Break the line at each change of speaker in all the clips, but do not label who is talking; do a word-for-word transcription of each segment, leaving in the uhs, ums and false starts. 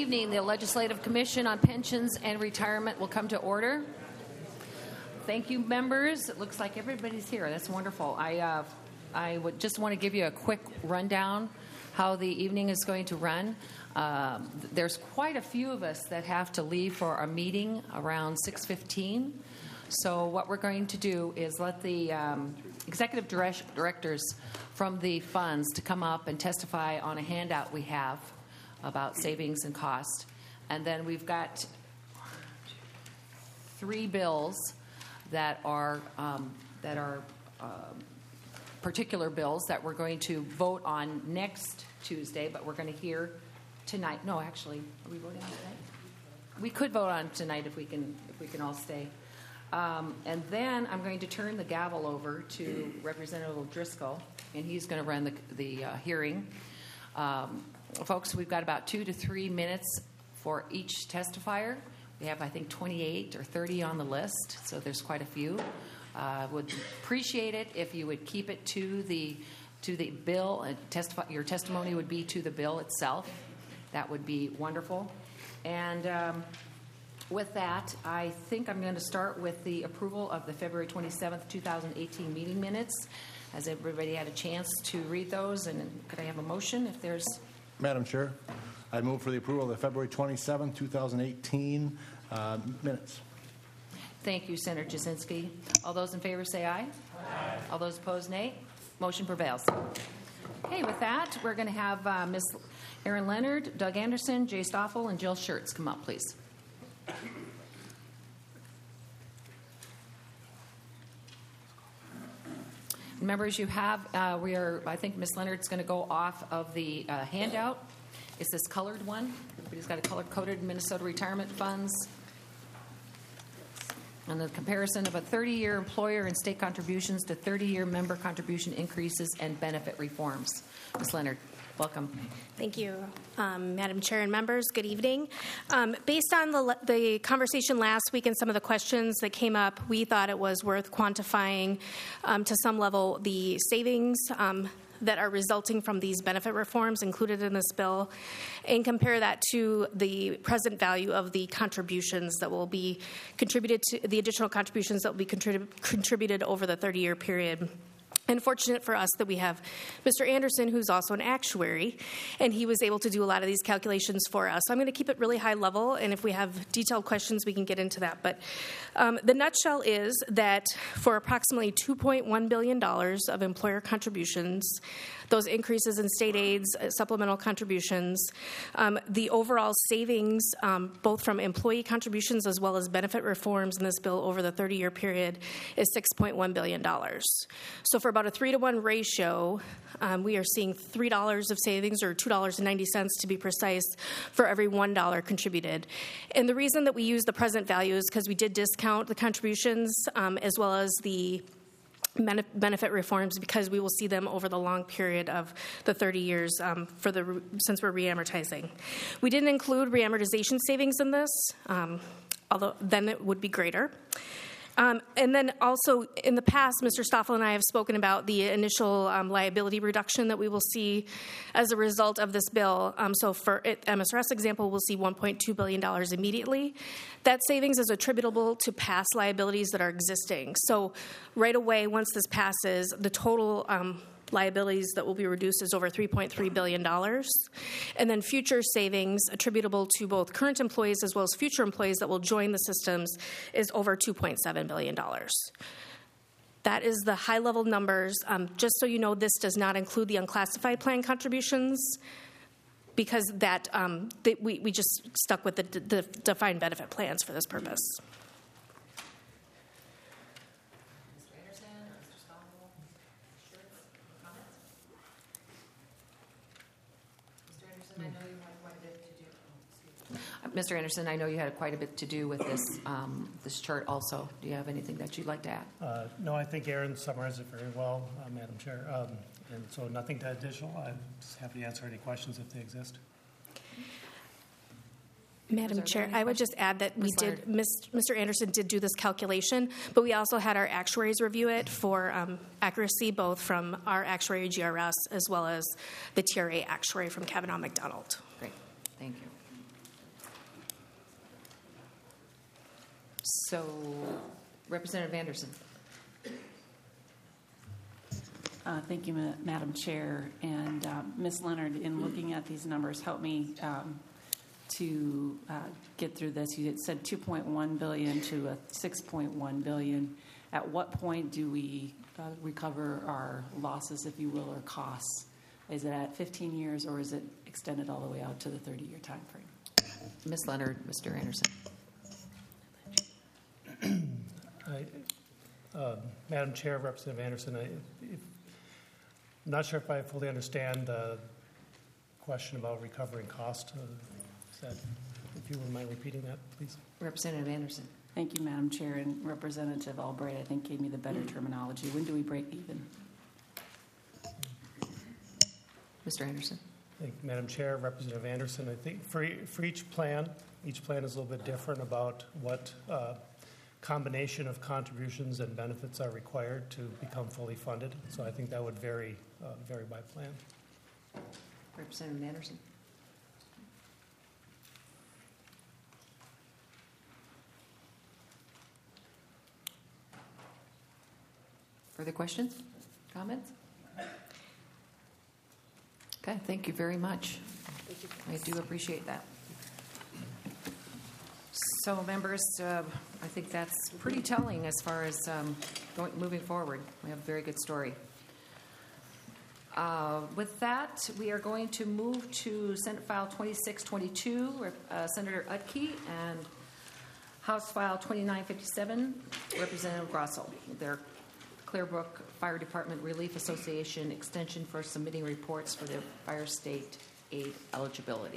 evening. The Legislative Commission on Pensions and Retirement will come to order. Thank you, members. It looks like everybody's here. That's wonderful. I uh, I would just want to give you a quick rundown how the evening is going to run. Um, there's quite a few of us that have to leave for a meeting around six fifteen. So what we're going to do is let the um, executive direct- directors from the funds to come up and testify on a handout we have about savings and cost. And then we've got three bills that are um, that are um, particular bills that we're going to vote on next Tuesday, but we're going to hear tonight. No, actually, are we voting on tonight? We could vote on tonight if we can if we can all stay. Um, and then I'm going to turn the gavel over to Representative O'Driscoll, and he's going to run the, the uh, hearing. Um, folks, we've got about two to three minutes for each testifier. We have, I think, twenty-eight or thirty on the list, so there's quite a few. I uh, would appreciate it if you would keep it to the to the bill. And testify, your testimony would be to the bill itself. That would be wonderful. And um, with that, I think I'm going to start with the approval of the February twenty-seventh, twenty eighteen meeting minutes. Has everybody had a chance to read those? And could I have a motion if there's...
Madam Chair, I move for the approval of the February twenty-seventh, twenty eighteen uh, minutes.
Thank you, Senator Jasinski. All those in favor say aye. Aye. All those opposed, nay. Motion prevails. Okay, with that, we're going to have uh, Miz Erin Leonard, Doug Anderson, Jay Stoffel, and Jill Schertz come up, please. Members, you have, uh, we are, I think Miz Leonard's going to go off of the uh, handout. It's this colored one. Everybody's got a color-coded Minnesota retirement funds. And the comparison of a thirty-year employer and state contributions to thirty-year member contribution increases and benefit reforms. Miz Leonard, welcome.
Thank you, um, Madam Chair and members. Good evening. Um, based on the, the conversation last week and some of the questions that came up, we thought it was worth quantifying um, to some level the savings um, that are resulting from these benefit reforms included in this bill and compare that to the present value of the contributions that will be contributed to, the additional contributions that will be contrib- contributed over the thirty-year period. And fortunate for us that we have Mister Anderson, who's also an actuary, and he was able to do a lot of these calculations for us. So I'm going to keep it really high level, and if we have detailed questions, we can get into that. But um, the nutshell is that for approximately two point one billion dollars of employer contributions, those increases in state aids, uh, supplemental contributions, um, the overall savings, um, both from employee contributions as well as benefit reforms in this bill over the thirty-year period, is six point one billion dollars. So for about a three to one ratio, um, we are seeing three dollars of savings, or two dollars and ninety cents to be precise, for every one dollar contributed. And the reason that we use the present value is because we did discount the contributions um, as well as the benefit reforms, because we will see them over the long period of the thirty years um, for the since we're reamortizing. We didn't include reamortization savings in this, um, although then it would be greater. Um, and then also in the past, Mister Stoffel and I have spoken about the initial um, liability reduction that we will see as a result of this bill. Um, so for it, M S R S example, we'll see one point two billion dollars immediately. That savings is attributable to past liabilities that are existing. So right away, once this passes, the total um, liabilities that will be reduced is over three point three billion dollars. And then future savings attributable to both current employees as well as future employees that will join the systems is over two point seven billion dollars. That is the high-level numbers. Um, just so you know, this does not include the unclassified plan contributions, because that um, they, we, we just stuck with the, the defined benefit plans for this purpose.
Mister Anderson, I know you had quite a bit to do with this um, this chart also. Do you have anything that you'd like to add?
Uh, no, I think Erin summarized it very well, uh, Madam Chair. Um, and so nothing to additional. I'm just happy to answer any questions if they exist.
Madam Chair, I would just add that we did, Mister Anderson did do this calculation, but we also had our actuaries review it for um, accuracy, both from our actuary G R S as well as the T R A actuary from Kavanaugh McDonald.
Great. Thank you. So, Representative Anderson.
Uh, Thank you, Ma- Madam Chair. And uh, Miz Leonard, in looking at these numbers, help me um, to uh, get through this. You had said two point one billion dollars to a six point one billion dollars. At what point do we uh, recover our losses, if you will, or costs? Is it at fifteen years, or is it extended all the way out to the thirty-year time frame?
Miz Leonard, Mister Anderson.
I, uh, Madam Chair, Representative Anderson, I, if, I'm not sure if I fully understand the question about recovering cost. Uh, is that, if you wouldn't mind repeating that, please.
Representative Anderson.
Thank you, Madam Chair. And Representative Albright, I think, gave me the better terminology. When do we break even?
Mister Anderson.
Thank you, Madam Chair, Representative Anderson. I think for, for each plan, each plan is a little bit different about what uh, combination of contributions and benefits are required to become fully funded. So I think that would vary, uh, vary by plan.
Representative Anderson. Further questions? Comments? Okay, thank you very much. I do appreciate that. So, members, uh, I think that's pretty telling as far as um, going, moving forward. We have a very good story. Uh, with that, we are going to move to Senate File twenty-six twenty-two, uh, Senator Utke, and House File twenty-nine fifty-seven, Representative Grossell. Their Clearbrook Fire Department Relief Association extension for submitting reports for their fire state aid eligibility.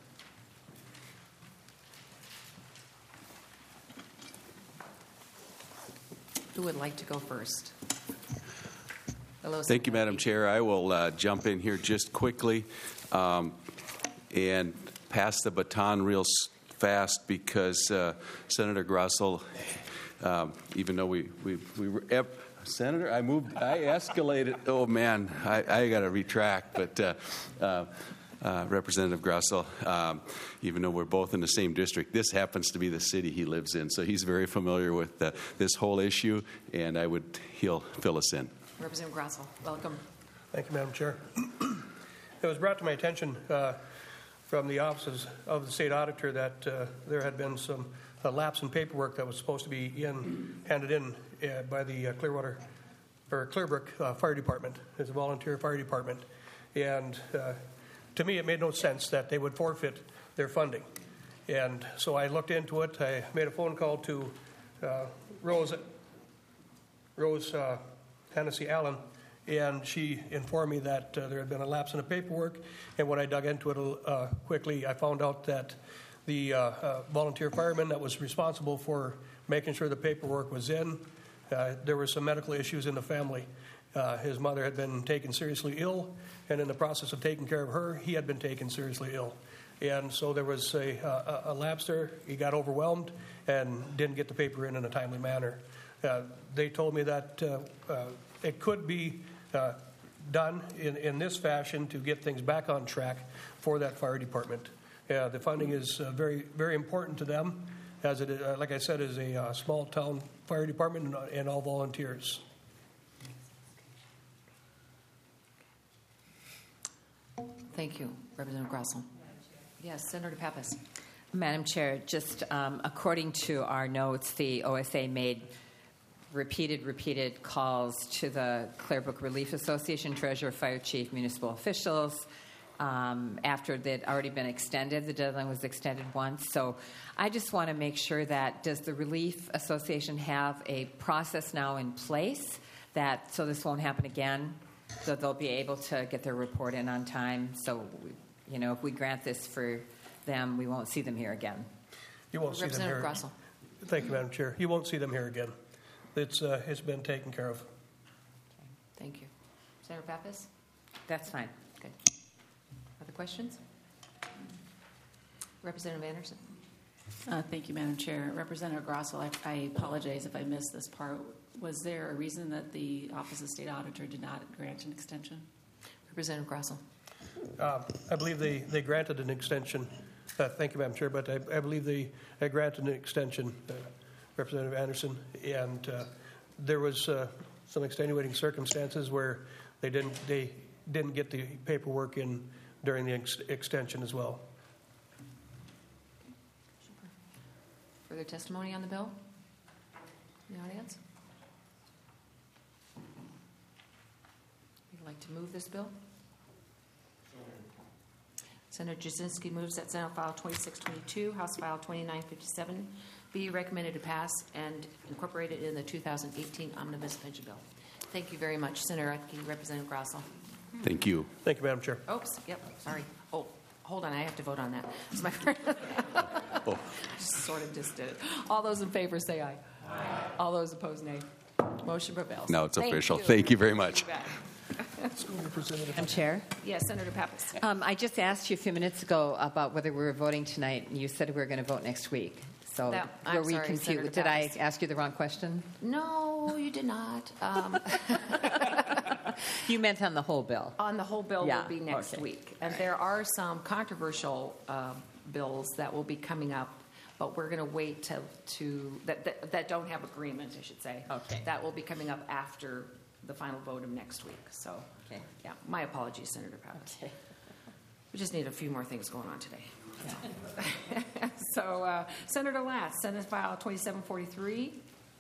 Who would like to go first? Hello,
Thank you,
Senator
Madam
Utke.
Chair. I will uh, jump in here just quickly um, and pass the baton real s- fast because uh, Senator Grossell, um, even though we, we, we were, ev- Senator, I moved, I escalated. Oh, man, I, I got to retract. But uh, uh, uh, Representative Grossell, um, even though we're both in the same district, this happens to be the city he lives in. So he's very familiar with uh, this whole issue, and I would he'll fill us in.
Representative Grossell, welcome.
Thank you, Madam Chair. It was brought to my attention uh, from the offices of the state auditor that uh, there had been some uh, lapse in paperwork that was supposed to be in, handed in uh, by the uh, Clearwater or Clearbrook uh, Fire Department. It's a volunteer fire department, and uh, to me, it made no sense that they would forfeit their funding. And so I looked into it. I made a phone call to uh, Rose Rose. Uh, Hennessy Allen, and she informed me that uh, there had been a lapse in the paperwork. And when I dug into it uh, quickly, I found out that the uh, uh, volunteer fireman that was responsible for making sure the paperwork was in, uh, there were some medical issues in the family. Uh, his mother had been taken seriously ill, and in the process of taking care of her, he had been taken seriously ill. And so there was a, a, a lapse there. He got overwhelmed and didn't get the paper in in a timely manner. Uh, they told me that uh, uh, it could be uh, done in, in this fashion to get things back on track for that fire department. Uh, the funding is uh, very, very important to them, as it, uh, like I said, is a uh, small town fire department and, and all volunteers.
Thank you, Representative Grossell. Yes, Senator Pappas.
Madam Chair, just um, according to our notes, the O S A made repeated, repeated calls to the Clearbrook Relief Association, treasurer, fire chief, municipal officials. Um, after they'd already been extended, the deadline was extended once. So I just want to make sure that, does the Relief Association have a process now in place that, so this won't happen again, so they'll be able to get their report in on time? So, you know, if we grant this for them, we won't see them here again.
You won't see them here.
Representative Grossell.
Thank you, Madam Chair. You won't see them here again. It's uh, it's been taken care of.
Thank you. Senator Pappas?
That's fine.
Good. Other questions? Representative Anderson?
Uh, thank you, Madam Chair. Representative Grossell, I, I apologize if I missed this part. Was there a reason that the Office of State Auditor did not grant an extension?
Representative Grossell?
Uh, I believe they, they granted an extension. Uh, thank you, Madam Chair, but I, I believe they uh, granted an extension. Uh, Representative Anderson, and uh, there was uh, some extenuating circumstances where they didn't they didn't get the paperwork in during the ex- extension as well.
Further testimony on the bill? In the audience? Would you like to move this bill? Senator Jasinski moves that Senate File twenty-six twenty-two, House File twenty-nine fifty-seven be recommended to pass and incorporated in the two thousand eighteen Omnibus Pension Bill. Thank you very much, Senator Utke. Representative Grossell.
Thank you.
Thank you, Madam Chair.
Oops, yep, sorry. Oh, hold on, I have to vote on that. It's my
Oh.
sort of just did it. All those in favor say aye. Aye. All those opposed, nay. Motion prevails.
Now it's
Thank
official.
you.
Thank you very much.
You bet.
Madam Chair,
Yes, Senator Pappas.
um, I just asked you a few minutes ago about whether we were voting tonight, and you said we were going to vote next week. So
That- I'm
were we
sorry,
confused?
Senator
Did I
Pappas.
ask you the wrong question?
No, you did not. Um,
You meant on the whole bill.
on the whole bill
Yeah,
will be next
okay.
week. And there are some controversial uh, bills that will be coming up, but we're going to wait to, to that, that, that don't have agreement, I should say.
Okay.
That will be coming up after the final vote of next week. So,
Okay.
yeah, my apologies, Senator Pappas.
Okay.
We just need a few more things going on today. Yeah. So, uh, Senator Lass, Senate File twenty-seven forty-three.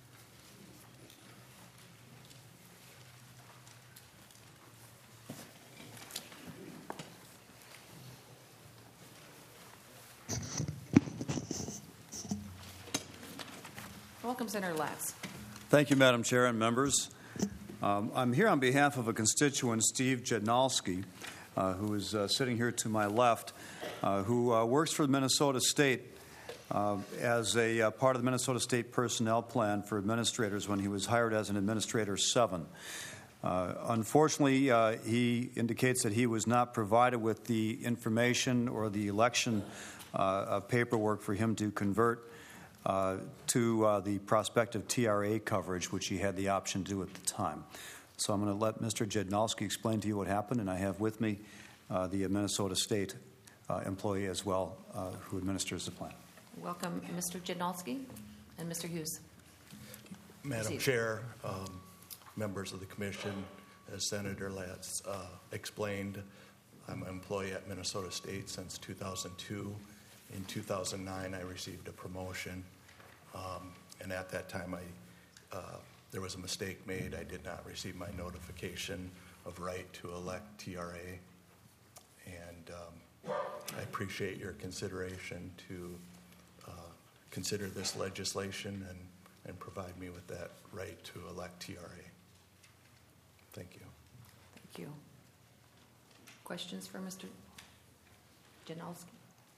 Welcome, Senator Lass.
Thank you, Madam Chair and members. Um, I'm here on behalf of a constituent, Steve Jednalski, uh, who is uh, sitting here to my left, uh, who uh, works for Minnesota State uh, as a uh, part of the Minnesota State Personnel Plan for administrators when he was hired as an Administrator seven. Uh, unfortunately, uh, he indicates that he was not provided with the information or the election uh, uh, paperwork for him to convert Uh, to uh, the prospective T R A coverage, which he had the option to do at the time. So I'm going to let Mister Jednalski explain to you what happened, and I have with me uh, the Minnesota State uh, employee as well uh, who administers the plan.
Welcome, Mister Jednalski and Mister Hughes.
Madam
Proceed.
Chair, um, members of the Commission, as Senator Latz uh, explained, I'm an employee at Minnesota State since two thousand two. In two thousand nine, I received a promotion, um, and at that time, I uh, there was a mistake made. I did not receive my notification of right to elect T R A, and um, I appreciate your consideration to uh, consider this legislation and, and provide me with that right to elect T R A. Thank you.
Thank you. Questions for Mister Jednalski?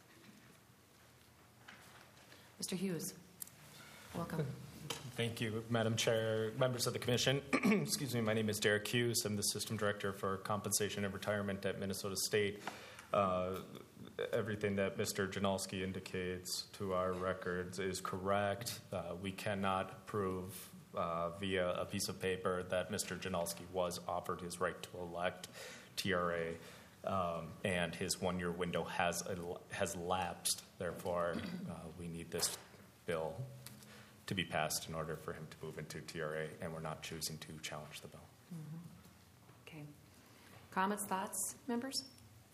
Mister Hughes, welcome.
Thank you, Madam Chair, members of the Commission. Excuse me, my name is Derek Hughes. I'm the System Director for Compensation and Retirement at Minnesota State. Uh, everything that Mister Jednalski indicates to our records is correct. Uh, we cannot prove uh, via a piece of paper that Mister Jednalski was offered his right to elect T R A. Um, and his one-year window has has lapsed. Therefore, uh, we need this bill to be passed in order for him to move into T R A, and we're not choosing to challenge the bill.
Mm-hmm. Okay. Comments, thoughts, members?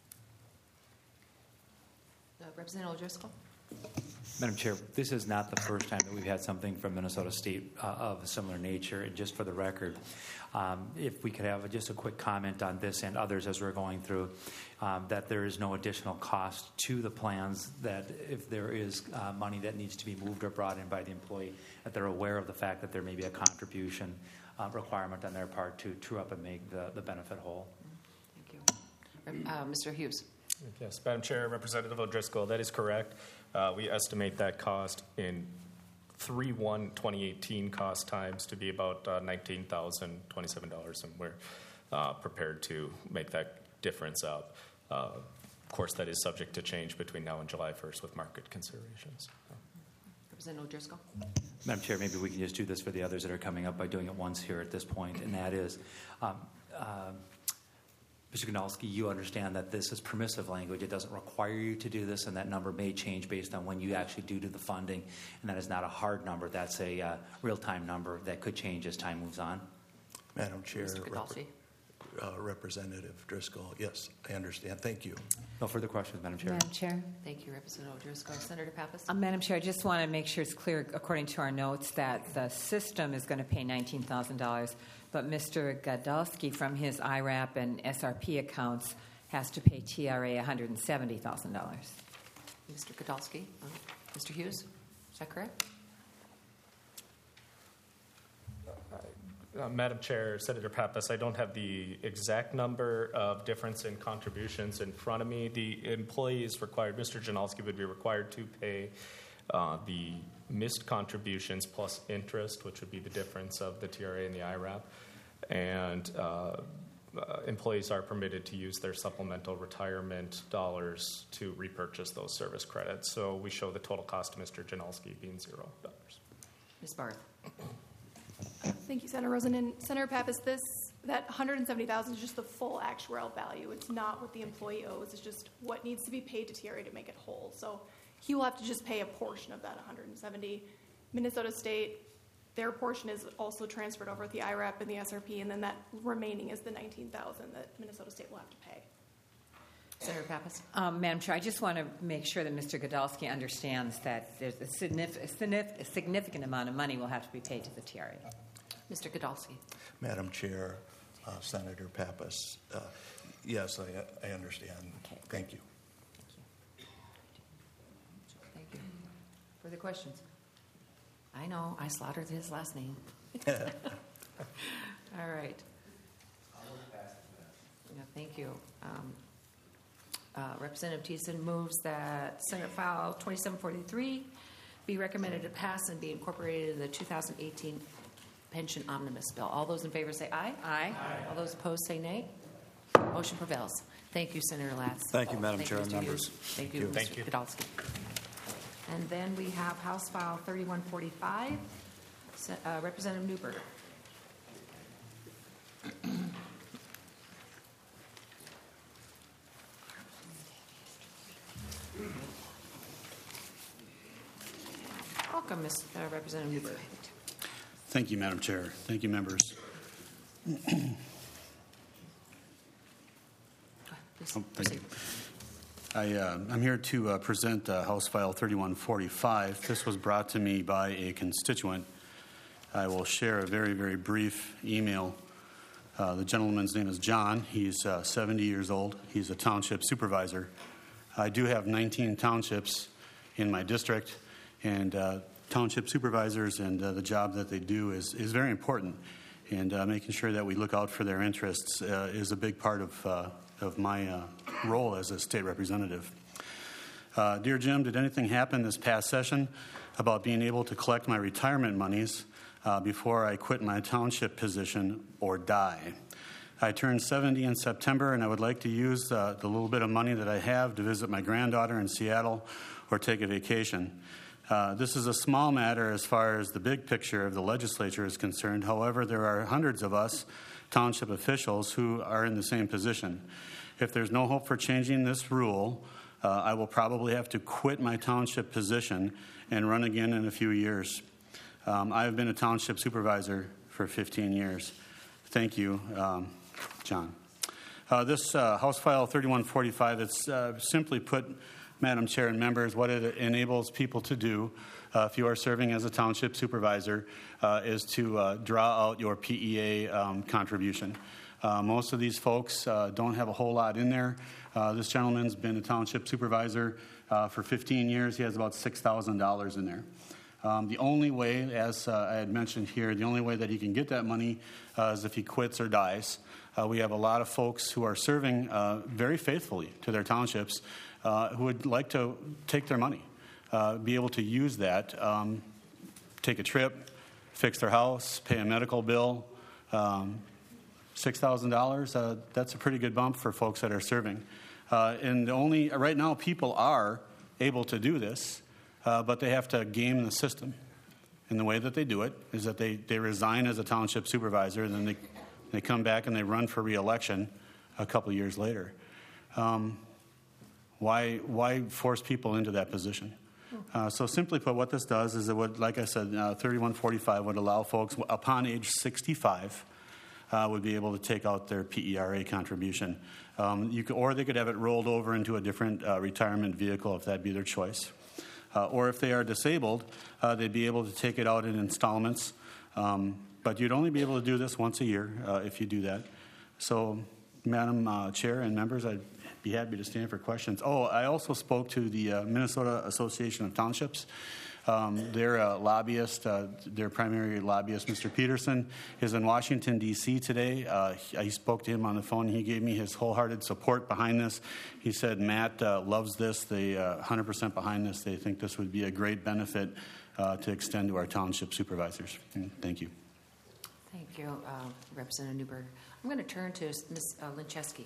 Uh, Representative O'Driscoll.
Madam Chair, this is not the first time that we've had something from Minnesota State uh, of a similar nature. And just for the record, um, if we could have just a quick comment on this and others as we're going through, um, that there is no additional cost to the plans, that if there is uh, money that needs to be moved or brought in by the employee, that they're aware of the fact that there may be a contribution uh, requirement on their part to true up and make the, the benefit whole.
Thank you. Uh, Mister Hughes.
Yes, Madam Chair, Representative O'Driscoll, that is correct. Uh, we estimate that cost in three one twenty eighteen cost times to be about uh, nineteen thousand twenty-seven dollars, and we're uh, prepared to make that difference up. Uh, of course, that is subject to change between now and July first with market considerations.
Representative O'Driscoll.
Madam Chair, maybe we can just do this for the others that are coming up by doing it once here at this point, and that is um, uh, Mister Ganalski, you understand that this is permissive language. It doesn't require you to do this, and that number may change based on when you actually do do the funding. And that is not a hard number. That's a uh, real-time number that could change as time moves on.
Madam Chair,
Mister Godolphy.
uh, Representative Driscoll, yes, I understand. Thank you.
No further questions, Madam Chair.
Madam Chair.
Thank you, Representative Driscoll. Senator Pappas?
Uh, Madam Chair, I just want to make sure it's clear, according to our notes, that the system is going to pay nineteen thousand dollars, but Mister Gadowski, from his I RAP and S R P accounts, has to pay T R A one hundred seventy thousand dollars.
Mister Godolphy? Uh, Mister Hughes? Is that correct?
Uh, Madam Chair, Senator Pappas, I don't have the exact number of difference in contributions in front of me. The employee is required, Mister Janowski would be required to pay uh, the missed contributions plus interest, which would be the difference of the T R A and the I RAP. And uh, uh, employees are permitted to use their supplemental retirement dollars to repurchase those service credits. So we show the total cost to Mister Janowski being zero dollars.
Miz Barth?
Thank you, Senator Rosen. And Senator Pappas, this, that one hundred seventy thousand dollars is just the full actuarial value. It's not what the employee owes. It's just what needs to be paid to T R A to make it whole. So he will have to just pay a portion of that one hundred seventy. Minnesota State, their portion is also transferred over with the I RAP and the S R P, and then that remaining is the nineteen thousand dollars that Minnesota State will have to pay.
Senator Pappas?
Um, Madam Chair, I just want to make sure that Mister Godolphy understands that there's a, signif- a signif- a significant amount of money will have to be paid to the T R A.
Mister Godolphy?
Madam Chair, uh, Senator Pappas, uh, yes, I, I understand.
Okay.
Thank you.
Thank you. Further questions? I know, I slaughtered his last name. All right. Yeah, thank you. Um, uh, Representative Thiessen moves that Senate File twenty-seven forty-three be recommended to pass and be incorporated in the two thousand eighteen Pension Omnibus Bill. All those in favor say aye.
Aye.
All those opposed say nay. Motion prevails. Thank you, Senator Latz.
Thank you, Madam
Thank
Chair
you,
and
Mister
members.
Hughes. Thank you,
Thank
Mister
you.
Podolsky. And then we have House File thirty-one forty-five, Se- uh, Representative Newberger. Welcome, Miz uh, Representative Newberger.
Thank you, Madam Chair. Thank you, members.
Please
Oh, thank
proceed.
you. I, uh, I'm here to uh, present uh, House File thirty-one forty-five. This was brought to me by a constituent. I will share a very, very brief email. Uh, the gentleman's name is John. He's uh, seventy years old. He's a township supervisor. I do have nineteen townships in my district, and uh, township supervisors and uh, the job that they do is, is very important. And uh, making sure that we look out for their interests uh, is a big part of uh, of my uh, role as a state representative. Uh, Dear Jim, did anything happen this past session about being able to collect my retirement monies uh, before I quit my township position or die? I turned seventy in September, and I would like to use uh, the little bit of money that I have to visit my granddaughter in Seattle or take a vacation. Uh, this is a small matter as far as the big picture of the legislature is concerned. However, there are hundreds of us township officials who are in the same position. If there's no hope for changing this rule, uh, I will probably have to quit my township position and run again in a few years. Um, I've been a township supervisor for fifteen years. Thank you, um, John. Uh, this uh, House File thirty-one forty-five, it's uh, simply put, Madam Chair and members, what it enables people to do uh, if you are serving as a township supervisor uh, is to uh, draw out your P E A um, contribution. Uh, most of these folks uh, don't have a whole lot in there. Uh, this gentleman's been a township supervisor uh, for fifteen years. He has about six thousand dollars in there. Um, the only way, as uh, I had mentioned here, the only way that he can get that money uh, is if he quits or dies. Uh, we have a lot of folks who are serving uh, very faithfully to their townships uh, who would like to take their money, uh, be able to use that, um, take a trip, fix their house, pay a medical bill. Um, six thousand dollars, uh, that's a pretty good bump for folks that are serving. Uh, and the only, right now, people are able to do this, uh, but they have to game the system. And the way that they do it is that they, they resign as a township supervisor, and then they, they come back and they run for re-election a couple years later. Um, why, why force people into that position? Uh, so simply put, what this does is it would, like I said, uh, thirty-one forty-five would allow folks upon age sixty-five uh, would be able to take out their P E R A contribution. Um, you could, or they could have it rolled over into a different uh, retirement vehicle if that be their choice. Uh, or if they are disabled, uh, they'd be able to take it out in installments. Um, but you'd only be able to do this once a year uh, if you do that. So, Madam uh, Chair and members, I'd be happy to stand for questions. Oh, I also spoke to the uh, Minnesota Association of Townships. Um, their uh, lobbyist, uh, their primary lobbyist, Mister Peterson, is in Washington, D C today. Uh, he, I spoke to him on the phone. He gave me his wholehearted support behind this. He said, Matt uh, loves this. They are uh, one hundred percent behind this. They think this would be a great benefit uh, to extend to our township supervisors. And thank you.
Thank you, uh, Representative Newberger. I'm going to turn to Miz Uh, Lincheski.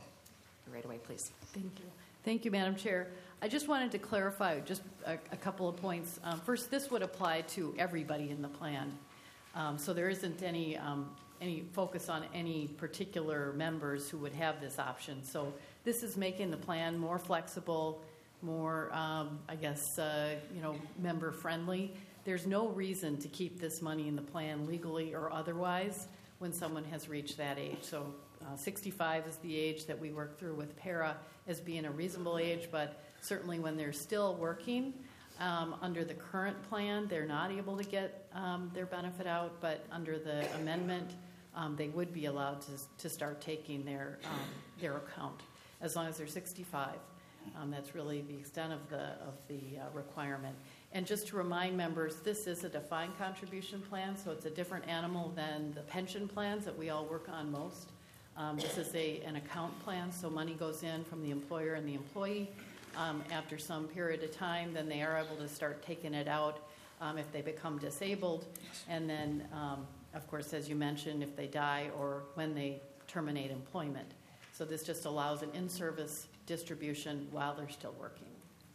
Right away, please.
Thank you. Thank you, Madam Chair. I just wanted to clarify just a, a couple of points. Um, first, this would apply to everybody in the plan. Um, so there isn't any, um, any focus on any particular members who would have this option. So this is making the plan more flexible, more, um, I guess, uh, you know, member-friendly. There's no reason to keep this money in the plan legally or otherwise when someone has reached that age. So uh, sixty-five is the age that we work through with PARA as being a reasonable age, but certainly when they're still working um, under the current plan, they're not able to get um, their benefit out, but under the amendment, um, they would be allowed to, to start taking their, um, their account as long as they're sixty-five. Um, that's really the extent of the, of the uh, requirement. And just to remind members, this is a defined contribution plan, so it's a different animal than the pension plans that we all work on most. Um, this is a, an account plan, so money goes in from the employer and the employee. Um, after some period of time, then they are able to start taking it out um, if they become disabled. And then, um, of course, as you mentioned, if they die or when they terminate employment. So this just allows an in-service distribution while they're still working.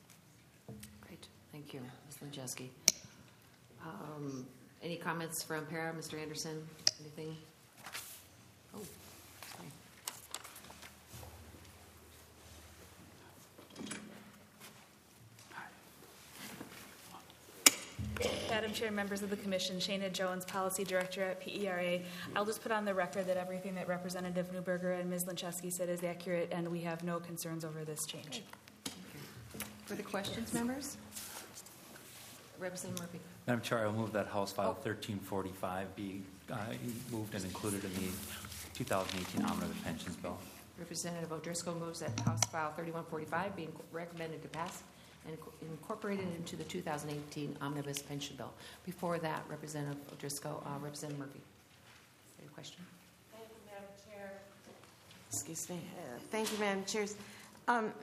Great. Thank you, Miz Lincheski. Um, any comments from PARA? Mister Anderson, anything? Oh, sorry.
Madam Chair, members of the Commission, Shana Jones, Policy Director at P E R A. I'll just put on the record that everything that Representative Newberger and Miz Lincheski said is accurate, and we have no concerns over this change.
Further questions, members? Representative Murphy.
Madam Chair, I will move that House File thirteen forty-five be uh, moved and included in the two thousand eighteen Omnibus Pensions Bill.
Representative O'Driscoll moves that House File thirty-one forty-five be recommended to pass and incorporated into the two thousand eighteen Omnibus Pension Bill. Before that, Representative O'Driscoll, uh, Representative Murphy. Any question?
Thank you, Madam Chair. Excuse me. Uh, thank you, Madam Chair. Um,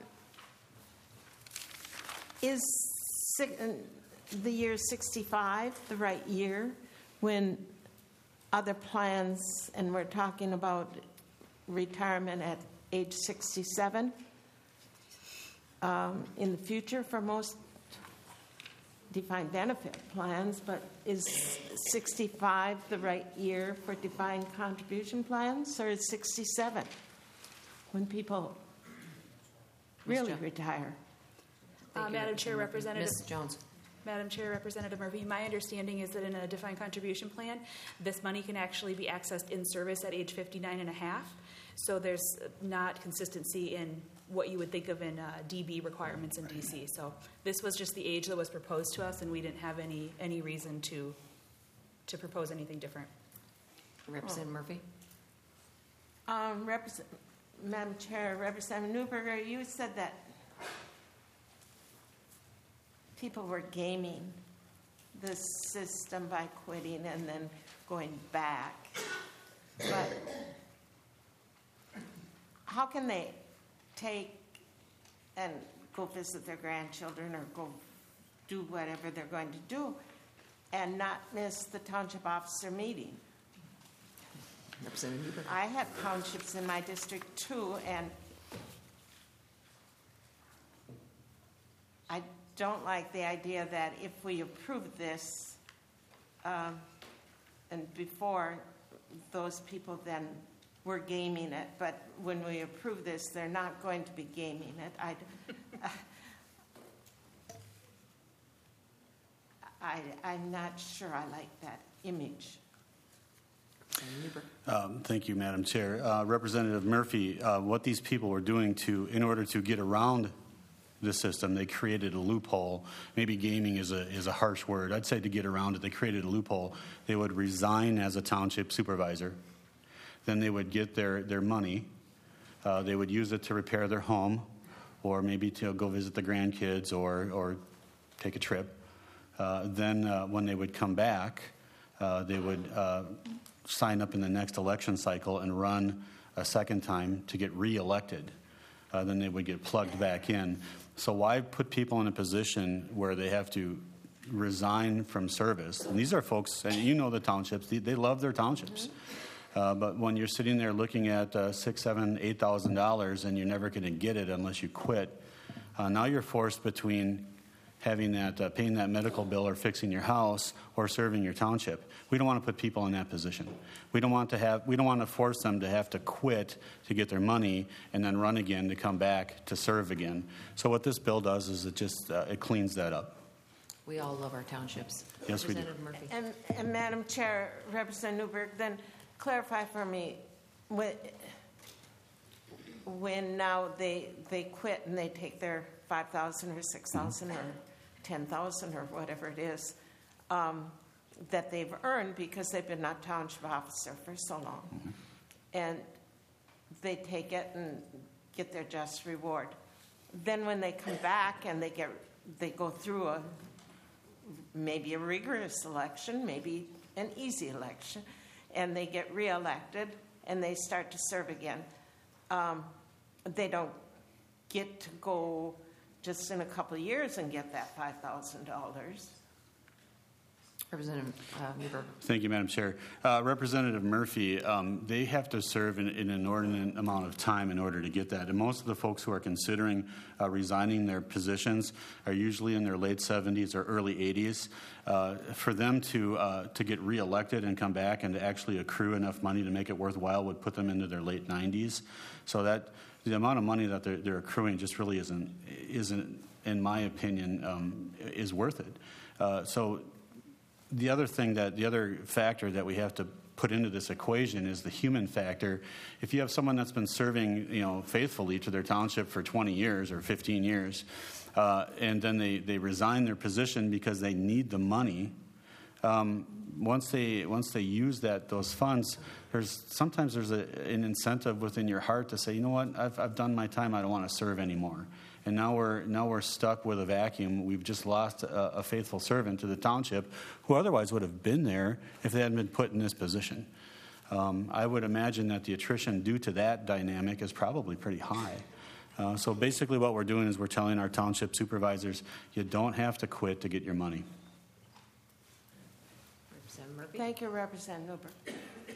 is si- uh, the year sixty-five the right year when other plans, and we're talking about retirement at age sixty-seven? Um, in the future for most defined benefit plans, but is sixty-five the right year for defined contribution plans, or is sixty-seven when people really retire?
Uh, Madam Chair, Representative
Miz Jones.
Madam Chair, Representative Murphy, my understanding is that in a defined contribution plan, this money can actually be accessed in service at age fifty-nine and a half. So there's not consistency in what you would think of in uh, D B requirements in D C. So this was just the age that was proposed to us, and we didn't have any any reason to to propose anything different.
Representative oh. Murphy.
Um, Represent- Madam Chair, Representative Newberger, you said that people were gaming the system by quitting and then going back. But how can they take and go visit their grandchildren or go do whatever they're going to do and not miss the township officer meeting?
Representative Newberger.
I have townships in my district too, and I don't like the idea that if we approve this um, and before those people then we're gaming it, but when we approve this, they're not going to be gaming it. I, I, I'm not sure I like that image.
Um, thank you, Madam Chair. Uh, Representative Murphy, uh, what these people were doing to, in order to get around the system, they created a loophole. Maybe gaming is a is a harsh word. I'd say to get around it, they created a loophole. They would resign as a township supervisor. Then they would get their, their money. Uh, they would use it to repair their home, or maybe to go visit the grandkids, or, or take a trip. Uh, then uh, when they would come back, uh, they would uh, sign up in the next election cycle and run a second time to get reelected. Uh, then they would get plugged back in. So why put people in a position where they have to resign from service? And these are folks, and you know the townships, they, they love their townships. Mm-hmm. Uh, but when you're sitting there looking at uh, six, seven, eight thousand dollars, and you're never going to get it unless you quit, uh, now you're forced between having that, uh, paying that medical bill, or fixing your house, or serving your township. We don't want to put people in that position. We don't want to have. We don't want to force them to have to quit to get their money and then run again to come back to serve again. So what this bill does is it just uh, it cleans that up.
We all love our townships.
Yes, we do.
Representative Murphy.
And, and Madam Chair, Representative Newberg, then clarify for me, when, when now they they quit and they take their five thousand or six thousand or ten thousand or whatever it is um, that they've earned because they've been a township officer for so long, mm-hmm. and they take it and get their just reward. Then when they come back and they get they go through a maybe a rigorous election, maybe an easy election, and they get reelected and they start to serve again. Um, they don't get to go just in a couple of years and get that five thousand dollars.
Representative uh, Newberg.
Thank you, Madam Chair. Uh, Representative Murphy, um, they have to serve in, in an inordinate amount of time in order to get that. And most of the folks who are considering uh, resigning their positions are usually in their late seventies or early eighties. Uh, for them to uh, to get reelected and come back and to actually accrue enough money to make it worthwhile would put them into their late nineties. So that the amount of money that they're, they're accruing just really isn't isn't, in my opinion, um, is worth it. Uh, so. The other thing that, the other factor that we have to put into this equation is the human factor. If you have someone that's been serving, you know, faithfully to their township for twenty years or fifteen years, uh, and then they, they resign their position because they need the money, um, once they once they use that those funds, there's sometimes there's a, an incentive within your heart to say, you know what, I've I've done my time, I don't want to serve anymore. And now we're now we're stuck with a vacuum. We've just lost a, a faithful servant to the township who otherwise would have been there if they hadn't been put in this position. Um, I would imagine that the attrition due to that dynamic is probably pretty high. Uh, so basically what we're doing is we're telling our township supervisors, you don't have to quit to get your money.
Representative Murphy.
Thank you, Representative Newberg.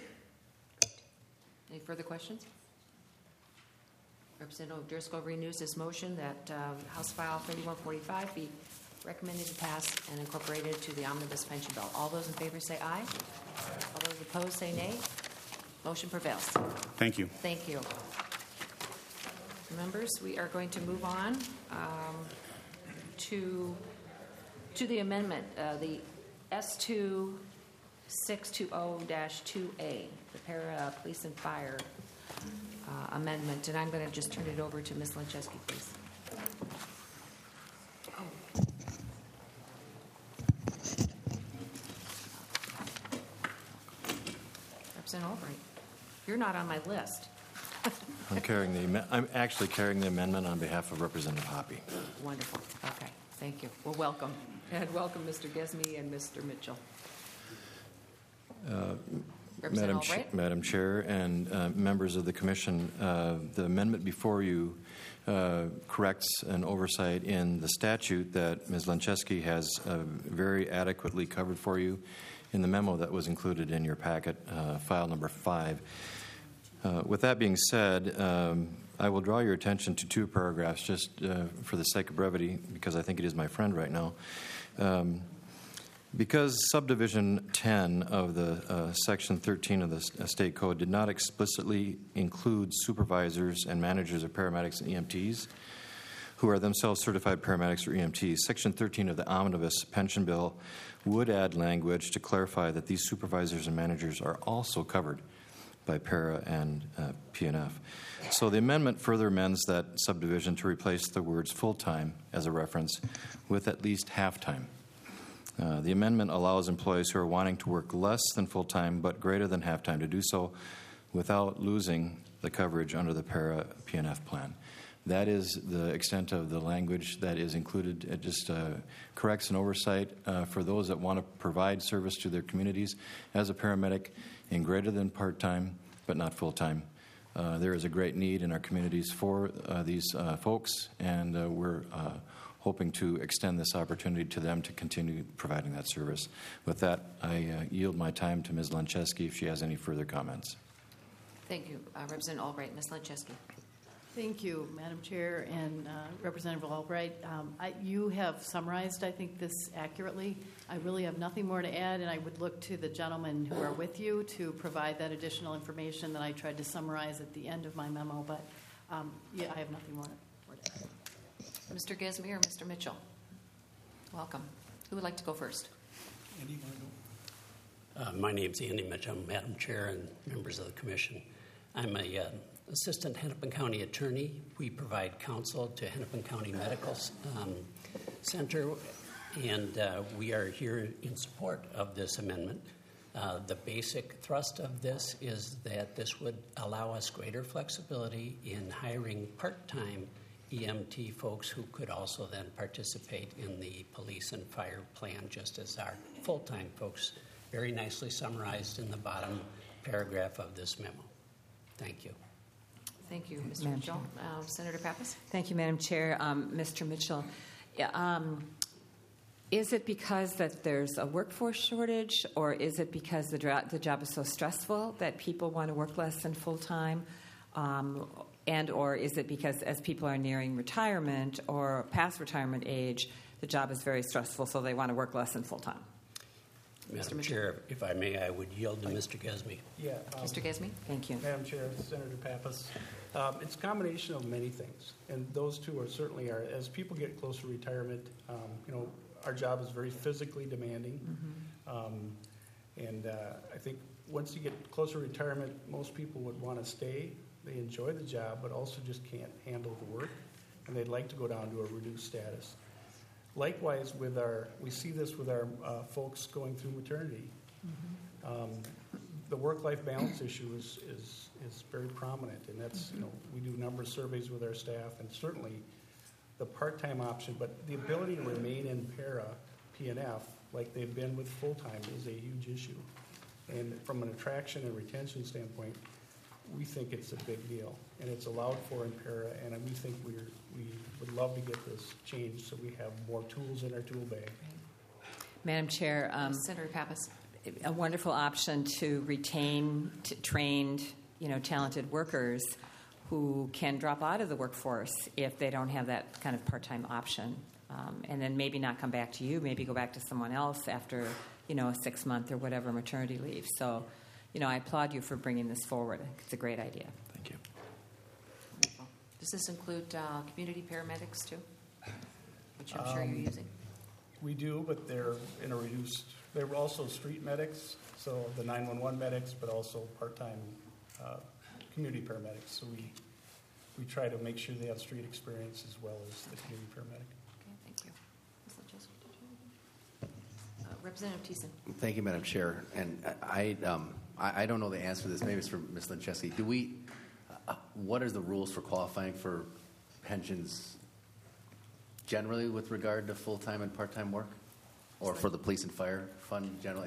Any further questions? Representative Driscoll renews his motion that uh, House File thirty-one forty-five be recommended to pass and incorporated to the omnibus pension bill. All those in favor say aye. All those opposed say nay. Motion prevails.
Thank you.
Thank you. Members, we are going to move on um, to to the amendment, uh, the S two six two zero dash two A, the para police and fire Uh, amendment, and I'm going to just turn it over to Miz Lancheski, please. Oh. Representative Albright, you're not on my list.
I'm carrying the. I'm actually carrying the amendment on behalf of Representative Hoppe.
Wonderful. Okay, thank you. Well, welcome, and welcome, Mister Gesme and Mister Mitchell.
Uh, Madam, Ch- Madam Chair and uh, members of the Commission, uh, the amendment before you uh, corrects an oversight in the statute that Miz Lancheski has uh, very adequately covered for you in the memo that was included in your packet, uh, file number five. Uh, with that being said, um, I will draw your attention to two paragraphs just uh, for the sake of brevity, because I think it is my friend right now. Um, Because subdivision ten of the uh, section thirteen of the s- state code did not explicitly include supervisors and managers of paramedics and E M Ts, who are themselves certified paramedics or E M Ts, section thirteen of the omnibus pension bill would add language to clarify that these supervisors and managers are also covered by para and uh, P N F. So the amendment further amends that subdivision to replace the words full-time as a reference with at least half-time. Uh, the amendment allows employees who are wanting to work less than full-time but greater than half-time to do so without losing the coverage under the para P N F plan. That is the extent of the language that is included. It just uh, corrects an oversight uh, for those that want to provide service to their communities as a paramedic in greater than part-time but not full-time. Uh, there is a great need in our communities for uh, these uh, folks, and uh, we're uh, hoping to extend this opportunity to them to continue providing that service. With that, I uh, yield my time to Miz Lancheski if she has any further comments.
Thank you. Uh, Representative Albright, Miz Lancheski.
Thank you, Madam Chair and uh, Representative Albright. Um, I, you have summarized, I think, this accurately. I really have nothing more to add, and I would look to the gentlemen who are with you to provide that additional information that I tried to summarize at the end of my memo. But um, yeah, I have nothing more to, more to add.
Mister Gesme or Mister Mitchell? Welcome. Who would like to go first?
Andy, uh, my name's Andy Mitchell, Madam Chair and members of the Commission. I'm a uh, Assistant Hennepin County Attorney. We provide counsel to Hennepin County Medical um, Center, and uh, we are here in support of this amendment. Uh, the basic thrust of this is that this would allow us greater flexibility in hiring part-time E M T folks who could also then participate in the police and fire plan, just as our full-time folks, very nicely summarized in the bottom paragraph of this memo. Thank you.
Thank you, Mister
Madam
Mitchell. Uh, Senator Pappas?
Thank you, Madam Chair. Um, Mister Mitchell, yeah, um, is it because that there's a workforce shortage, or is it because the, dra- the job is so stressful that people want to work less than full-time? Um, and or is it because as people are nearing retirement or past retirement age, the job is very stressful, so they want to work less than full-time?
Madam Chair, if I may, I would yield to Mister Gesme.
Yeah. Um,
Mister Gesme?
Thank you.
Madam Chair, Senator Pappas. Um, it's a combination of many things, and those two are certainly are. As people get closer to retirement, um, you know, our job is very physically demanding, mm-hmm. um, and uh, I think once you get closer to retirement, most people would want to stay. They enjoy the job, but also just can't handle the work, and they'd like to go down to a reduced status. Likewise, with our, we see this with our uh, folks going through maternity. Mm-hmm. Um, the work-life balance issue is, is is very prominent, and that's, you know, we do a number of surveys with our staff, and certainly the part-time option, but the ability to remain in para P N F like they've been with full-time is a huge issue. And from an attraction and retention standpoint, we think it's a big deal, and it's allowed for in para, and we think we're, we would love to get this changed so we have more tools in our tool bag.
Madam Chair, um,
Senator Pappas.
A wonderful option to retain t- trained, you know, talented workers who can drop out of the workforce if they don't have that kind of part-time option, um, and then maybe not come back to you, maybe go back to someone else after, you know, a six-month or whatever maternity leave. So, you know, I applaud you for bringing this forward. It's a great idea.
Thank you.
Wonderful. Does this include uh, community paramedics too, which I'm sure
Um,
you're using?
We do, but they're in a reduced, they were also street medics, so the nine one one medics, but also part-time uh, community paramedics. So we we try to make sure they have street experience as well as the community paramedic.
Okay, thank you. Miz Lancheski, did you have any? Uh, Representative Thiessen.
Thank you, Madam Chair. And I, um, I, I don't know the answer to this. Maybe it's for Miz Lancheski. Do we? Uh, what are the rules for qualifying for pensions generally with regard to full-time and part-time work, or for the police and fire fund generally?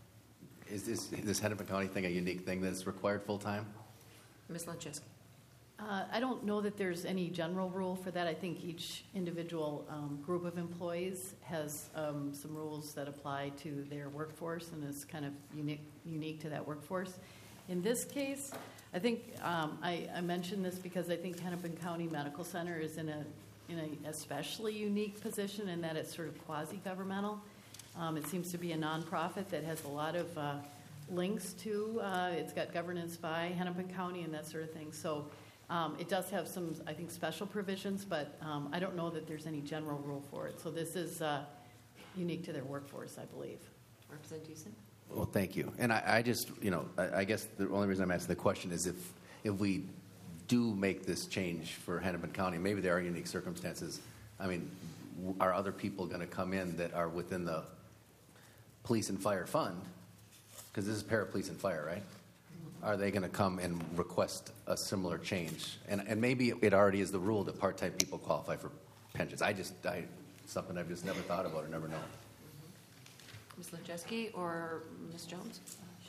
Is this this Hennepin County thing a unique thing that's required full-time?
Miz Lancheski.
Uh, I don't know that there's any general rule for that. I think each individual um, group of employees has um, some rules that apply to their workforce, and is kind of unique unique to that workforce. In this case, I think um, I, I mentioned this because I think Hennepin County Medical Center is in a in an especially unique position in that it's sort of quasi-governmental. Um, It seems to be a nonprofit that has a lot of uh, links to, uh, it's got governance by Hennepin County and that sort of thing. So um, it does have some, I think, special provisions, but um, I don't know that there's any general rule for it. So this is uh, unique to their workforce, I believe.
Representative Thiessen?
Well, thank you. And I, I just, you know, I, I guess the only reason I'm asking the question is if if we do make this change for Hennepin County, maybe there are unique circumstances. I mean, w- are other people going to come in that are within the police and fire fund? Because this is para-police and fire, right? Are they going to come and request a similar change? And and maybe it already is the rule that part-time people qualify for pensions. I just, I, something I've just never thought about or never known.
Miz Lachesky or Miz Jones?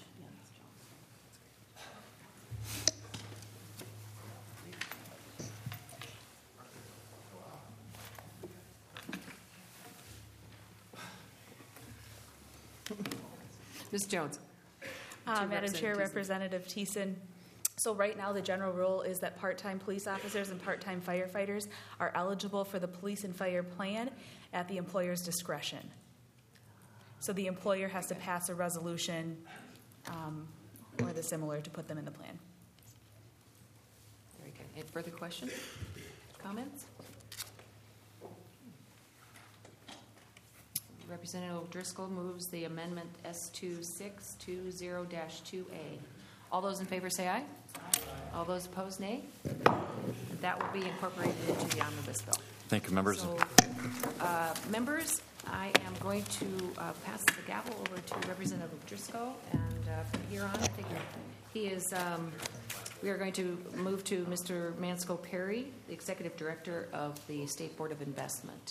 Miz Jones.
Uh,
To
Madam Chair,
Representative
Representative Thiessen. So right now, the general rule is that part-time police officers and part-time firefighters are eligible for the police and fire plan at the employer's discretion. So the employer has to pass a resolution um, or the similar to put them in the plan.
Very good. Any further questions? Comments? Representative Driscoll moves the amendment S two six two zero dash two A. All those in favor say aye. Aye. All those opposed, nay. That will be incorporated into the omnibus bill.
Thank you, members.
So, uh, members, I am going to uh, pass the gavel over to Representative Driscoll, and uh, from here on, I think he is. Um, we are going to move to Mister Mansco Perry, the Executive Director of the State Board of Investment.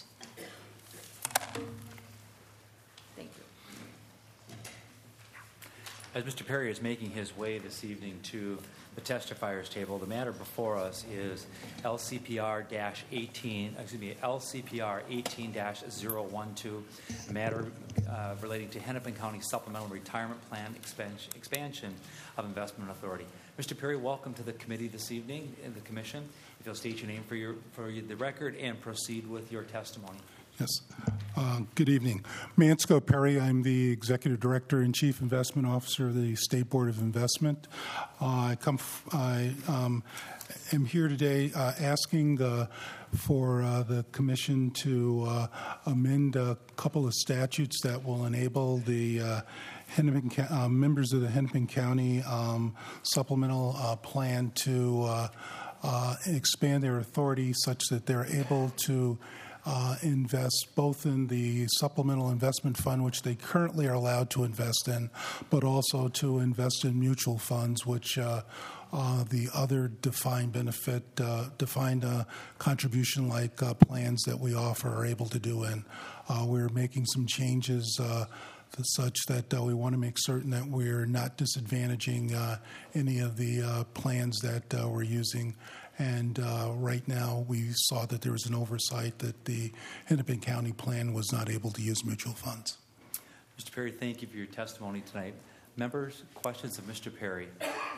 Thank you.
As Mister Perry is making his way this evening to the testifiers table, the matter before us is L C P R eighteen, excuse me, L C P R eighteen dash zero one two, a matter uh, relating to Hennepin County Supplemental Retirement Plan expansion, expansion of Investment Authority. Mister Perry, welcome to the committee this evening in the commission. If you'll state your name for your for the record and proceed with your testimony.
Yes. Uh, good evening. Mansco Perry. I'm the Executive Director and Chief Investment Officer of the State Board of Investment. Uh, I come. F- I um, am here today uh, asking uh, for uh, the Commission to uh, amend a couple of statutes that will enable the uh, Hennepin, uh, members of the Hennepin County um, Supplemental uh, Plan to uh, uh, expand their authority such that they're able to Uh, invest both in the supplemental investment fund, which they currently are allowed to invest in, but also to invest in mutual funds, which uh, uh, the other defined benefit, uh, defined uh, contribution like uh, plans that we offer are able to do in. Uh, we're making some changes uh, such that uh, we want to make certain that we're not disadvantaging uh, any of the uh, plans that uh, we're using. And uh, right now, we saw that there was an oversight that the Hennepin County plan was not able to use mutual funds.
Mister Perry, thank you for your testimony tonight. Members, questions of Mister Perry?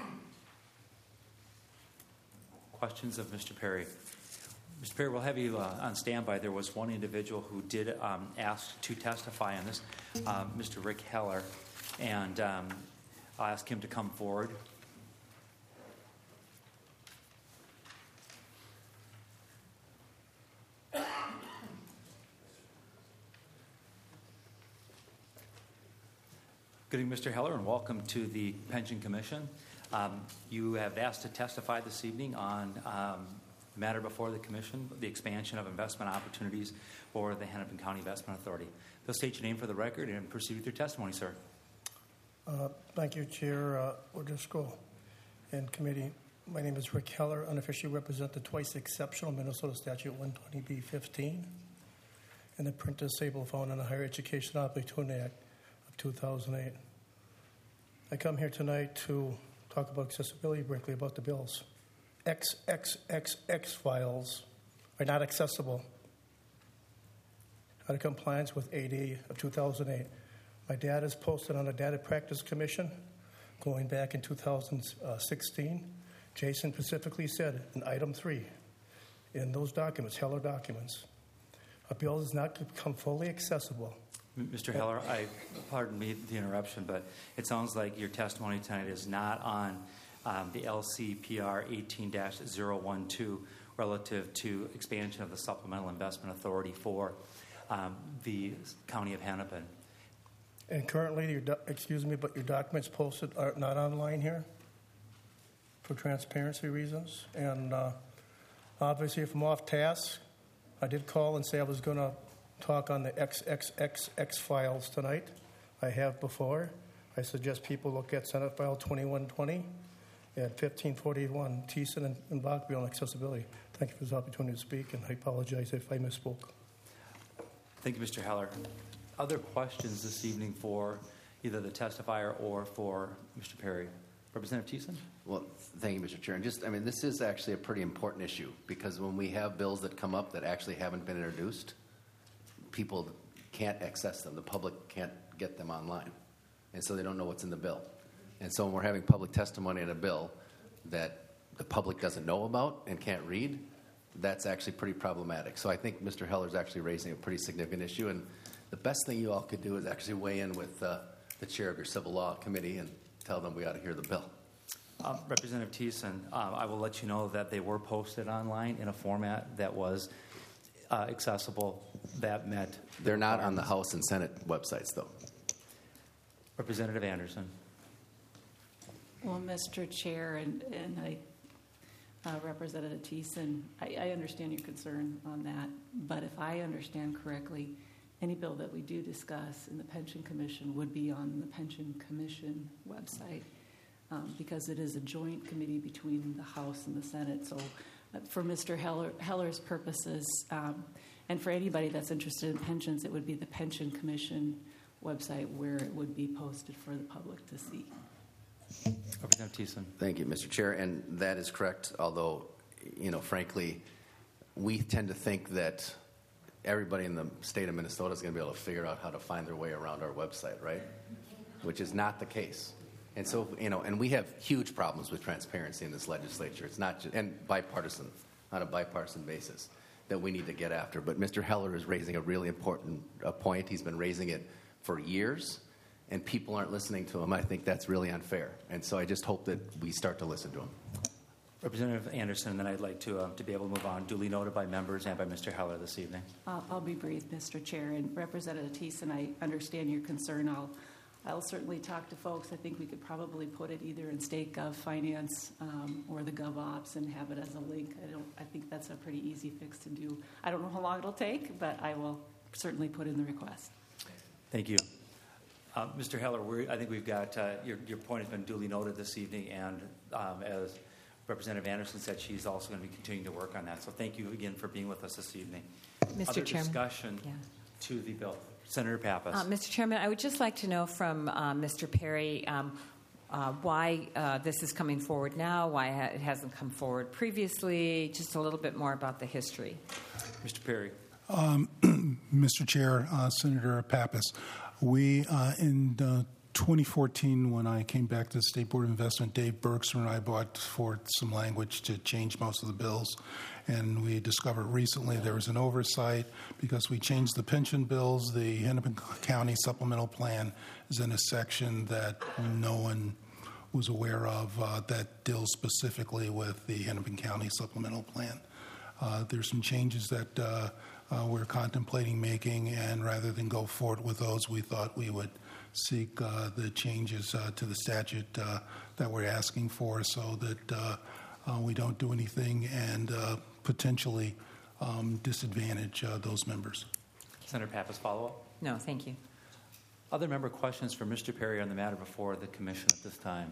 Questions of Mister Perry? Mister Perry, we'll have you uh, on standby. There was one individual who did um, ask to testify on this, um, Mister Rick Heller, and um, I'll ask him to come forward. Good evening, Mister Heller, and welcome to the Pension Commission. Um, you have asked to testify this evening on um, the matter before the Commission, the expansion of investment opportunities for the Hennepin County Investment Authority. Please state your name for the record and proceed with your testimony, sir.
Uh, thank you, Chair uh, O'Driscoll and committee. My name is Rick Heller, unofficially represent the twice exceptional Minnesota Statute one twenty B fifteen and the Print Disabled found in the Higher Education Opportunity Act of two thousand eight. I come here tonight to talk about accessibility, briefly about the bills. X X X X files are not accessible. Out of compliance with A D of two thousand eight. My data is posted on the Data Practice Commission going back in two thousand sixteen. Jason specifically said in item three, in those documents, Heller documents, a bill does not become fully accessible
Mister Heller, I pardon me the interruption, but it sounds like your testimony tonight is not on um, the L C P R eighteen dash zero one two relative to expansion of the Supplemental Investment Authority for um, the County of Hennepin.
And currently, your do- excuse me, but your documents posted are not online here for transparency reasons. And uh, obviously, if I'm off task, I did call and say I was going to talk on the triple X files tonight. I have before. I suggest people look at Senate File twenty-one twenty and fifteen forty-one, Thiessen and, and Bachby on accessibility. Thank you for this opportunity to speak, and I apologize if I misspoke.
Thank you, Mister Heller. Other questions this evening for either the testifier or for Mister Perry? Representative Thiessen?
Well, thank you, Mister Chair. And just, I mean, this is actually a pretty important issue because when we have bills that come up that actually haven't been introduced, people can't access them. The public can't get them online. And so they don't know what's in the bill. And so when we're having public testimony on a bill that the public doesn't know about and can't read, that's actually pretty problematic. So I think Mister Heller's actually raising a pretty significant issue. And the best thing you all could do is actually weigh in with uh, the chair of your Civil Law Committee and tell them we ought to hear the bill.
Uh, Representative Thiessen, uh, I will let you know that they were posted online in a format that was uh, accessible, that met.
They're not on the House and Senate websites, though.
Representative Anderson.
Well, Mister Chair and, and I, uh, Representative Thiessen, I, I understand your concern on that, but if I understand correctly, any bill that we do discuss in the Pension Commission would be on the Pension Commission website um, because it is a joint committee between the House and the Senate. So uh, for Mister Heller, Heller's purposes um, and for anybody that's interested in pensions, it would be the Pension Commission website where it would be posted for the public to see.
Representative Thiessen.
Thank you, Mister Chair. And that is correct, although, you know, frankly, we tend to think that everybody in the state of Minnesota is going to be able to figure out how to find their way around our website, right? Which is not the case. And so, you know, and we have huge problems with transparency in this legislature. It's not just, and bipartisan, on a bipartisan basis, that we need to get after. But Mister Heller is raising a really important uh, point. He's been raising it for years, and people aren't listening to him. I think that's really unfair. And so I just hope that we start to listen to him.
Representative Anderson, then I'd like to, uh, to be able to move on, duly noted by members and by Mister Heller this evening.
Uh, I'll be brief, Mister Chair. And Representative Thiessen, I understand your concern. I'll, I'll certainly talk to folks. I think we could probably put it either in State Gov Finance um, or the GovOps and have it as a link. I don't. I think that's a pretty easy fix to do. I don't know how long it'll take, but I will certainly put in the request.
Thank you. Uh, Mister Heller, we're, I think we've got, uh, your, your point has been duly noted this evening, and um, as Representative Anderson said, she's also going to be continuing to work on that. So thank you again for being with us this evening.
Mister
Other
Chairman.
discussion
Yeah.
to the bill. Senator Pappas.
Uh, Mister Chairman, I would just like to know from uh, Mister Perry um, uh, why uh, this is coming forward now, why ha- it hasn't come forward previously, just a little bit more about the history.
Mister Perry.
Um, Mister Chair, uh, Senator Pappas, we uh, in uh, twenty fourteen, when I came back to the State Board of Investment, Dave Berkser and I brought forth some language to change most of the bills. And we discovered recently there was an oversight because we changed the pension bills. The Hennepin County Supplemental Plan is in a section that no one was aware of uh, that deals specifically with the Hennepin County Supplemental Plan. Uh, there's some changes that uh, uh, we're contemplating making, and rather than go forward with those, we thought we would seek uh, the changes uh, to the statute uh, that we're asking for so that uh, uh, we don't do anything and uh, potentially um, disadvantage uh, those members.
Senator Pappas, follow-up?
No, thank you.
Other member questions for Mister Perry on the matter before the commission at this time?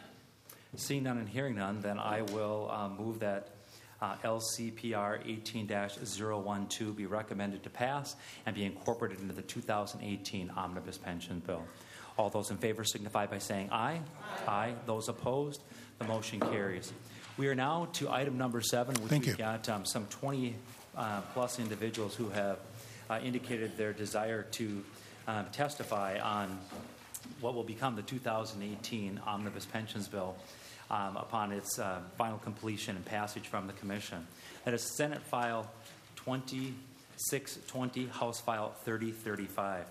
Seeing none and hearing none, then I will uh, move that uh, L C P R eighteen dash zero one two be recommended to pass and be incorporated into the two thousand eighteen Omnibus Pension Bill. All those in favor signify by saying aye. Aye. Aye. Those opposed, the motion carries. We are now to item number seven, which
Thank
we've
you.
got um, some twenty uh, plus individuals who have uh, indicated their desire to um, testify on what will become the two thousand eighteen Omnibus Pensions Bill um, upon its uh, final completion and passage from the Commission. That is Senate File twenty-six twenty, House File thirty thirty-five.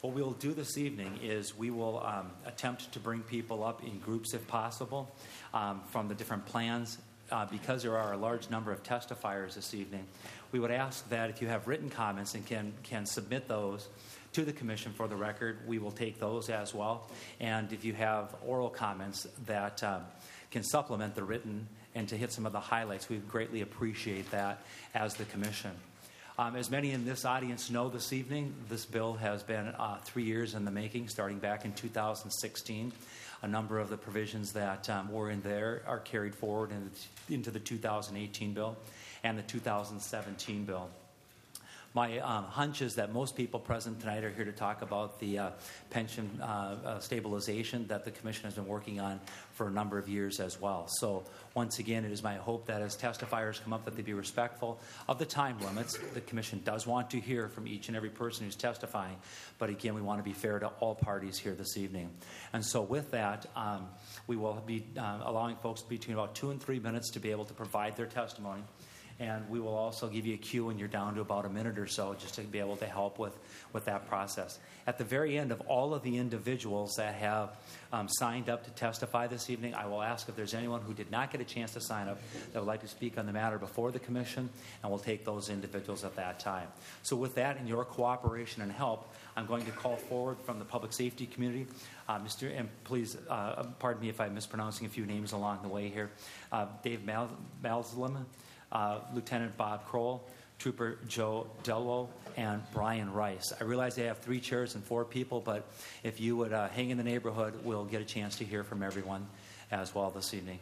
What we'll do this evening is we will um, attempt to bring people up in groups if possible um, from the different plans. Uh, because there are a large number of testifiers this evening, we would ask that if you have written comments and can, can submit those to the Commission for the record, we will take those as well. And if you have oral comments that um, can supplement the written and to hit some of the highlights, we greatly appreciate that as the Commission. Um, as many in this audience know this evening, this bill has been uh, three years in the making, starting back in two thousand sixteen. A number of the provisions that um, were in there are carried forward in the, into the two thousand eighteen bill and the two thousand seventeen bill. My um, hunch is that most people present tonight are here to talk about the uh, pension uh, uh, stabilization that the Commission has been working on for a number of years as well. So once again, it is my hope that as testifiers come up that they be respectful of the time limits. The Commission does want to hear from each and every person who's testifying, but again, we want to be fair to all parties here this evening. And so with that, um, we will be uh, allowing folks between about two and three minutes to be able to provide their testimony. And we will also give you a cue when you're down to about a minute or so just to be able to help with, with that process. At the very end of all of the individuals that have um, signed up to testify this evening, I will ask if there's anyone who did not get a chance to sign up that would like to speak on the matter before the Commission, and we'll take those individuals at that time. So with that and your cooperation and help, I'm going to call forward from the public safety community. Uh, Mister And please, uh, pardon me if I'm mispronouncing a few names along the way here. Uh, Dave Mal- Malzlim, Uh, Lieutenant Bob Kroll, Trooper Joe Delwo, and Brian Rice. I realize they have three chairs and four people, but if you would uh, hang in the neighborhood, we'll get a chance to hear from everyone as well this evening.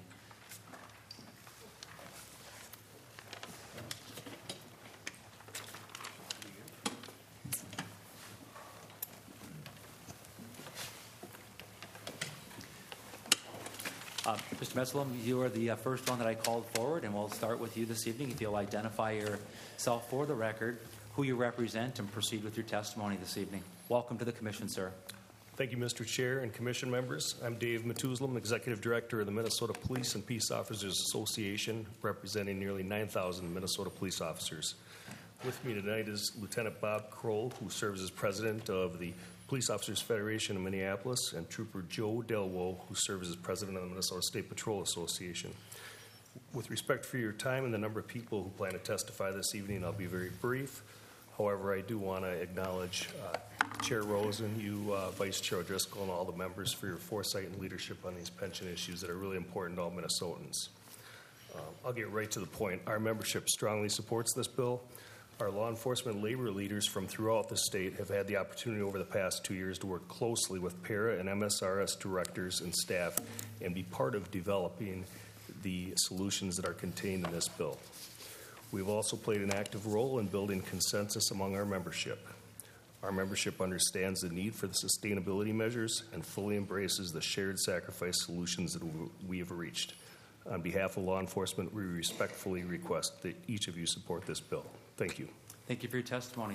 Uh, Mister Metzlum, you are the uh, first one that I called forward, and we'll start with you this evening. If you'll identify yourself for the record, who you represent, and proceed with your testimony this evening. Welcome to the Commission, sir.
Thank you, Mister Chair and Commission members. I'm Dave Metuzlem, Executive Director of the Minnesota Police and Peace Officers Association, representing nearly nine thousand Minnesota police officers. With me tonight is Lieutenant Bob Kroll, who serves as President of the Police Officers Federation of Minneapolis, and Trooper Joe Delwo, who serves as President of the Minnesota State Patrol Association. With respect for your time and the number of people who plan to testify this evening, I'll be very brief. However, I do want to acknowledge uh, Chair Rosen, you, uh, Vice Chair O'Driscoll, and all the members for your foresight and leadership on these pension issues that are really important to all Minnesotans. Uh, I'll get right to the point. Our membership strongly supports this bill. Our law enforcement labor leaders from throughout the state have had the opportunity over the past two years to work closely with PARA and M S R S directors and staff and be part of developing the solutions that are contained in this bill. We've also played an active role in building consensus among our membership. Our membership understands the need for the sustainability measures and fully embraces the shared sacrifice solutions that we have reached. On behalf of law enforcement, we respectfully request that each of you support this bill. Thank you.
Thank you for your testimony.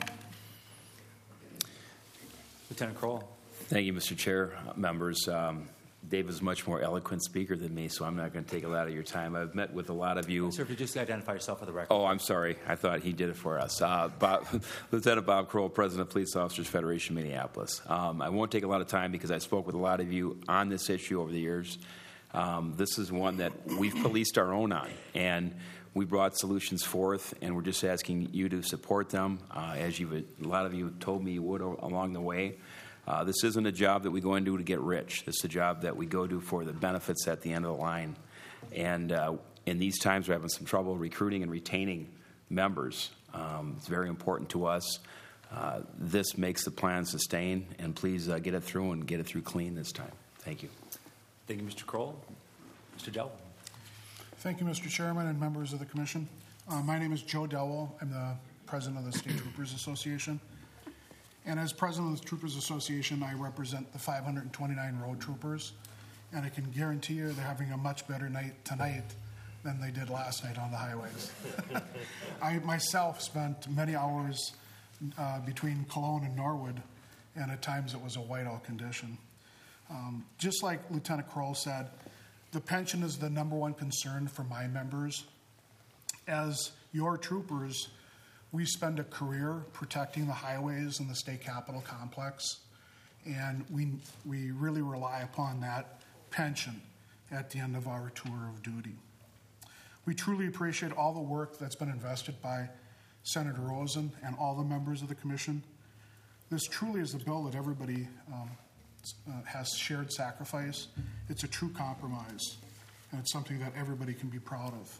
Lieutenant Kroll.
Thank you, Mister Chair, members. Um, Dave is a much more eloquent speaker than me, so I'm not going to take a lot of your time. I've met with a lot of you.
Sir, if you just identify yourself for the record.
Oh, I'm sorry. I thought he did it for us. Uh, Bob, Lieutenant Bob Kroll, President of Police Officers Federation, Minneapolis. Um, I won't take a lot of time because I spoke with a lot of you on this issue over the years. Um, this is one that we've policed our own on, and we brought solutions forth, and we're just asking you to support them, uh, as you've, a lot of you told me you would along the way. Uh, this isn't a job that we go and do to get rich. This is a job that we go do for the benefits at the end of the line. And uh, in these times, we're having some trouble recruiting and retaining members. Um, it's very important to us. Uh, this makes the plan sustain, and please uh, get it through and get it through clean this time. Thank you.
Thank you, Mister Kroll. Mister Delwo.
Thank you, Mister Chairman and members of the Commission. Uh, my name is Joe Delwo. I'm the President of the State Troopers Association. And as President of the Troopers Association, I represent the five hundred twenty-nine road troopers. And I can guarantee you they're having a much better night tonight than they did last night on the highways. I myself spent many hours uh, between Cologne and Norwood, and at times it was a whiteout condition. Um, just like Lieutenant Kroll said, the pension is the number one concern for my members. As your troopers, we spend a career protecting the highways and the state capitol complex. and we, we really rely upon that pension at the end of our tour of duty. We truly appreciate all the work that's been invested by Senator Rosen and all the members of the commission. This truly is a bill that everybody um, uh, has shared sacrifice. It's a true compromise, and it's something that everybody can be proud of.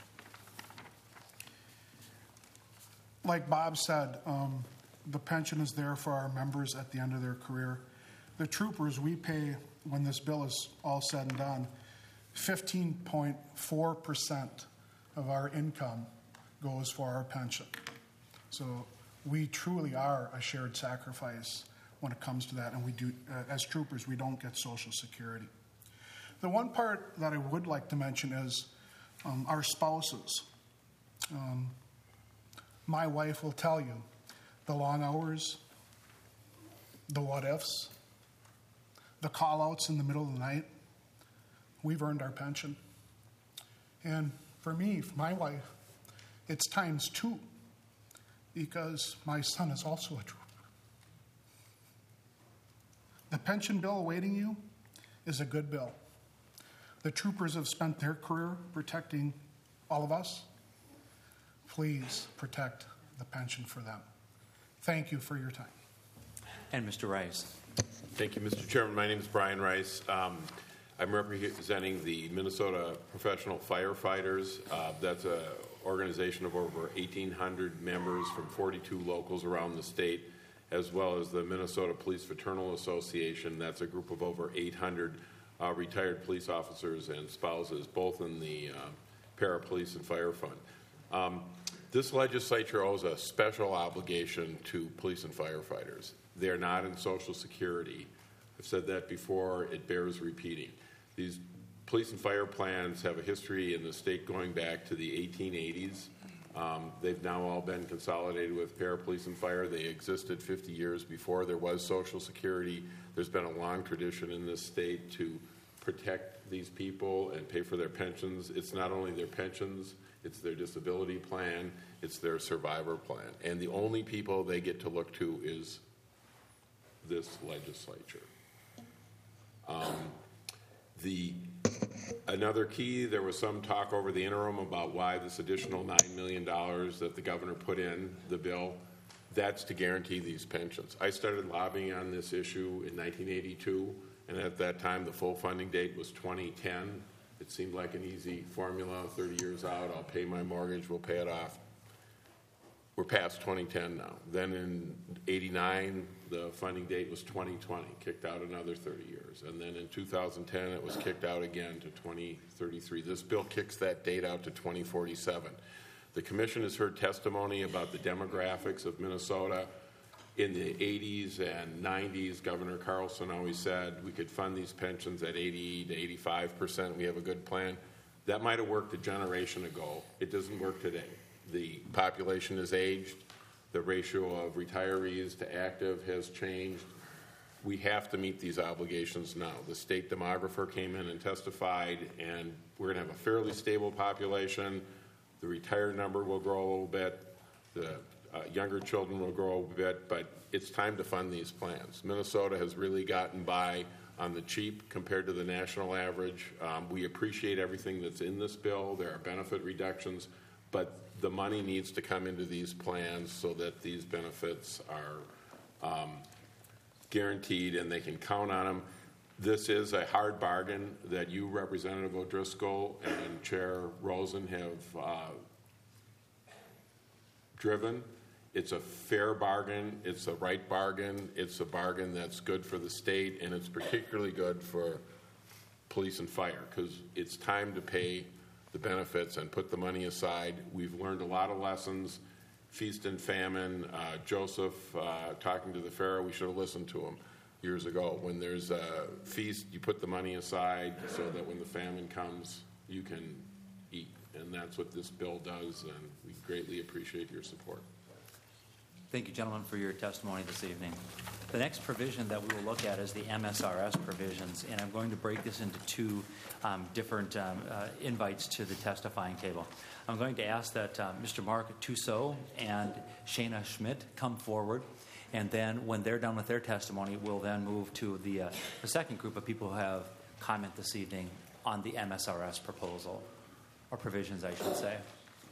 Like Bob said, um, the pension is there for our members at the end of their career. The troopers, we pay, when this bill is all said and done, fifteen point four percent of our income goes for our pension. So we truly are a shared sacrifice when it comes to that, and we do, uh, as troopers, we don't get Social Security. The one part that I would like to mention is um, our spouses. Um, my wife will tell you the long hours, the what ifs, the call outs in the middle of the night. We've earned our pension. And for me, for my wife, it's times two, because my son is also a trooper. The pension bill awaiting you is a good bill. The troopers have spent their career protecting all of us. Please protect the pension for them. Thank you for your time.
And Mister Rice.
Thank you, Mister Chairman. My name is Brian Rice. Um, I'm representing the Minnesota Professional Firefighters. Uh, that's an organization of over eighteen hundred members from forty-two locals around the state, as well as the Minnesota Police Fraternal Association. That's a group of over eight hundred uh, retired police officers and spouses, both in the uh, Para-Police and Fire Fund. Um, this legislature owes a special obligation to police and firefighters. They're not in Social Security. I've said that before. It bears repeating. These police and fire plans have a history in the state going back to the eighteen eighties. Um, they've now all been consolidated with Para-Police and Fire. They existed fifty years before there was Social Security. There's been a long tradition in this state to protect these people and pay for their pensions. It's not only their pensions, it's their disability plan, it's their survivor plan. And the only people they get to look to is this legislature. Um, the another key, there was some talk over the interim about why this additional nine million dollars that the governor put in the bill, that's to guarantee these pensions. I started lobbying on this issue in nineteen eighty-two, and at that time the full funding date was twenty ten. It seemed like an easy formula, thirty years out, I'll pay my mortgage, we'll pay it off. We're past twenty ten now. Then in eighty-nine, the funding date was twenty twenty, kicked out another thirty years. And then in two thousand ten, it was kicked out again to twenty thirty-three. This bill kicks that date out to twenty forty-seven. The commission has heard testimony about the demographics of Minnesota. In the eighties and nineties, Governor Carlson always said we could fund these pensions at eighty to eighty-five percent. We have a good plan. That might have worked a generation ago. It doesn't work today. The population has aged. The ratio of retirees to active has changed. We have to meet these obligations now. The state demographer came in and testified, and we're going to have a fairly stable population. The retired number will grow a little bit. The uh, younger children will grow a bit, but it's time to fund these plans. Minnesota has really gotten by on the cheap compared to the national average. Um, we appreciate everything that's in this bill. There are benefit reductions, but the money needs to come into these plans so that these benefits are um, guaranteed and they can count on them. This is a hard bargain that you, Representative O'Driscoll, and Chair Rosen have uh, driven. It's a fair bargain. It's a right bargain. It's a bargain that's good for the state, and it's particularly good for police and fire because it's time to pay the benefits and put the money aside. We've learned a lot of lessons, feast and famine. Uh, Joseph, uh, talking to the Pharaoh, we should have listened to him years ago. When there's a feast, you put the money aside so that when the famine comes, you can eat. And that's what this bill does, and we greatly appreciate your support.
Thank you, gentlemen, for your testimony this evening. The next provision that we will look at is the M S R S provisions, and I'm going to break this into two um, different um, uh, invites to the testifying table. I'm going to ask that uh, Mister Mark Tussaud and Shana Schmidt come forward, And then when they're done with their testimony, we'll then move to the, uh, the second group of people who have comment this evening on the M S R S proposal, or provisions, I should say.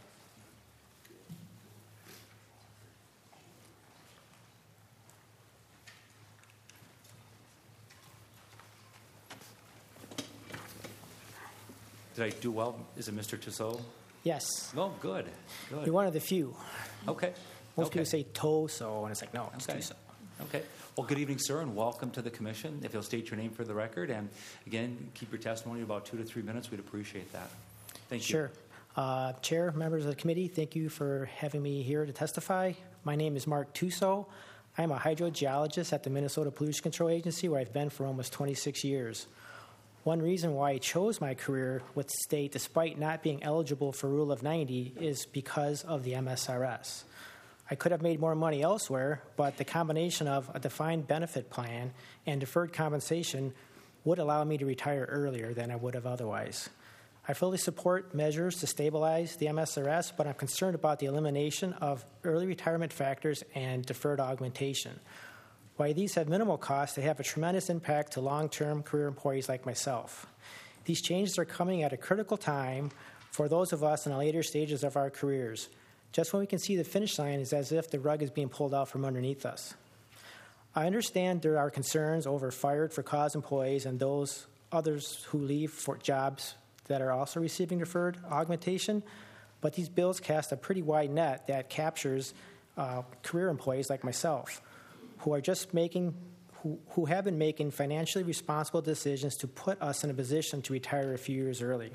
Did I do well? Is it Mister Tussaud?
Yes.
Oh, good. Good.
You're one of the few.
Okay.
Most
okay.
people say Toso, and it's like, no, it's
okay.
Tuso.
Okay. Well, good evening, sir, and welcome to the commission. If you'll state your name for the record, and again, keep your testimony about two to three minutes, we'd appreciate that. Thank you.
Sure. Uh, Chair, members of the committee, thank you for having me here to testify. My name is Mark Tuso. I'm a hydrogeologist at the Minnesota Pollution Control Agency, where I've been for almost twenty-six years. One reason why I chose my career with the state, despite not being eligible for Rule of ninety, is because of the M S R S. I could have made more money elsewhere, but the combination of a defined benefit plan and deferred compensation would allow me to retire earlier than I would have otherwise. I fully support measures to stabilize the M S R S, but I'm concerned about the elimination of early retirement factors and deferred augmentation. While these have minimal costs, they have a tremendous impact to long-term career employees like myself. These changes are coming at a critical time for those of us in the later stages of our careers. Just when we can see the finish line, it's as if the rug is being pulled out from underneath us. I understand there are concerns over fired for cause employees and those others who leave for jobs that are also receiving deferred augmentation, but these bills cast a pretty wide net that captures uh, career employees like myself, who are just making, who, who have been making financially responsible decisions to put us in a position to retire a few years early.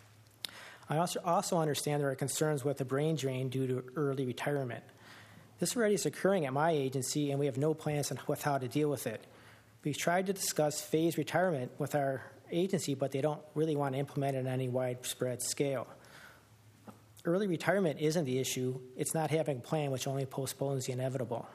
I also, also understand there are concerns with the brain drain due to early retirement. This already is occurring at my agency, and we have no plans on with how to deal with it. We've tried to discuss phased retirement with our agency, but they don't really want to implement it on any widespread scale. Early retirement isn't the issue. It's not having a plan, which only postpones the inevitable.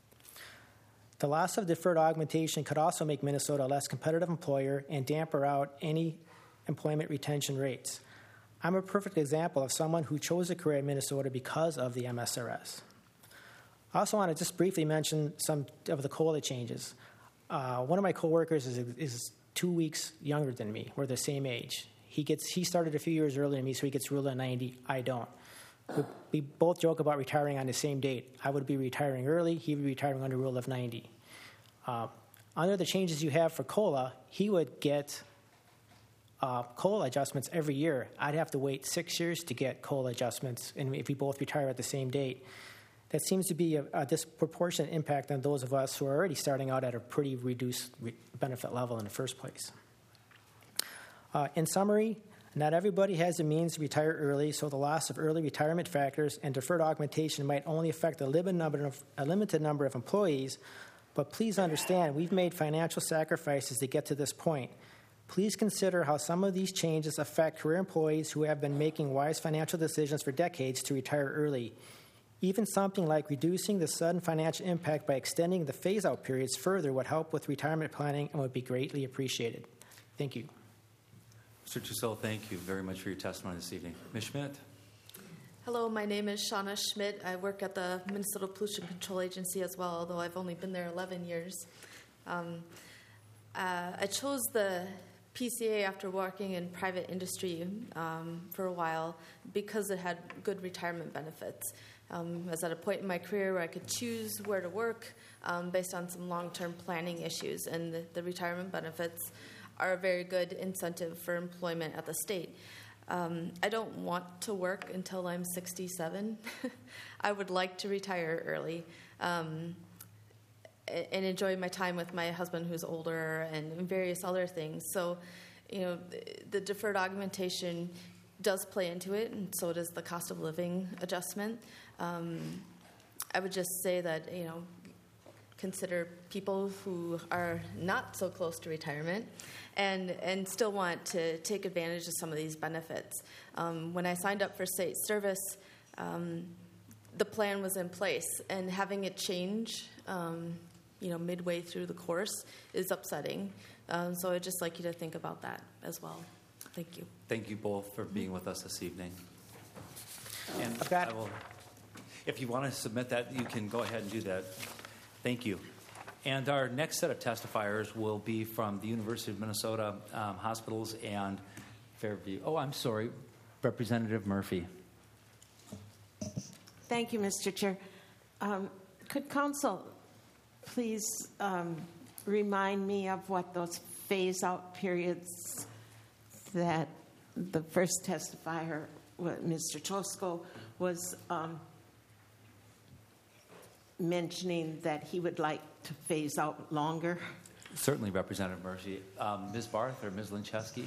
The loss of deferred augmentation could also make Minnesota a less competitive employer and damper out any employment retention rates. I'm a perfect example of someone who chose a career in Minnesota because of the M S R S. I also want to just briefly mention some of the COLA changes. Uh, one of my coworkers is, is two weeks younger than me. We're the same age. He gets he started a few years earlier than me, so he gets ruled at ninety. I don't. We, we both joke about retiring on the same date. I would be retiring early. He would be retiring under rule of ninety. Uh, under the changes you have for COLA, he would get uh, COLA adjustments every year. I'd have to wait six years to get COLA adjustments, and if we both retire at the same date. That seems to be a, a disproportionate impact on those of us who are already starting out at a pretty reduced re- benefit level in the first place. Uh, in summary, not everybody has the means to retire early, so the loss of early retirement factors and deferred augmentation might only affect a limited number of, a limited number of employees, but please understand we've made financial sacrifices to get to this point. Please consider how some of these changes affect career employees who have been making wise financial decisions for decades to retire early. Even something like reducing the sudden financial impact by extending the phase-out periods further would help with retirement planning and would be greatly appreciated. Thank you.
Mister Tussaud, thank you very much for your testimony this evening. Miz Schmidt.
Hello, my name is Shauna Schmidt. I work at the Minnesota Pollution Control Agency as well, although I've only been there eleven years. Um, uh, I chose the P C A after working in private industry um, for a while because it had good retirement benefits. Um, I was at a point in my career where I could choose where to work um, based on some long-term planning issues, and the, the retirement benefits are a very good incentive for employment at the state. Um, I don't want to work until I'm sixty-seven. I would like to retire early um, and enjoy my time with my husband who's older and various other things. So, you know, the deferred augmentation does play into it, and so does the cost of living adjustment. Um, I would just say that, you know, consider people who are not so close to retirement and and still want to take advantage of some of these benefits. Um, when I signed up for state service, um, the plan was in place, and having it change, um, you know, midway through the course is upsetting. Um, so I'd just like you to think about that as well. Thank you.
Thank you both for being with us this evening. And
I've got-
I will, if you want to submit that, you can go ahead and do that. Thank you. And our next set of testifiers will be from the University of Minnesota um, Hospitals and Fairview. Oh, I'm sorry, Representative Murphy.
Thank you, Mister Chair. Um, could Council please um, remind me of what those phase-out periods that the first testifier, Mister Tosco, was um, mentioning that he would like to phase out longer?
Certainly, Representative Murphy. Um, Miz Barth or Miz Linchewski?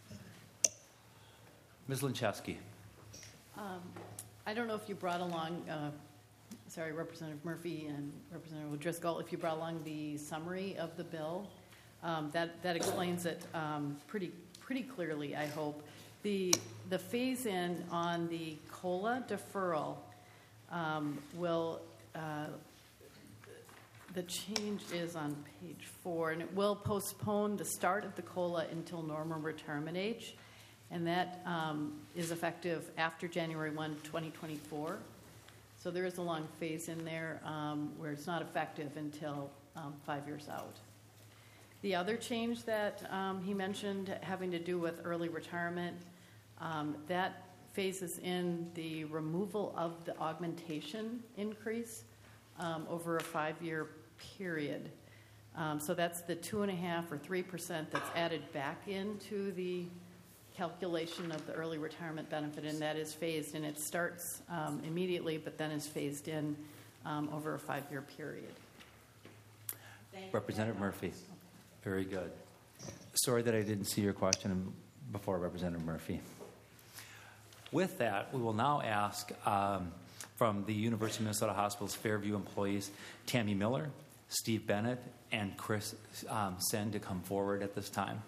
Miz Linchewski.
Um, I don't know if you brought along, uh, sorry, Representative Murphy and Representative O'Driscoll, if you brought along the summary of the bill. Um, that, that explains it um, pretty pretty clearly, I hope. The, the phase-in on the COLA deferral um, will, uh, the change is on page four, and it will postpone the start of the COLA until normal retirement age, and that um, is effective after January first, twenty twenty-four. So there is a long phase in there um, where it's not effective until um, five years out. The other change that um, he mentioned having to do with early retirement, um, that phases in the removal of the augmentation increase um, over a five-year period. Um, so that's the two and a half or three percent that's added back into the calculation of the early retirement benefit, and that is phased, and it starts um, immediately, but then is phased in um, over a five-year period.
Representative Murphy. Very good. Sorry that I didn't see your question before, Representative Murphy. With that, we will now ask um, from the University of Minnesota Hospitals Fairview employees, Tammy Miller, Steve Bennett, and Chris um, Sen to come forward at this time.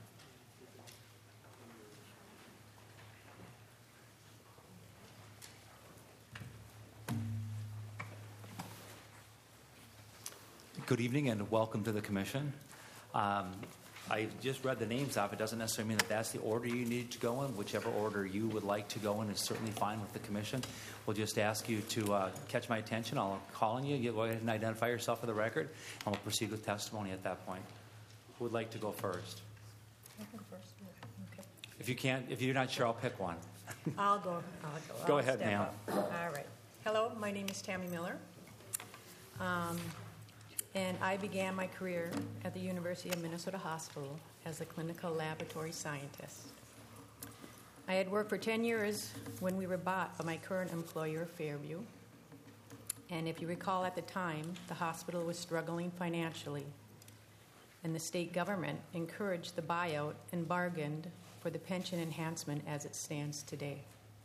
Good evening and welcome to the Commission. Um, I just read the names off. It doesn't necessarily mean that that's the order you need to go in. Whichever order you would like to go in is certainly fine with the Commission. We'll just ask you to uh, catch my attention. I'll call on you. You go ahead and identify yourself for the record, and we'll proceed with testimony at that point. Who would like to go first?
I go first. Okay.
If you can't, if you're not sure, I'll pick one.
I'll go. I'll go.
Go
I'll
ahead,
step
ma'am.
up. All right. Hello, my name is Tammy Miller. Um, And I began my career at the University of Minnesota Hospital as a clinical laboratory scientist. I had worked for ten years when we were bought by my current employer, Fairview. And if you recall, at the time, the hospital was struggling financially, and the state government encouraged the buyout and bargained for the pension enhancement as it stands today.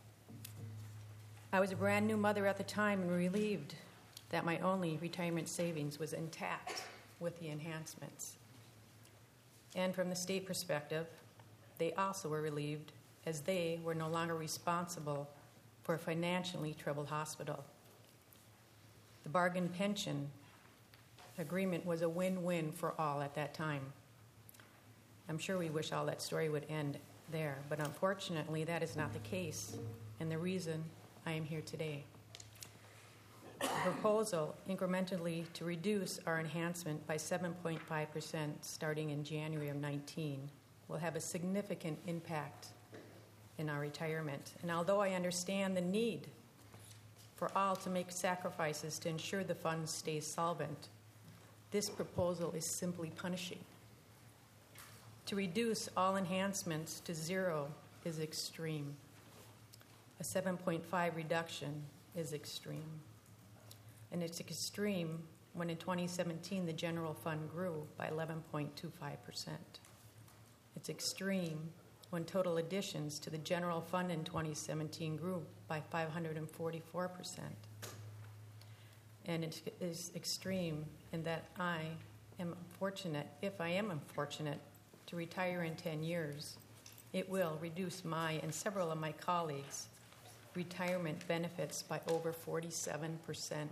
I was a brand new mother at the time and relieved that my only retirement savings was intact with the enhancements. And from the state perspective, they also were relieved as they were no longer responsible for a financially troubled hospital. The bargain pension agreement was a win-win for all at that time. I'm sure we wish all that story would end there, but unfortunately that is not the case, and the reason I am here today. The proposal incrementally to reduce our enhancement by seven point five percent starting in January of nineteen will have a significant impact in our retirement. And although I understand the need for all to make sacrifices to ensure the fund stays solvent, this proposal is simply punishing. To reduce all enhancements to zero is extreme. A seven point five reduction is extreme. And it's extreme when in twenty seventeen the general fund grew by eleven point two five percent. It's extreme when total additions to the general fund in twenty seventeen grew by five hundred forty-four percent. And it is extreme in that I am fortunate, if I am unfortunate, to retire in ten years. It will reduce my and several of my colleagues' retirement benefits by over forty-seven percent.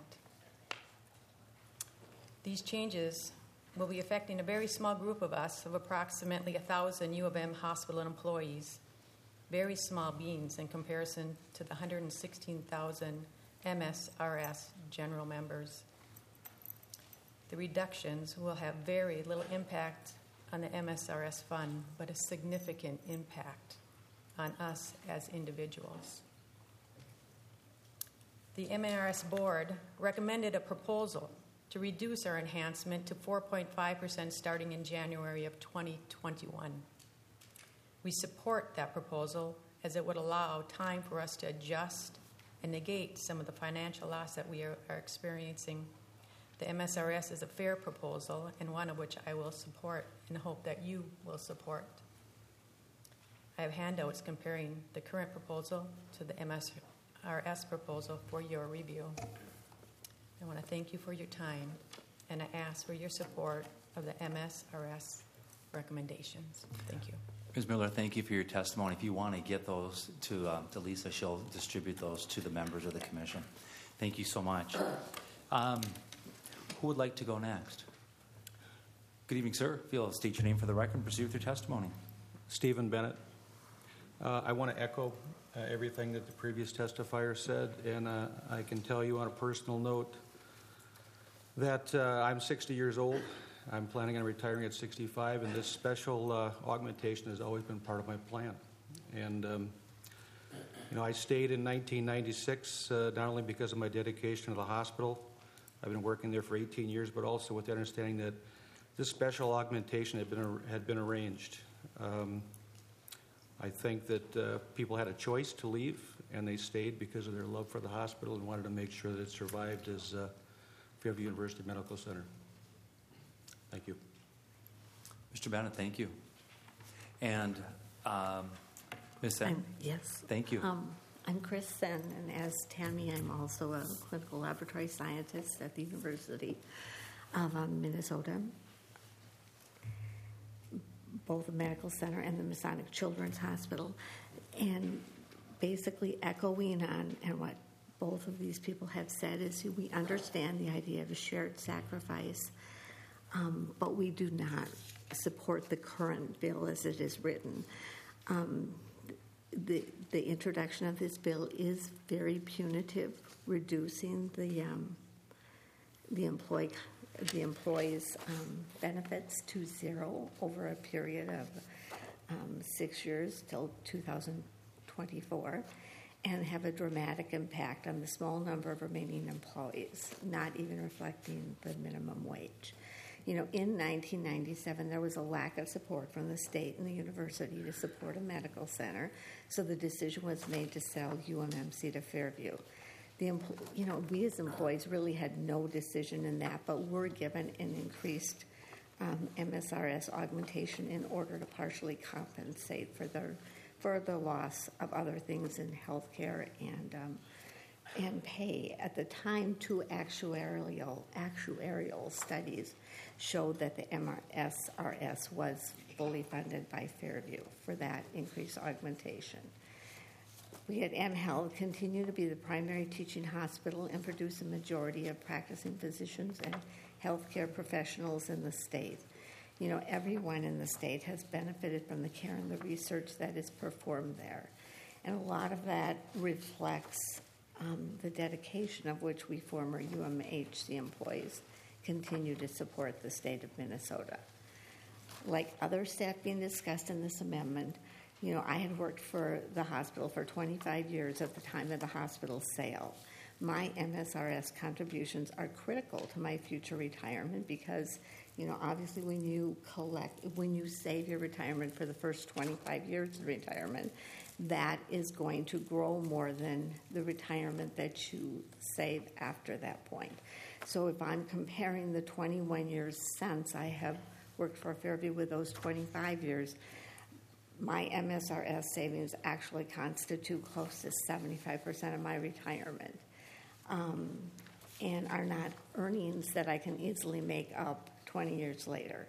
These changes will be affecting a very small group of us of approximately one thousand U of M hospital employees, very small beings in comparison to the one hundred sixteen thousand M S R S general members. The reductions will have very little impact on the M S R S fund, but a significant impact on us as individuals. The M S R S board recommended a proposal to reduce our enhancement to four point five percent starting in January of twenty twenty-one. We support that proposal as it would allow time for us to adjust and negate some of the financial loss that we are, are experiencing. The M S R S is a fair proposal and one of which I will support and hope that you will support. I have handouts comparing the current proposal to the M S R S proposal for your review. I want to thank you for your time, and I ask for your support of the M S R S recommendations. Thank you.
Miz Miller, thank you for your testimony. If you want to get those to, uh, to Lisa, she'll distribute those to the members of the commission. Thank you so much. Um, who would like to go next? Good evening, sir. If you'll state your name for the record and proceed with your testimony.
Stephen Bennett. Uh, I want to echo uh, everything that the previous testifier said, and uh, I can tell you on a personal note that uh, I'm sixty years old. I'm planning on retiring at sixty-five, and this special uh, augmentation has always been part of my plan. And, um, you know, I stayed in nineteen ninety-six uh, not only because of my dedication to the hospital. I've been working there for eighteen years, but also with the understanding that this special augmentation had been, had been arranged. Um, I think that uh, people had a choice to leave, and they stayed because of their love for the hospital and wanted to make sure that it survived as uh, Fairview University Medical Center. Thank you.
Mister Bennett, thank you. And um, Miz Sen?
I'm, yes.
Thank you.
Um, I'm Chris Sen, and as Tammy, I'm also a clinical laboratory scientist at the University of um, Minnesota, both the Medical Center and the Masonic Children's Hospital. And basically echoing on and what both of these people have said is we understand the idea of a shared sacrifice, um, but we do not support the current bill as it is written. Um, the, the introduction of this bill is very punitive, reducing the um, the employee the employees' um, benefits to zero over a period of um, six years till two thousand twenty-four, and have a dramatic impact on the small number of remaining employees, not even reflecting the minimum wage. You know, in nineteen ninety-seven, there was a lack of support from the state and the university to support a medical center, so the decision was made to sell U M M C to Fairview. The, you know, we as employees really had no decision in that, but were given an increased um, M S R S augmentation in order to partially compensate for their for the loss of other things in healthcare and um, and pay. At the time, two actuarial actuarial studies showed that the M S R S was fully funded by Fairview for that increased augmentation. We at mHealth continue to be the primary teaching hospital and produce a majority of practicing physicians and healthcare professionals in the state. You know, everyone in the state has benefited from the care and the research that is performed there. And a lot of that reflects um, the dedication of which we former U M H C employees continue to support the state of Minnesota. Like other staff being discussed in this amendment, you know, I had worked for the hospital for twenty-five years at the time of the hospital sale. My M S R S contributions are critical to my future retirement because, you know, obviously when you collect, when you save your retirement for the first twenty-five years of retirement, that is going to grow more than the retirement that you save after that point. So if I'm comparing the twenty-one years since I have worked for Fairview with those twenty-five years, my M S R S savings actually constitute close to seventy-five percent of my retirement, um, and are not earnings that I can easily make up twenty years later.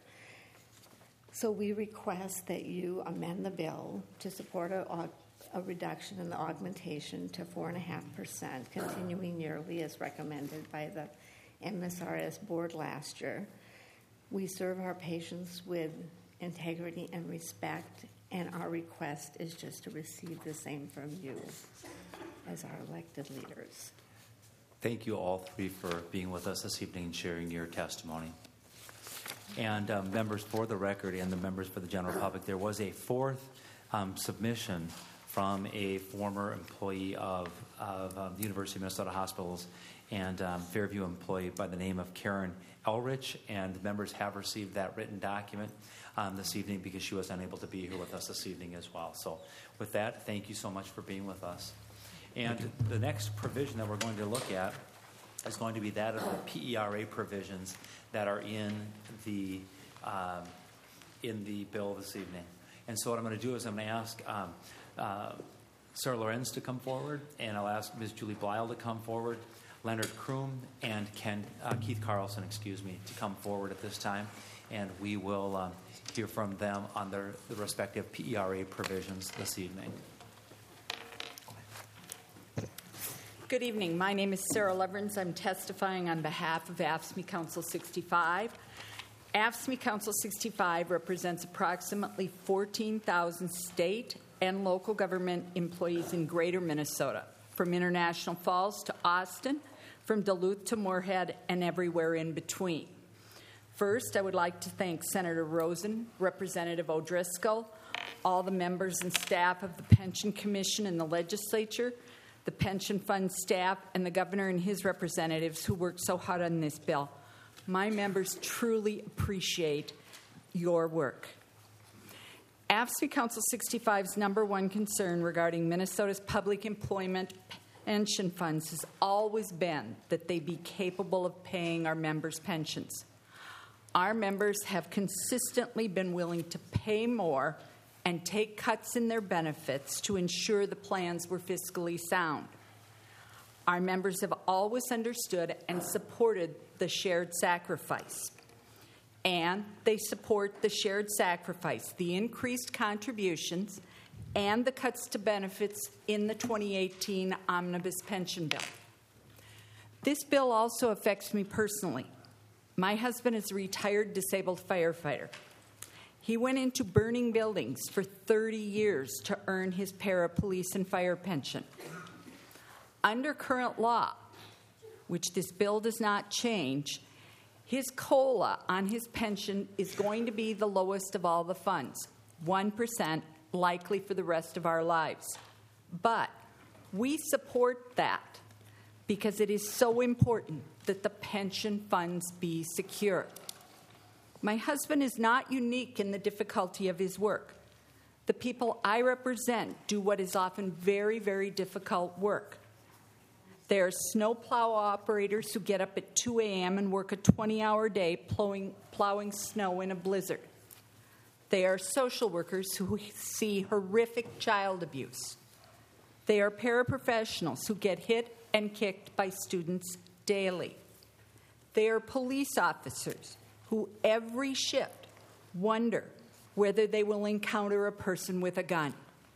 So we request that you amend the bill to support a, a reduction in the augmentation to four point five percent, continuing yearly as recommended by the M S R S board last year. We serve our patients with integrity and respect, and our request is just to receive the same from you as our elected leaders.
thank you all three for being with us this evening and sharing your testimony. And um, members, for the record, and the members for the general public, there was a fourth um, submission from a former employee of, of um, the University of Minnesota Hospitals and um, Fairview employee by the name of Karen Elrich, and members have received that written document um, this evening because she was unable to be here with us this evening as well. So with that, thank you so much for being with us. And the next provision that we're going to look at is going to be that of the P E R A provisions that are in the um, in the bill this evening. And so what I'm going to do is I'm going to ask um, uh, Sarah Lorenz to come forward, and I'll ask Miz Julie Blyle to come forward, Leonard Kroom, and Ken, uh, Keith Carlson, excuse me, to come forward at this time, and we will um, hear from them on their the respective P E R A provisions this evening.
Good evening. My name is Sarah Leverins. I'm testifying on behalf of A F S C M E Council sixty-five. A F S C M E Council sixty-five represents approximately fourteen thousand state and local government employees in greater Minnesota, from International Falls to Austin, from Duluth to Moorhead, and everywhere in between. First, I would like to thank Senator Rosen, Representative O'Driscoll, all the members and staff of the Pension Commission and the legislature, the pension fund staff, and the governor and his representatives who worked so hard on this bill. My members truly appreciate your work. A F S C M E Council sixty-five's number one concern regarding Minnesota's public employment pension funds has always been that they be capable of paying our members' pensions. Our members have consistently been willing to pay more and take cuts in their benefits to ensure the plans were fiscally sound. Our members have always understood and supported the shared sacrifice. And they support the shared sacrifice, the increased contributions, and the cuts to benefits in the twenty eighteen Omnibus Pension Bill. This bill also affects me personally. My husband is a retired disabled firefighter. He went into burning buildings for thirty years to earn his para-police and fire pension. Under current law, which this bill does not change, his COLA on his pension is going to be the lowest of all the funds, one percent, likely for the rest of our lives. But we support that because it is so important that the pension funds be secure. My husband is not unique in the difficulty of his work. The people I represent do what is often very, very difficult work. They are snowplow operators who get up at two a.m. and work a twenty-hour day plowing, plowing snow in a blizzard. They are social workers who see horrific child abuse. They are paraprofessionals who get hit and kicked by students daily. They are police officers who every shift wonder whether they will encounter a person with a gun.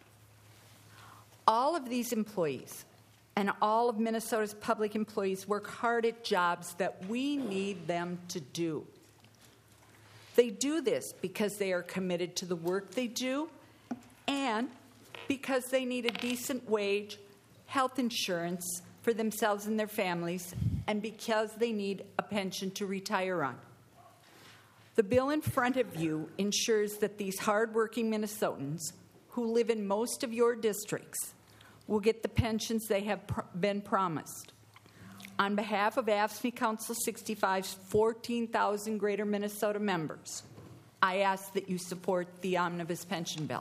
All of these employees and all of Minnesota's public employees work hard at jobs that we need them to do. They do this because they are committed to the work they do and because they need a decent wage, health insurance for themselves and their families, and because they need a pension to retire on. The bill in front of you ensures that these hardworking Minnesotans who live in most of your districts will get the pensions they have pr- been promised. On behalf of A F S C M E Council sixty-five's fourteen thousand Greater Minnesota members, I ask that you support the Omnibus Pension Bill.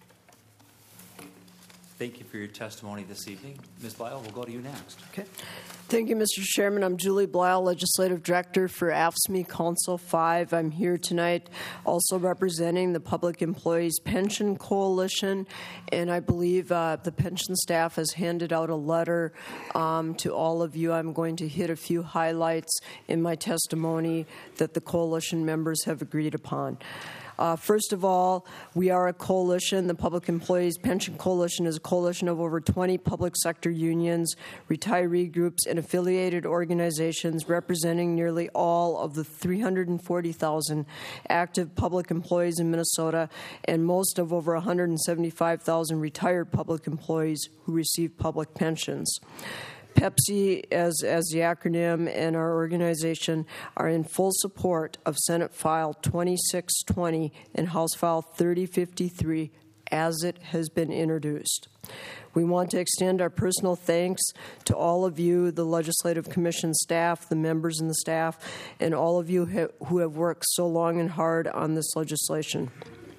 Thank you for your testimony this evening. Miz Blyle, we'll go to you next.
Okay. Thank you, Mister Chairman. I'm Julie Blyle, Legislative Director for A F S C M E Council five. I'm here tonight also representing the Public Employees Pension Coalition, and I believe uh, the pension staff has handed out a letter um, to all of you. I'm going to hit a few highlights in my testimony that the coalition members have agreed upon. Uh, first of all, we are a coalition. The Public Employees Pension Coalition is a coalition of over twenty public sector unions, retiree groups, and affiliated organizations representing nearly all of the three hundred forty thousand active public employees in Minnesota and most of over one hundred seventy-five thousand retired public employees who receive public pensions. Pepsi, as, as the acronym, and our organization are in full support of Senate File twenty-six twenty and House File thirty fifty-three as it has been introduced. We want to extend our personal thanks to all of you, the Legislative Commission staff, the members and the staff, and all of you who have worked so long and hard on this legislation.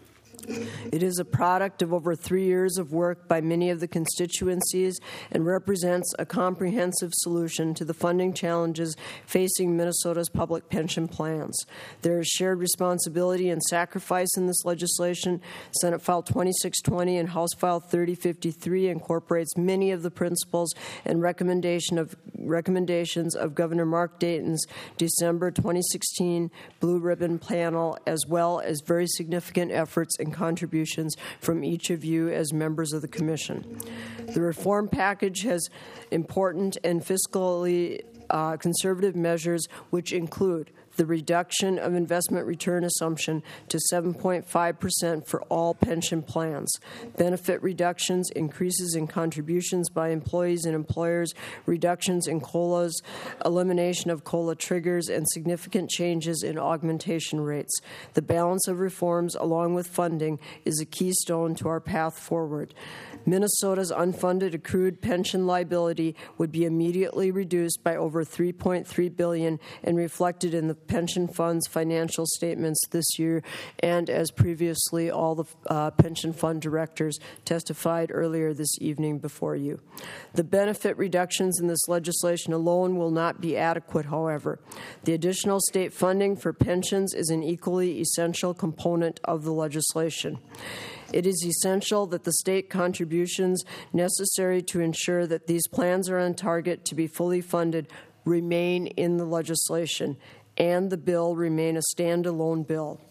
It is a product of over three years of work by many of the constituencies and represents a comprehensive solution to the funding challenges facing Minnesota's public pension plans. There is shared responsibility and sacrifice in this legislation. Senate File twenty-six twenty and House File thirty fifty-three incorporates many of the principles and recommendation of, recommendations of Governor Mark Dayton's December twenty sixteen Blue Ribbon Panel, as well as very significant efforts and contributions from each of you as members of the Commission. The reform package has important and fiscally uh, conservative measures, which include the reduction of investment return assumption to seven point five percent for all pension plans, benefit reductions, increases in contributions by employees and employers, reductions in COLAs, elimination of COLA triggers, and significant changes in augmentation rates. The balance of reforms, along with funding, is a keystone to our path forward. Minnesota's unfunded accrued pension liability would be immediately reduced by over three point three billion dollars and reflected in the pension fund's financial statements this year, and as previously all the uh, pension fund directors testified earlier this evening before you. The benefit reductions in this legislation alone will not be adequate, however. The additional state funding for pensions is an equally essential component of the legislation. It is essential that the state contributions necessary to ensure that these plans are on target to be fully funded remain in the legislation, and the bill remain a standalone bill.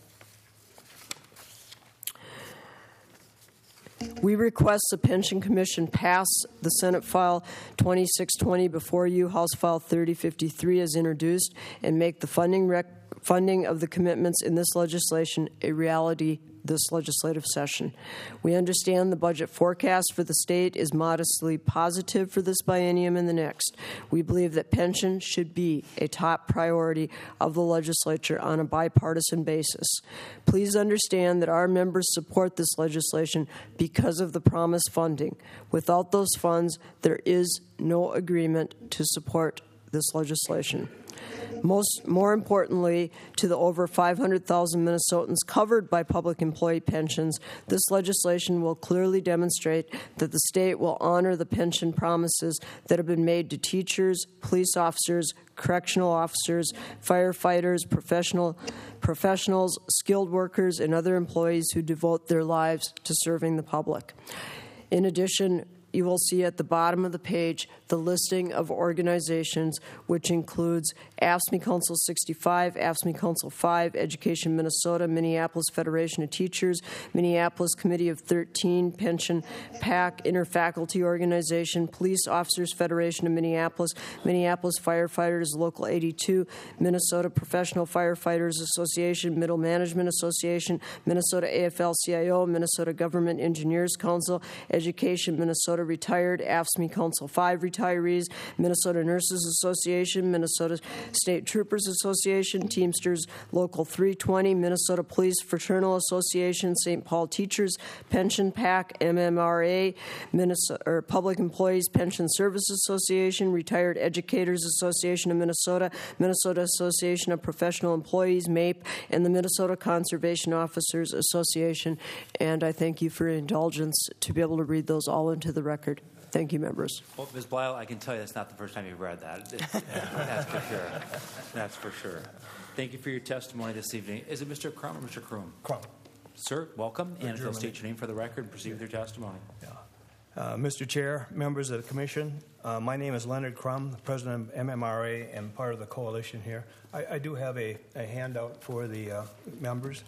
We request the Pension Commission pass the Senate File twenty-six twenty before you, House File thirty fifty-three as introduced, and make the funding rec- funding of the commitments in this legislation a reality this legislative session. We understand the budget forecast for the state is modestly positive for this biennium and the next. We believe that pension should be a top priority of the legislature on a bipartisan basis. Please understand that our members support this legislation because of the promised funding. Without those funds, there is no agreement to support this legislation. Most, more importantly, to the over five hundred thousand Minnesotans covered by public employee pensions, this legislation will clearly demonstrate that the state will honor the pension promises that have been made to teachers, police officers, correctional officers, firefighters, professional, professionals, skilled workers, and other employees who devote their lives to serving the public. In addition, you will see at the bottom of the page the listing of organizations, which includes A F S C M E Council sixty-five, A F S C M E Council five, Education Minnesota, Minneapolis Federation of Teachers, Minneapolis Committee of thirteen, Pension PAC, Interfaculty Organization, Police Officers Federation of Minneapolis, Minneapolis Firefighters Local eighty-two, Minnesota Professional Firefighters Association, Middle Management Association, Minnesota A F L C I O, Minnesota Government Engineers Council, Education Minnesota Retired, A F S C M E Council five Retirees, Minnesota Nurses Association, Minnesota State Troopers Association, Teamsters Local three twenty, Minnesota Police Fraternal Association, Saint Paul Teachers Pension PAC, M M R A, Minnesota or Public Employees Pension Service Association, Retired Educators Association of Minnesota, Minnesota Association of Professional Employees, M A P E, and the Minnesota Conservation Officers Association. And I thank you for your indulgence to be able to read those all into the record. Thank you, members.
Well, Miz Blau, I can tell you that's not the first time you've read that. It's, that's for sure. That's for sure. Thank you for your testimony this evening. Is it Mister Crum or Mister Kroom?
Crum.
Sir, welcome. And if you'll state your name for the record and proceed with your testimony.
Yeah. Uh, Mister Chair, members of the Commission, uh, my name is Leonard Crum, the president of M M R A and part of the coalition here. I, I do have a, a handout for the uh, members.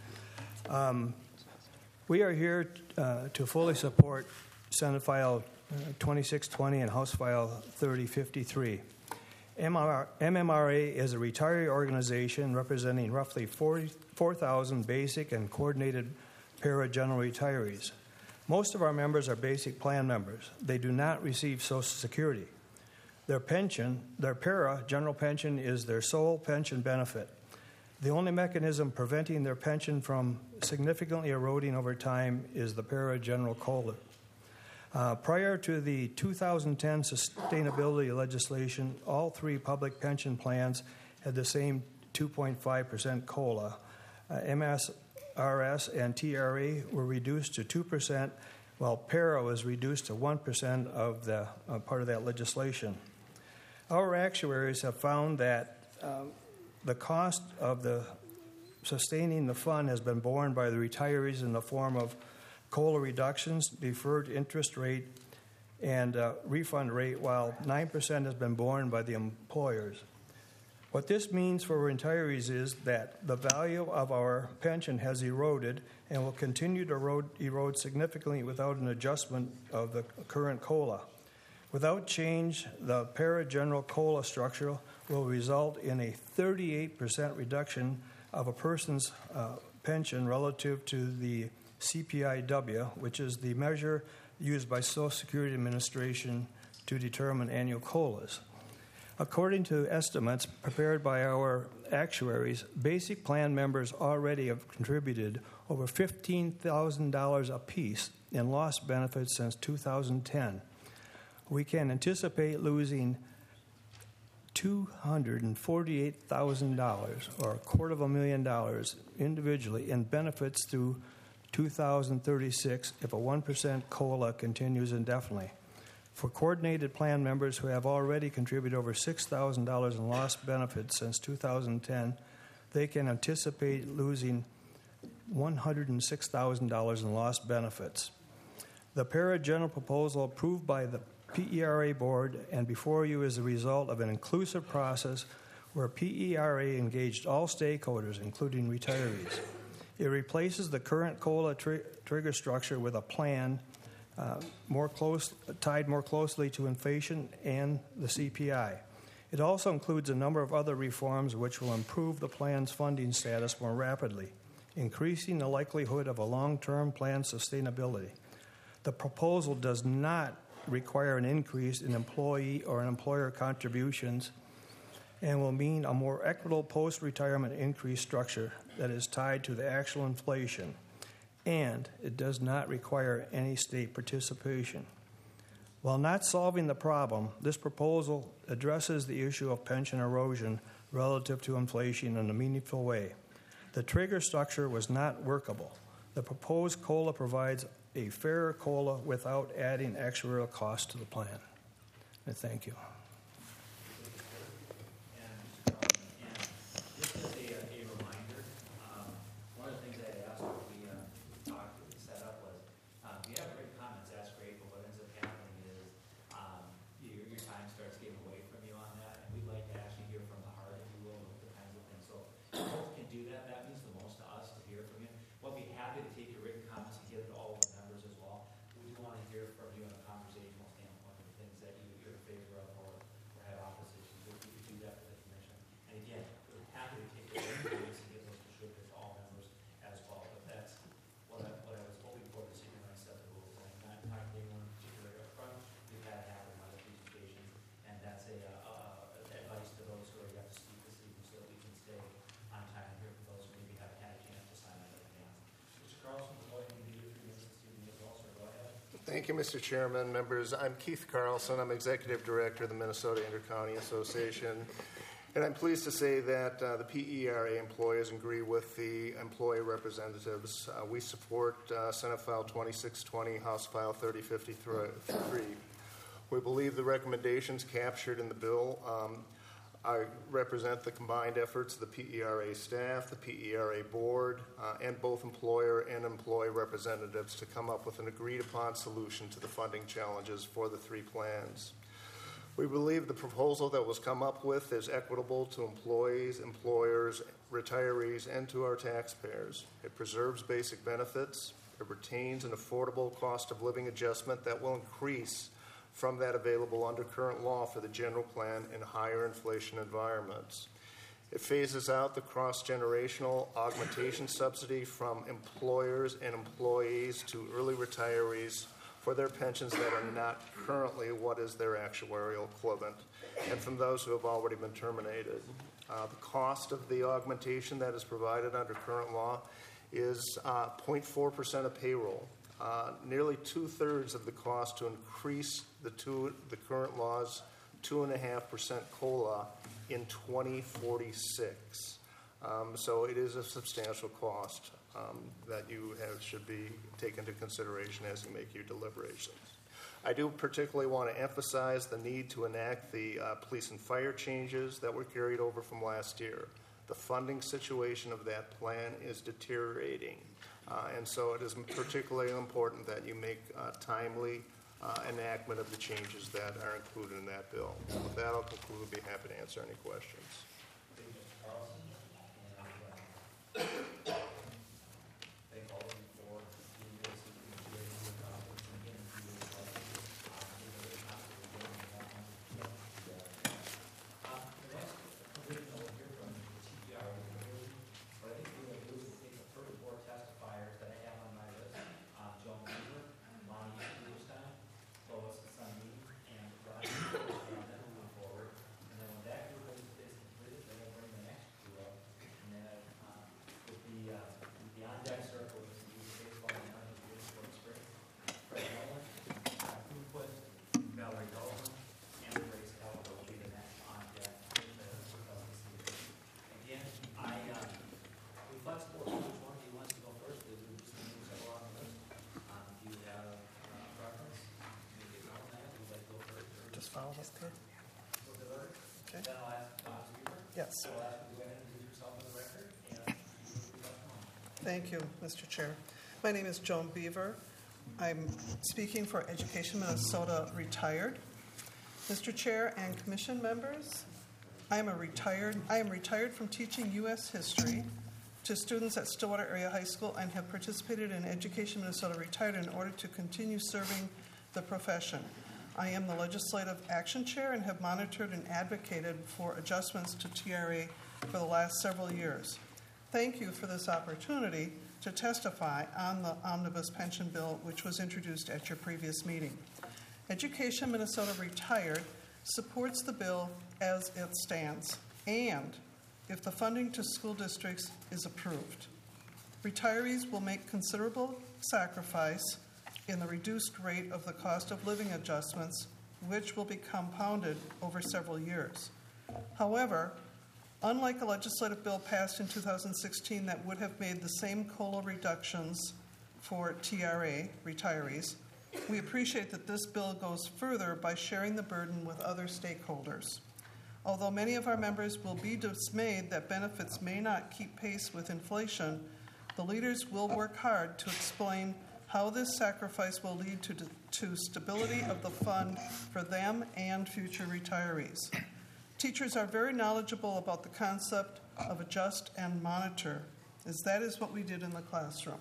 Um, we are here uh, to fully support Senate File twenty-six twenty and House File thirty fifty-three. M M R A is a retiree organization representing roughly forty-four thousand basic and coordinated para-general retirees. Most of our members are basic plan members. They do not receive Social Security. Their pension, their para general pension is their sole pension benefit. The only mechanism preventing their pension from significantly eroding over time is the para general COLA. Uh, prior to the two thousand ten sustainability legislation, all three public pension plans had the same two point five percent COLA. Uh, M S R S and T R A were reduced to two percent, while para was reduced to one percent of the uh, part of that legislation. Our actuaries have found that uh, the cost of the sustaining the fund has been borne by the retirees in the form of COLA reductions, deferred interest rate, and uh, refund rate, while nine percent has been borne by the employers. What this means for retirees is that the value of our pension has eroded and will continue to erode, erode significantly without an adjustment of the current COLA. Without change, the para general COLA structure will result in a thirty-eight percent reduction of a person's uh, pension relative to the C P I W, which is the measure used by Social Security Administration to determine annual COLAs. According to estimates prepared by our actuaries, basic plan members already have contributed over fifteen thousand dollars apiece in lost benefits since two thousand ten. We can anticipate losing two hundred forty-eight thousand dollars, or a quarter of a million dollars, individually in benefits through two thousand thirty-six if a one percent COLA continues indefinitely. For coordinated plan members who have already contributed over six thousand dollars in lost benefits since two thousand ten, they can anticipate losing one hundred six thousand dollars in lost benefits. The para general proposal approved by the P E R A board and before you is the result of an inclusive process where P E R A engaged all stakeholders, including retirees. It replaces the current COLA tri- trigger structure with a plan uh, more close, tied more closely to inflation and the C P I. It also includes a number of other reforms which will improve the plan's funding status more rapidly, increasing the likelihood of a long-term plan sustainability. The proposal does not require an increase in employee or employer contributions and will mean a more equitable post-retirement increase structure that is tied to the actual inflation, and it does not require any state participation. While not solving the problem, this proposal addresses the issue of pension erosion relative to inflation in a meaningful way. The trigger structure was not workable. The proposed COLA provides a fairer COLA without adding actuarial cost to the plan. And thank you.
Thank you, Mister Chairman, members. I'm Keith Carlson. I'm Executive Director of the Minnesota Intercounty Association. And I'm pleased to say that uh, the P E R A employees agree with the employee representatives. Uh, we support uh, Senate File twenty-six twenty, House File thirty fifty-three. We believe the recommendations captured in the bill um, I represent the combined efforts of the P E R A staff, the P E R A board, uh, and both employer and employee representatives to come up with an agreed-upon solution to the funding challenges for the three plans. We believe the proposal that was come up with is equitable to employees, employers, retirees, and to our taxpayers. It preserves basic benefits. It retains an affordable cost of living adjustment that will increase from that available under current law for the general plan in higher inflation environments. It phases out the cross-generational augmentation subsidy from employers and employees to early retirees for their pensions that are not currently what is their actuarial equivalent, and from those who have already been terminated. Uh, the cost of the augmentation that is provided under current law is uh, zero point four percent of payroll. Uh, nearly two-thirds of the cost to increase the, two, the current law's two point five percent COLA in twenty forty-six. Um, so it is a substantial cost um, that you have, should be taken into consideration as you make your deliberations. I do particularly want to emphasize the need to enact the uh, police and fire changes that were carried over from last year. The funding situation of that plan is deteriorating, uh, and so it is particularly important that you make uh, timely uh, enactment of the changes that are included in that bill. With that, I'll conclude. I'll be happy to answer any questions.
Follow this good? Okay. Yes. Thank you, Mister Chair. My name is Joan Beaver. I'm speaking for Education Minnesota Retired. Mister Chair and Commission members, I am a retired. I am retired from teaching U S history to students at Stillwater Area High School and have participated in Education Minnesota Retired in order to continue serving the profession. I am the Legislative Action Chair and have monitored and advocated for adjustments to T R A for the last several years. Thank you for this opportunity to testify on the Omnibus Pension Bill, which was introduced at your previous meeting. Education Minnesota Retired supports the bill as it stands, and if the funding to school districts is approved. Retirees will make considerable sacrifice in the reduced rate of the cost of living adjustments, which will be compounded over several years. However, unlike a legislative bill passed in two thousand sixteen that would have made the same COLA reductions for T R A retirees, we appreciate that this bill goes further by sharing the burden with other stakeholders. Although many of our members will be dismayed that benefits may not keep pace with inflation, the leaders will work hard to explain how this sacrifice will lead to, to stability of the fund for them and future retirees. Teachers are very knowledgeable about the concept of adjust and monitor, as that is what we did in the classroom.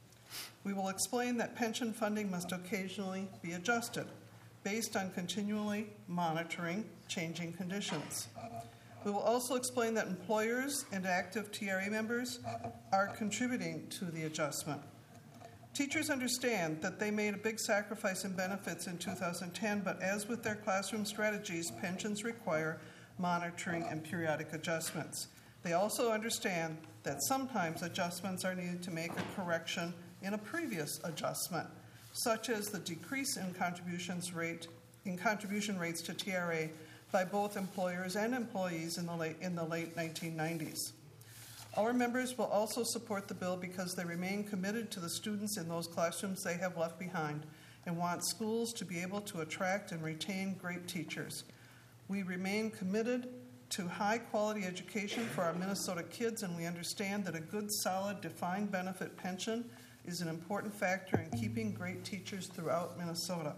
We will explain that pension funding must occasionally be adjusted based on continually monitoring changing conditions. We will also explain that employers and active T R A members are contributing to the adjustment. Teachers understand that they made a big sacrifice in benefits in two thousand ten, but as with their classroom strategies, pensions require monitoring and periodic adjustments. They also understand that sometimes adjustments are needed to make a correction in a previous adjustment, such as the decrease in contributions rate in contribution rates to T R A by both employers and employees in the late in the late nineteen nineties. Our members will also support the bill because they remain committed to the students in those classrooms they have left behind and want schools to be able to attract and retain great teachers. We remain committed to high-quality education for our Minnesota kids, and we understand that a good, solid, defined benefit pension is an important factor in keeping great teachers throughout Minnesota.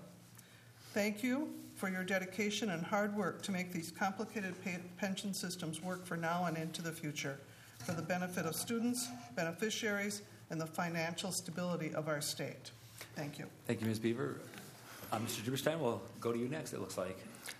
Thank you for your dedication and hard work to make these complicated pay- pension systems work for now and into the future, for the benefit of students, beneficiaries, and the financial stability of our state. Thank you.
Thank you, Miz Beaver. Uh, Mister Duberstein, we'll go to you next, it looks like.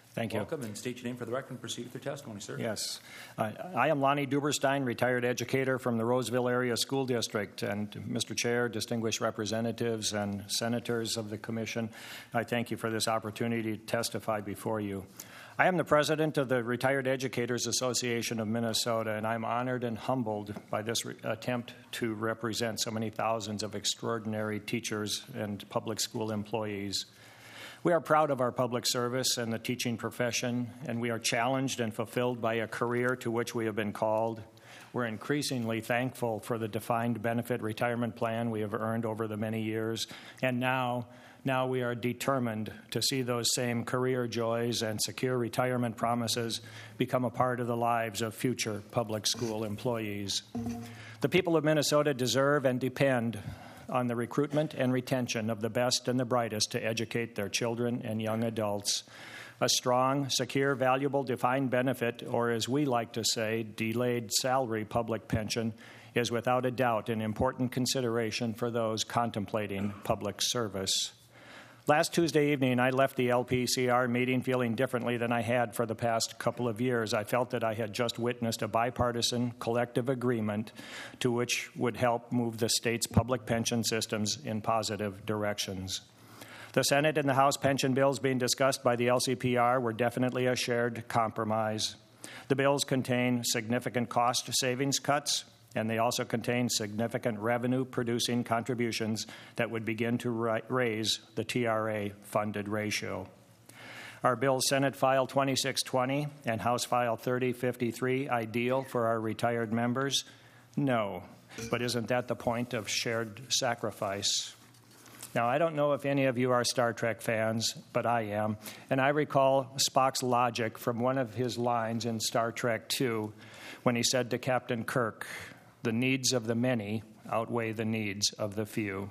Thank you.
Welcome, and state your name for the record and proceed with your testimony, sir.
Yes. Uh, I am Lonnie Duberstein, retired educator from the Roseville Area School District. And Mister Chair, distinguished representatives, and senators of the Commission, I thank you for this opportunity to testify before you. I am the president of the Retired Educators Association of Minnesota, and I'm honored and humbled by this re- attempt to represent so many thousands of extraordinary teachers and public school employees. We are proud of our public service and the teaching profession, and we are challenged and fulfilled by a career to which we have been called. We're increasingly thankful for the defined benefit retirement plan we have earned over the many years, and now, now we are determined to see those same career joys and secure retirement promises become a part of the lives of future public school employees. The people of Minnesota deserve and depend on the recruitment and retention of the best and the brightest to educate their children and young adults. A strong, secure, valuable, defined benefit, or as we like to say, delayed salary public pension, is without a doubt an important consideration for those contemplating public service. Last Tuesday evening, I left the L P C R meeting feeling differently than I had for the past couple of years. I felt that I had just witnessed a bipartisan collective agreement to which would help move the state's public pension systems in positive directions. The Senate and the House pension bills being discussed by the L C P R were definitely a shared compromise. The bills contain significant cost savings cuts, and they also contain significant revenue-producing contributions that would begin to ri- raise the T R A funded ratio. Are Bills Senate File twenty-six twenty and House File thirty fifty-three ideal for our retired members? No, but isn't that the point of shared sacrifice? Now, I don't know if any of you are Star Trek fans, but I am, and I recall Spock's logic from one of his lines in Star Trek two when he said to Captain Kirk, "The needs of the many outweigh the needs of the few."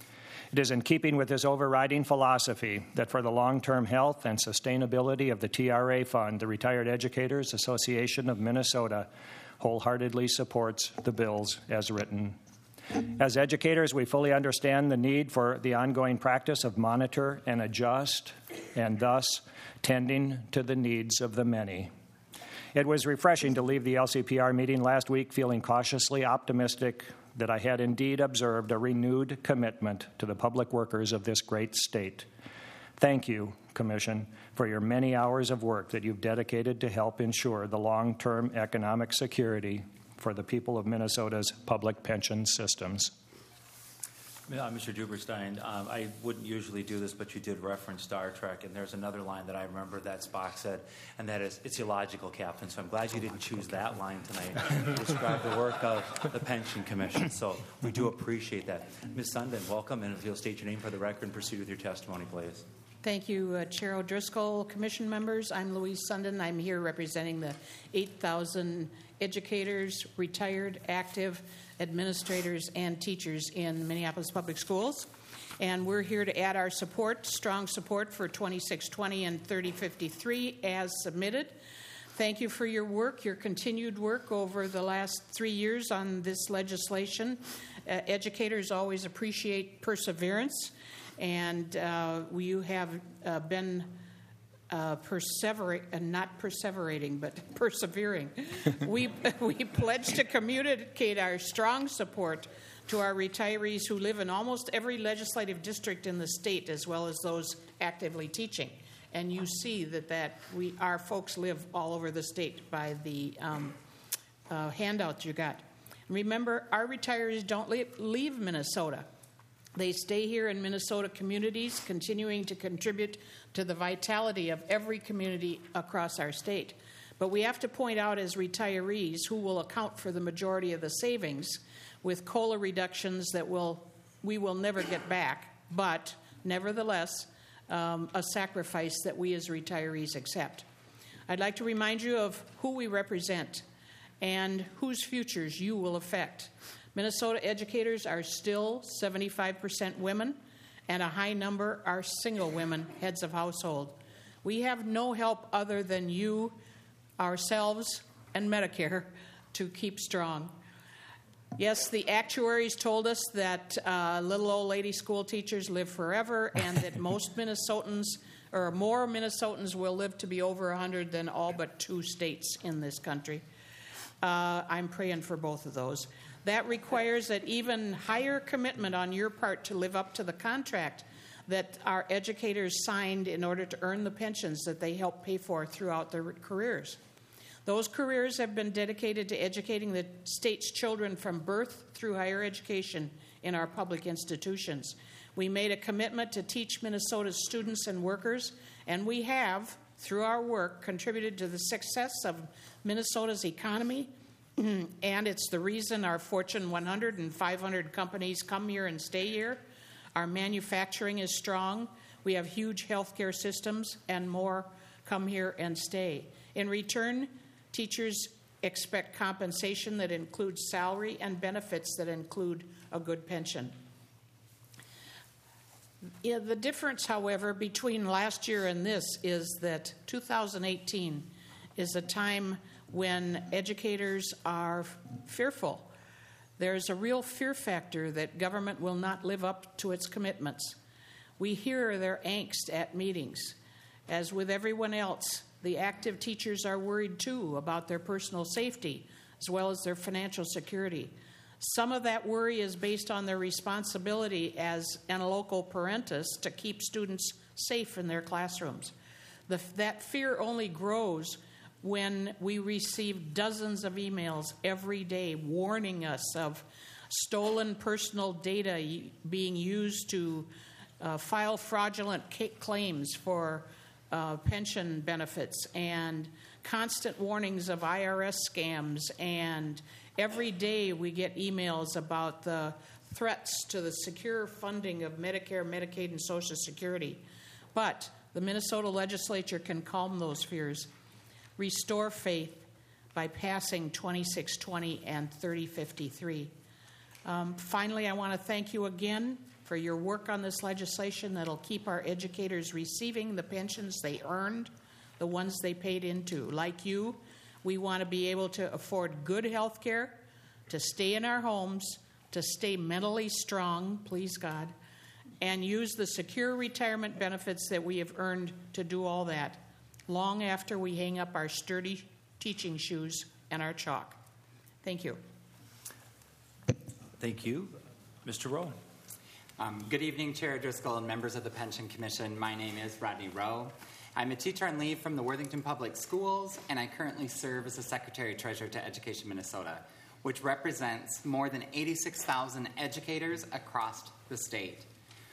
It is in keeping with this overriding philosophy that for the long-term health and sustainability of the T R A Fund, the Retired Educators Association of Minnesota wholeheartedly supports the bills as written. As educators, we fully understand the need for the ongoing practice of monitor and adjust, and thus tending to the needs of the many. It was refreshing to leave the L C P R meeting last week feeling cautiously optimistic that I had indeed observed a renewed commitment to the public workers of this great state. Thank you, Commission, for your many hours of work that you've dedicated to help ensure the long-term economic security for the people of Minnesota's public pension systems.
Uh, Mister Duberstein, um, I wouldn't usually do this, but you did reference Star Trek, and there's another line that I remember that Spock said, and that is, "It's illogical, Captain." So I'm glad you didn't choose that line tonight to describe the work of the Pension Commission. So we do appreciate that. Miz Sundin, welcome, and if you'll state your name for the record and proceed with your testimony, please.
Thank you, uh, Chair O'Driscoll, Commission members. I'm Louise Sundin. I'm here representing the eight thousand educators, retired, active administrators, and teachers in Minneapolis Public Schools. And we're here to add our support, strong support for twenty-six twenty and thirty fifty-three as submitted. Thank you for your work, your continued work over the last three years on this legislation. Uh, educators always appreciate perseverance, and uh, you have uh, been uh, perseverating, uh, not perseverating, but persevering. we, we pledge to communicate our strong support to our retirees who live in almost every legislative district in the state, as well as those actively teaching. And you see that, that we, our folks live all over the state by the um, uh, handout you got. Remember, our retirees don't leave, leave Minnesota. They stay here in Minnesota communities, continuing to contribute to the vitality of every community across our state. But we have to point out, as retirees, who will account for the majority of the savings with COLA reductions that will we will never get back, but nevertheless, um, a sacrifice that we as retirees accept. I'd like to remind you of who we represent and whose futures you will affect. Minnesota educators are still seventy-five percent women, and a high number are single women, heads of household. We have no help other than you, ourselves, and Medicare to keep strong. Yes, the actuaries told us that uh, little old lady school teachers live forever, and that most Minnesotans
or more Minnesotans will live to be over one hundred than all but two states in this country. Uh, I'm praying for both of those. That requires an even higher commitment on your part to live up to the contract that our educators signed in order to earn the pensions that they help pay for throughout their careers. Those careers have been dedicated to educating the state's children from birth through higher education in our public institutions. We made a commitment to teach Minnesota's students and workers, and we have, through our work, contributed to the success of Minnesota's economy, and it's the reason our Fortune one hundred and five hundred companies come here and stay here. Our manufacturing is strong. We have huge healthcare systems, and more come here and stay. In return, teachers expect compensation that includes salary and benefits that include a good pension. Yeah, the difference, however, between last year and this is that two thousand eighteen is a time when educators are fearful. There's a real fear factor that government will not live up to its commitments. We hear their angst at meetings. As with everyone else, the active teachers are worried too about their personal safety as well as their financial security. Some of that worry is based on their responsibility as an local parentis to keep students safe in their classrooms. The, that fear only grows when we receive dozens of emails every day warning us of stolen personal data being used to uh, file fraudulent claims for uh, pension benefits, and constant warnings of I R S scams. And every day we get emails about the threats to the secure funding of Medicare, Medicaid, and Social Security. But the Minnesota legislature can calm those fears, restore faith by passing twenty-six twenty and thirty fifty-three. Um, finally, I want to thank you again for your work on this legislation that'll keep our educators receiving the pensions they earned, the ones they paid into. Like you, we want to be able to afford good health care, to stay in our homes, to stay mentally strong, please God, and use the secure retirement benefits that we have earned to do all that, long after we hang up our sturdy teaching shoes and our chalk. Thank you.
Thank you. Mister Rowe.
Um, good evening, Chair Driscoll and members of the Pension Commission. My name is Rodney Rowe. I'm a teacher on leave from the Worthington Public Schools, and I currently serve as the Secretary-Treasurer to Education Minnesota, which represents more than eighty-six thousand educators across the state.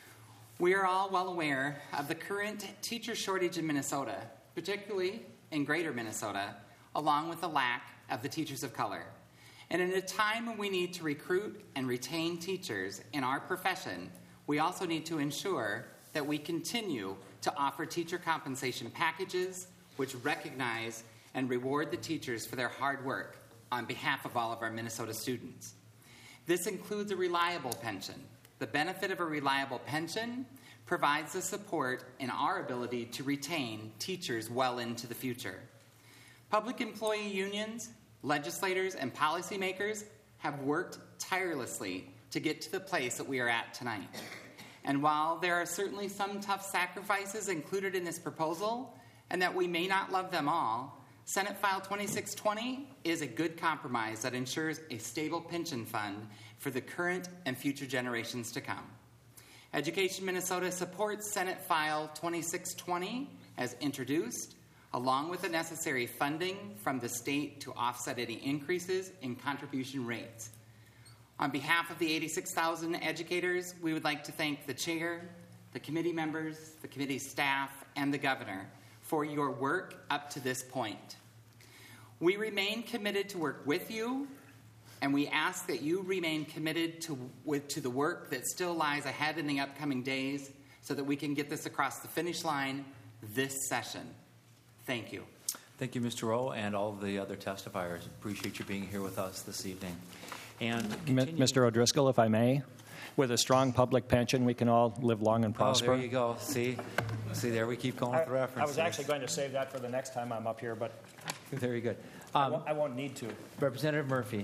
We are all well aware of the current teacher shortage in Minnesota, particularly in greater Minnesota, along with the lack of the teachers of color. And in a time when we need to recruit and retain teachers in our profession, we also need to ensure that we continue to offer teacher compensation packages which recognize and reward the teachers for their hard work on behalf of all of our Minnesota students. This includes a reliable pension. The benefit of a reliable pension provides the support in our ability to retain teachers well into the future. Public employee unions, legislators, and policymakers have worked tirelessly to get to the place that we are at tonight. And while there are certainly some tough sacrifices included in this proposal, and that we may not love them all, Senate File twenty-six twenty is a good compromise that ensures a stable pension fund for the current and future generations to come. Education Minnesota supports Senate File twenty-six twenty as introduced, along with the necessary funding from the state to offset any increases in contribution rates. On behalf of the eighty-six thousand educators, we would like to thank the chair, the committee members, the committee staff, and the governor for your work up to this point. We remain committed to work with you, and we ask that you remain committed to, with, to the work that still lies ahead in the upcoming days so that we can get this across the finish line this session. Thank you.
Thank you, Mister Rowe, and all of the other testifiers. Appreciate you being here with us this evening. And continue-
Mister O'Driscoll, if I may, with a strong public pension, we can all live long and prosper.
Oh, there you go. See, see, there we keep going with the references.
I was actually going to save that for the next time I'm up here, but
very good.
Um, I, won't, I won't need to.
Representative Murphy.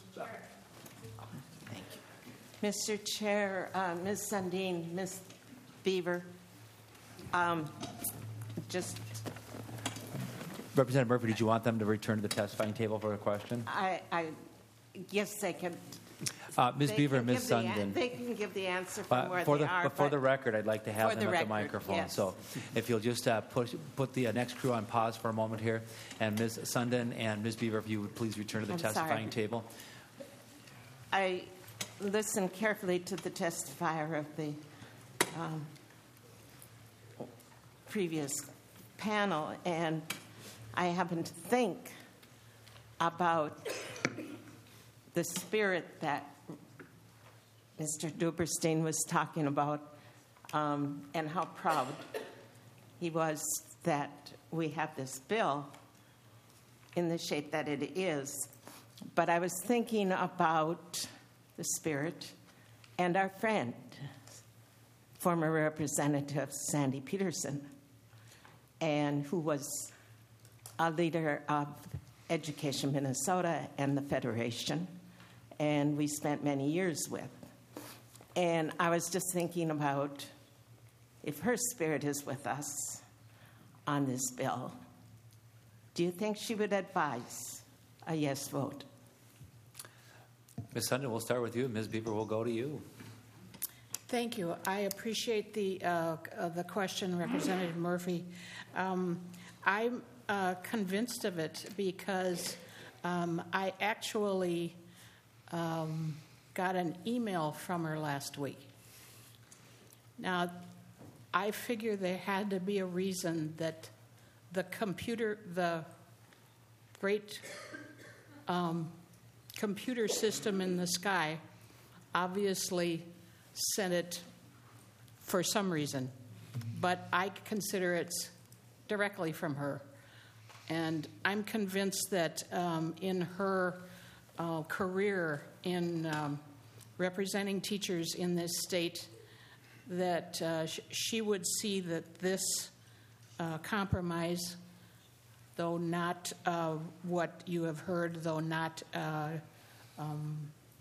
Mister Chair, uh, Miz Sundin, Miz Beaver. Um, just,
Representative Murphy, did you want them to return to the testifying table for a question?
I, I yes, they can.
Uh, Miz
they
Beaver
can
and Miz
give the an-
Sundin.
They can give the answer from
Uh,
where
for
they
the,
are.
but for the record, I'd like to have
For
them
the
at the
record,
microphone.
yes.
So if you'll just uh, push, put the uh, next crew on pause for a moment here. And Miz Sundin and Miz Beaver, if you would please return to the
I'm
testifying
sorry.
table.
I listened carefully to the testifier of the um, previous panel, and I happen to think about the spirit that Mister Duberstein was talking about, um, and how proud he was that we have this bill in the shape that it is. But I was thinking about the spirit and our friend, former Representative Sandy Peterson, and who was a leader of Education Minnesota and the Federation, and we spent many years with. And I was just thinking about if her spirit is with us on this bill, do you think she would advise a yes vote?
Miz Sundin, we'll start with you. Miz Beaver, we'll go to you.
Thank you. I appreciate the uh, uh, the question, Representative Murphy. Um, I'm uh, convinced of it because um, I actually um, got an email from her last week. Now, I figure there had to be a reason that the computer, the great um, computer system in the sky, obviously sent it for some reason, but I consider it directly from her. And I'm convinced that um, in her uh, career in um, representing teachers in this state, that uh, sh- she would see that this uh, compromise, though not uh, what you have heard, though not uh, um,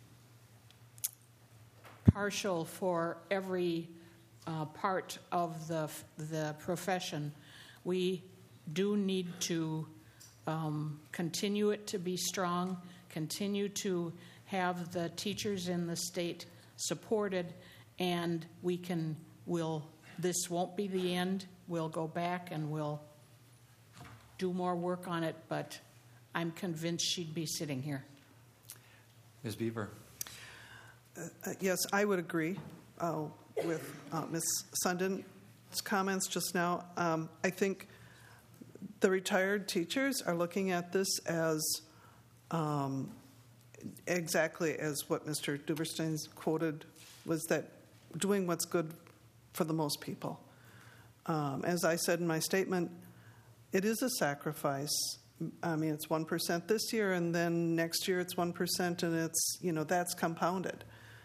partial for every uh, part of the the profession, we do need to um, continue it to be strong, continue to have the teachers in the state supported, and we can, will, this won't be the end. We'll go back and we'll do more work on it, but I'm convinced she'd be sitting here.
Miz Beaver.
Uh, yes, I would agree uh, with uh, Miz Sundin's comments just now. Um, I think the retired teachers are looking at this as um, exactly as what Mister Duberstein's quoted was, that doing what's good for the most people. Um, as I said in my statement, it is a sacrifice. I mean, it's one percent this year, and then next year it's one percent, and it's, you know, that's compounded.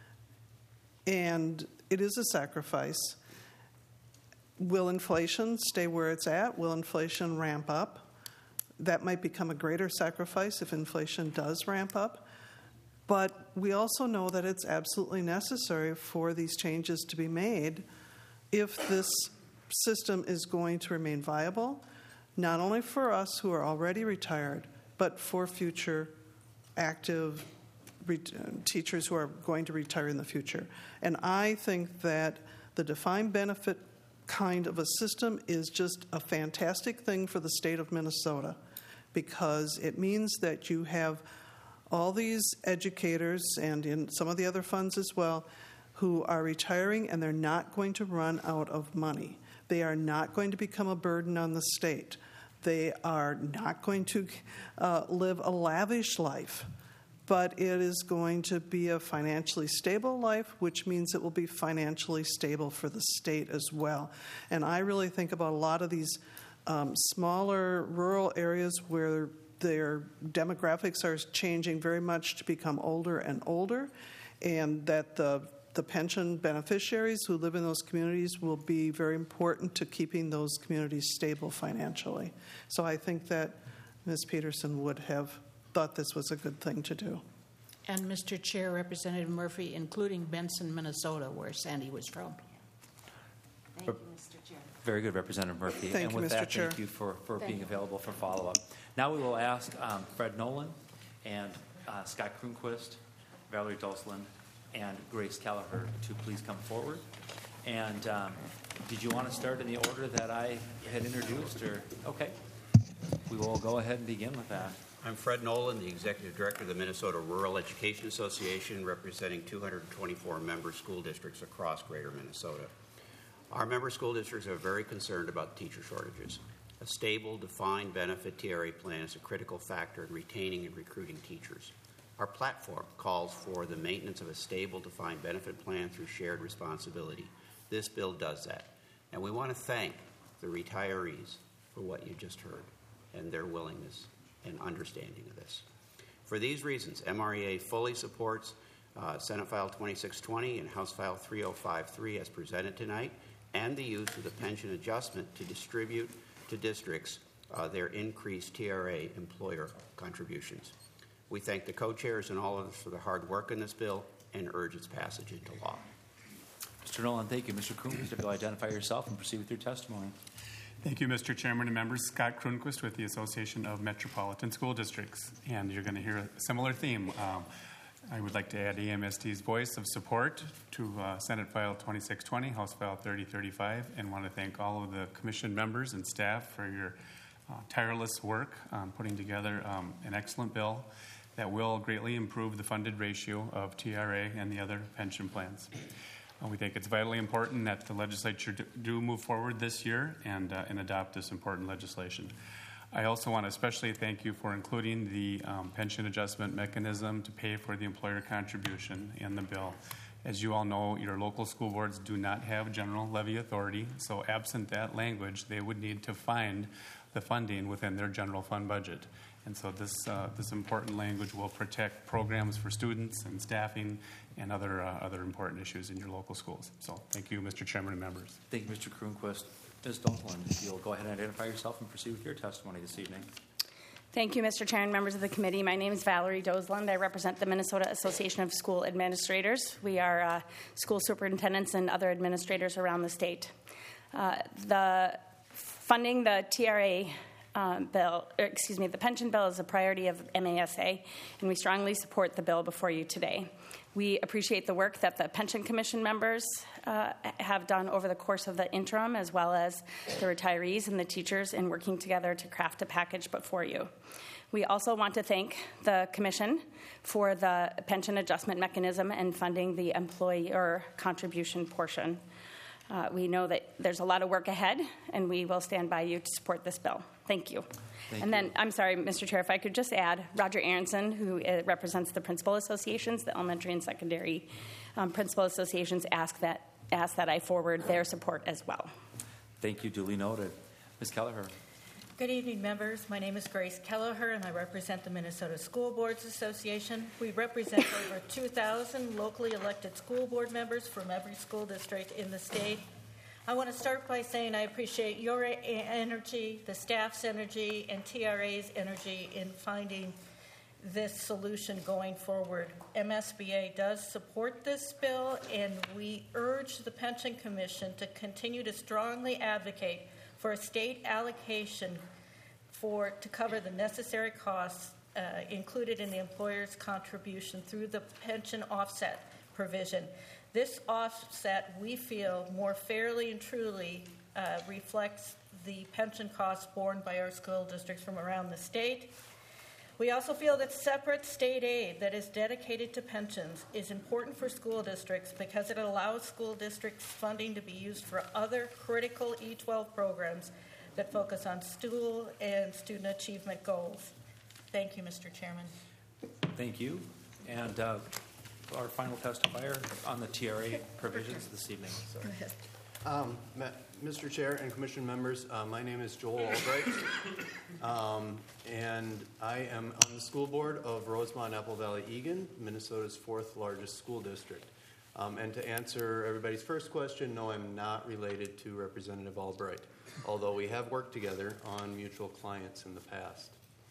And it is a sacrifice. Will inflation stay where it's at? Will inflation ramp up? That might become a greater sacrifice if inflation does ramp up. But we also know that it's absolutely necessary for these changes to be made if this system is going to remain viable, not only for us who are already retired, but for future active ret- teachers who are going to retire in the future. And I think that the defined benefit kind of a system is just a fantastic thing for the state of Minnesota, because it means that you have all these educators, and in some of the other funds as well, who are retiring, and they're not going to run out of money. They are not going to become a burden on the state. They are not going to uh, live a lavish life, but it is going to be a financially stable life, which means it will be financially stable for the state as well. And I really think about a lot of these um, smaller rural areas where their demographics are changing very much to become older and older, and that the the pension beneficiaries who live in those communities will be very important to keeping those communities stable financially. So I think that Miz Peterson would have thought this was a good thing to do.
And Mister Chair, Representative Murphy, including Benson, Minnesota, where Sandy was from.
Thank you, Mister Chair.
Very good, Representative Murphy.
Thank
and
you,
with
Mister
that,
Chair.
thank you for, for
Thank
being
you.
available for follow-up. Now we will ask um, Fred Nolan and uh, Scott Kroonquist, Valerie Doslin, and Grace Kelleher to please come forward. And um, did you want to start in the order that I had introduced? Or okay, we will go ahead and begin with that.
I'm Fred Nolan, the Executive Director of the Minnesota Rural Education Association, representing two hundred twenty-four member school districts across greater Minnesota. Our member school districts are very concerned about teacher shortages. A stable, defined benefit T R A plan is a critical factor in retaining and recruiting teachers. Our platform calls for the maintenance of a stable, defined benefit plan through shared responsibility. This bill does that. And we want to thank the retirees for what you just heard and their willingness and understanding of this. For these reasons, M R E A fully supports uh, Senate File twenty-six twenty and House File three oh five three as presented tonight, and the use of the pension adjustment to distribute to districts uh, their increased T R A employer contributions. We thank the co-chairs and all of us for the hard work in this bill and urge its passage into law.
Mister Nolan, thank you. Mister Kroonquist, if you'll identify yourself and proceed with your testimony.
Thank you, Mister Chairman and members. Scott Kroonquist with the Association of Metropolitan School Districts. And you're going to hear a similar theme. Um, I would like to add A M S T's voice of support to uh, Senate File twenty-six twenty, House File thirty thirty-five, and want to thank all of the commission members and staff for your uh, tireless work on putting together um, an excellent bill that will greatly improve the funded ratio of T R A and the other pension plans. Uh, we think it's vitally important that the legislature do, do move forward this year and, uh, and adopt this important legislation. I also want to especially thank you for including the um, pension adjustment mechanism to pay for the employer contribution in the bill. As you all know, your local school boards do not have general levy authority, so absent that language, they would need to find the funding within their general fund budget. And so this, uh, this important language will protect programs for students and staffing and other, uh, other important issues in your local schools. So thank you, Mister Chairman and members.
Thank you, Mister Kroonquist. Miz Doslin, if you'll go ahead and identify yourself and proceed with your testimony this evening.
Thank you, Mister Chair and members of the committee. My name is Valerie Doslin. I represent the Minnesota Association of School Administrators. We are uh, school superintendents and other administrators around the state. Uh, the funding the T R A Um, bill, or excuse me, the pension bill is a priority of M A S A, and we strongly support the bill before you today. We appreciate the work that the Pension Commission members uh, have done over the course of the interim, as well as the retirees and the teachers in working together to craft a package before you. We also want to thank the Commission for the pension adjustment mechanism and funding the employer contribution portion. Uh, we know that there's a lot of work ahead, and we will stand by you to support this bill. Thank you.
Thank
and
you.
then, I'm sorry, Mister Chair, if I could just add, Roger Aronson, who uh, represents the principal associations, the elementary and secondary um, principal associations, ask that, ask that I forward their support as well.
Thank you. Duly noted. Miz Kelleher.
Good evening, members. My name is Grace Kelleher, and I represent the Minnesota School Boards Association. We represent over two thousand locally elected school board members from every school district in the state. I want to start by saying I appreciate your energy, the staff's energy, and T R A's energy in finding this solution going forward. M S B A does support this bill, and we urge the Pension Commission to continue to strongly advocate for a state allocation for to cover the necessary costs uh, included in the employer's contribution through the pension offset provision. This offset, we feel, more fairly and truly uh, reflects the pension costs borne by our school districts from around the state. We also feel that separate state aid that is dedicated to pensions is important for school districts because it allows school districts funding to be used for other critical E twelve programs that focus on school and student achievement goals. Thank you, Mister Chairman.
Thank you. And uh, our final testifier on the T R A provisions this evening. Sorry.
Go ahead.
Um, Mister Chair and Commission members, uh, my name is Joel Albright, um, and I am on the school board of Rosemont Apple Valley Eagan, Minnesota's fourth largest school district. Um, and to answer everybody's first question, no, I'm not related to Representative Albright, although we have worked together on mutual clients in the past.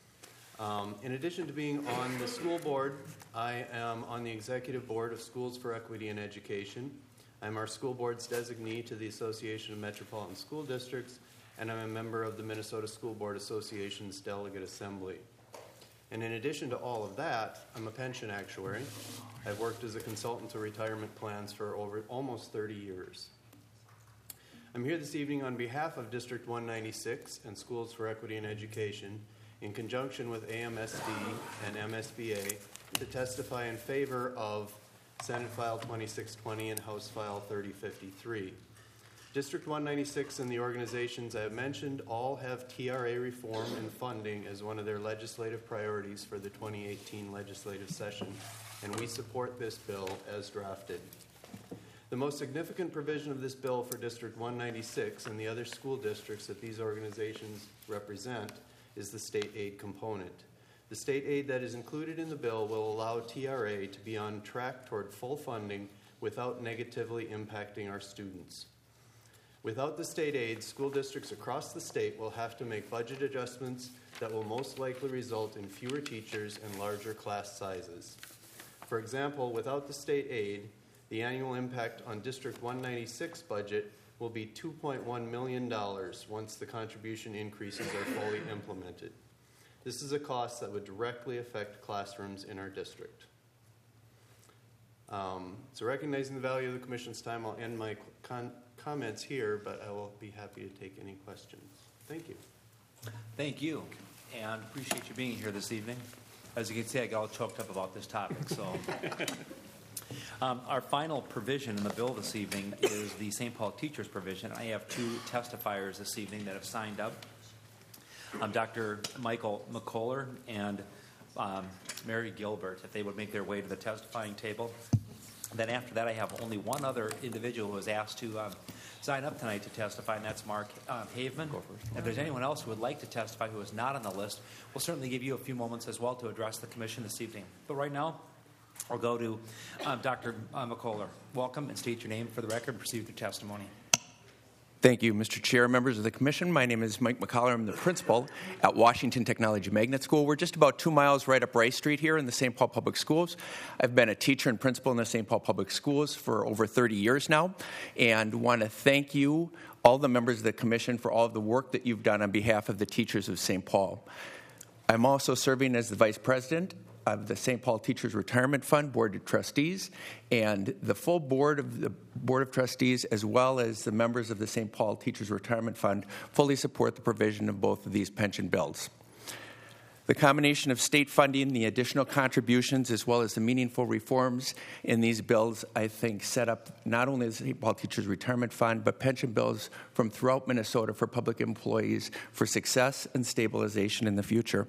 Um, in addition to being on the school board, I am on the executive board of Schools for Equity in Education, I'm our school board's designee to the Association of Metropolitan School Districts, and I'm a member of the Minnesota School Board Association's Delegate Assembly. And in addition to all of that, I'm a pension actuary. I've worked as a consultant to retirement plans for over almost thirty years. I'm here this evening on behalf of District one ninety-six and Schools for Equity and Education in conjunction with A M S D and M S B A to testify in favor of Senate File twenty-six twenty and House File thirty fifty-three. District one ninety-six and the organizations I have mentioned all have T R A reform and funding as one of their legislative priorities for the twenty eighteen legislative session, and we support this bill as drafted. The most significant provision of this bill for District one ninety-six and the other school districts that these organizations represent is the state aid component. The state aid that is included in the bill will allow T R A to be on track toward full funding without negatively impacting our students. Without the state aid, school districts across the state will have to make budget adjustments that will most likely result in fewer teachers and larger class sizes. For example, without the state aid, the annual impact on District one ninety-six budget will be two point one million dollars once the contribution increases are fully implemented. This is a cost that would directly affect classrooms in our district. Um, so recognizing the value of the Commission's time, I'll end my con- comments here, but I will be happy to take any questions. Thank you.
Thank you, and appreciate you being here this evening. As you can see, I got all choked up about this topic. So, um, our final provision in the bill this evening is the Saint Paul teachers provision. I have two testifiers this evening that have signed up. Um, Doctor Michael McCuller and um, Mary Gilbert, if they would make their way to the testifying table. Then after that, I have only one other individual who was asked to um, sign up tonight to testify, and that's Mark uh, Haveman. If there's anyone else who would like to testify who is not on the list, we'll certainly give you a few moments as well to address the commission this evening. But right now, I'll go to um, Doctor Uh, McCuller. Welcome, and state your name for the record and proceed with your testimony.
Thank you, Mister Chair, members of the Commission. My name is Mike McCuller. I'm the principal at Washington Technology Magnet School. We're just about two miles right up Rice Street here in the Saint Paul Public Schools. I've been a teacher and principal in the Saint Paul Public Schools for over thirty years now, and want to thank you, all the members of the Commission, for all of the work that you've done on behalf of the teachers of Saint Paul. I'm also serving as the Vice President of the Saint Paul Teachers Retirement Fund Board of Trustees, and the full board of the Board of Trustees, as well as the members of the Saint Paul Teachers Retirement Fund, fully support the provision of both of these pension bills. The combination of state funding, the additional contributions, as well as the meaningful reforms in these bills, I think, set up not only the Saint Paul Teachers Retirement Fund, but pension bills from throughout Minnesota for public employees for success and stabilization in the future.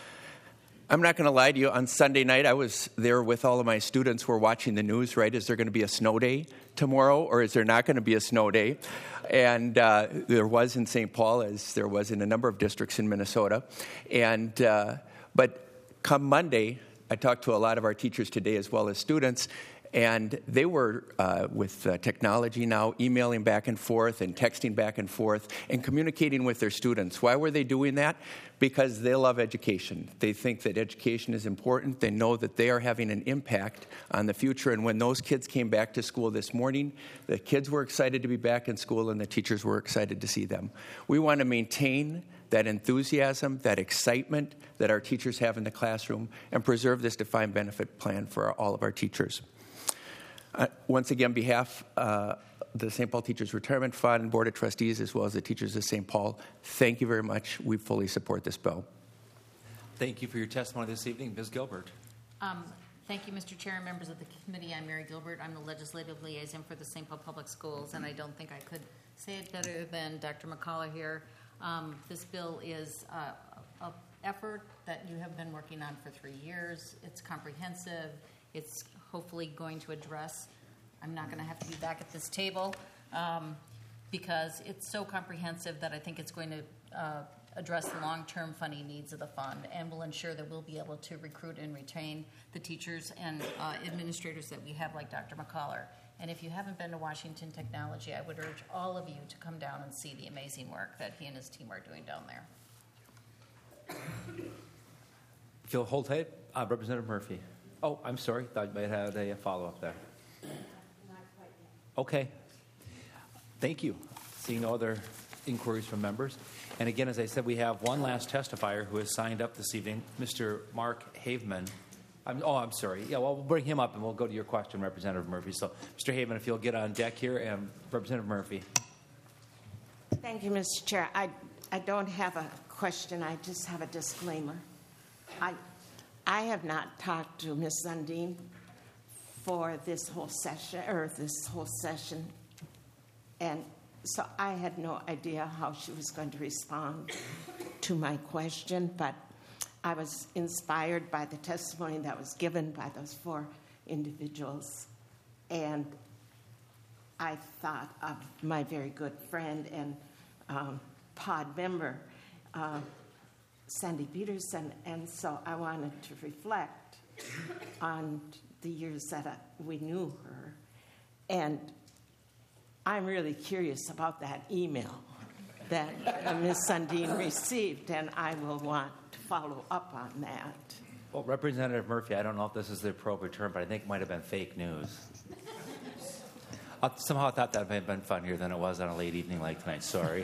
I'm not going to lie to you. On Sunday night, I was there with all of my students who were watching the news, right? Is there going to be a snow day tomorrow, or is there not going to be a snow day? And uh, there was in Saint Paul, as there was in a number of districts in Minnesota. And uh, but come Monday, I talked to a lot of our teachers today as well as students, and they were, uh, with uh, technology now, emailing back and forth and texting back and forth and communicating with their students. Why were they doing that? Because they love education. They think that education is important. They know that they are having an impact on the future. And when those kids came back to school this morning, the kids were excited to be back in school, and the teachers were excited to see them. We want to maintain that enthusiasm, that excitement that our teachers have in the classroom, and preserve this defined benefit plan for all of our teachers. Uh, once again, on behalf of uh, the Saint Paul Teachers Retirement Fund and Board of Trustees, as well as the teachers of Saint Paul, thank you very much. We fully support this bill.
Thank you for your testimony this evening. Miz Gilbert.
Um, thank you, Mister Chair and members of the committee. I'm Mary Gilbert. I'm the legislative liaison for the Saint Paul Public Schools, and I don't think I could say it better than Doctor McCullough here. Um, this bill is uh, an effort that you have been working on for three years. It's comprehensive. It's hopefully going to address, I'm not going to have to be back at this table, um, because it's so comprehensive that I think it's going to uh, address the long-term funding needs of the fund, and will ensure that we'll be able to recruit and retain the teachers and uh, administrators that we have, like Doctor McCuller. And if you haven't been to Washington Technology, I would urge all of you to come down and see the amazing work that he and his team are doing down there.
If you'll hold tight, uh, Representative Murphy. Oh, I'm sorry. Thought you might have had a follow-up there. Okay. Thank you. Seeing no other inquiries from members. And again, as I said, we have one last testifier who has signed up this evening, Mister Mark Haveman. I'm, oh, I'm sorry. Yeah, well, we'll bring him up and we'll go to your question, Representative Murphy. So, Mister Haveman, if you'll get on deck here, and Representative Murphy.
Thank you, Mister Chair. I, I don't have a question. I just have a disclaimer. I, I have not talked to Miz Sundin for this whole session, or this whole session, and so I had no idea how she was going to respond to my question, but I was inspired by the testimony that was given by those four individuals, and I thought of my very good friend and um, pod member, uh, Sandy Peterson, and so I wanted to reflect on the years that I, we knew her, and I'm really curious about that email that uh, Miz Sundin received, and I will want to follow up on that.
Well, Representative Murphy, I don't know if this is the appropriate term, but I think it might have been fake news. I somehow thought that might have been funnier than it was on a late evening like tonight. Sorry.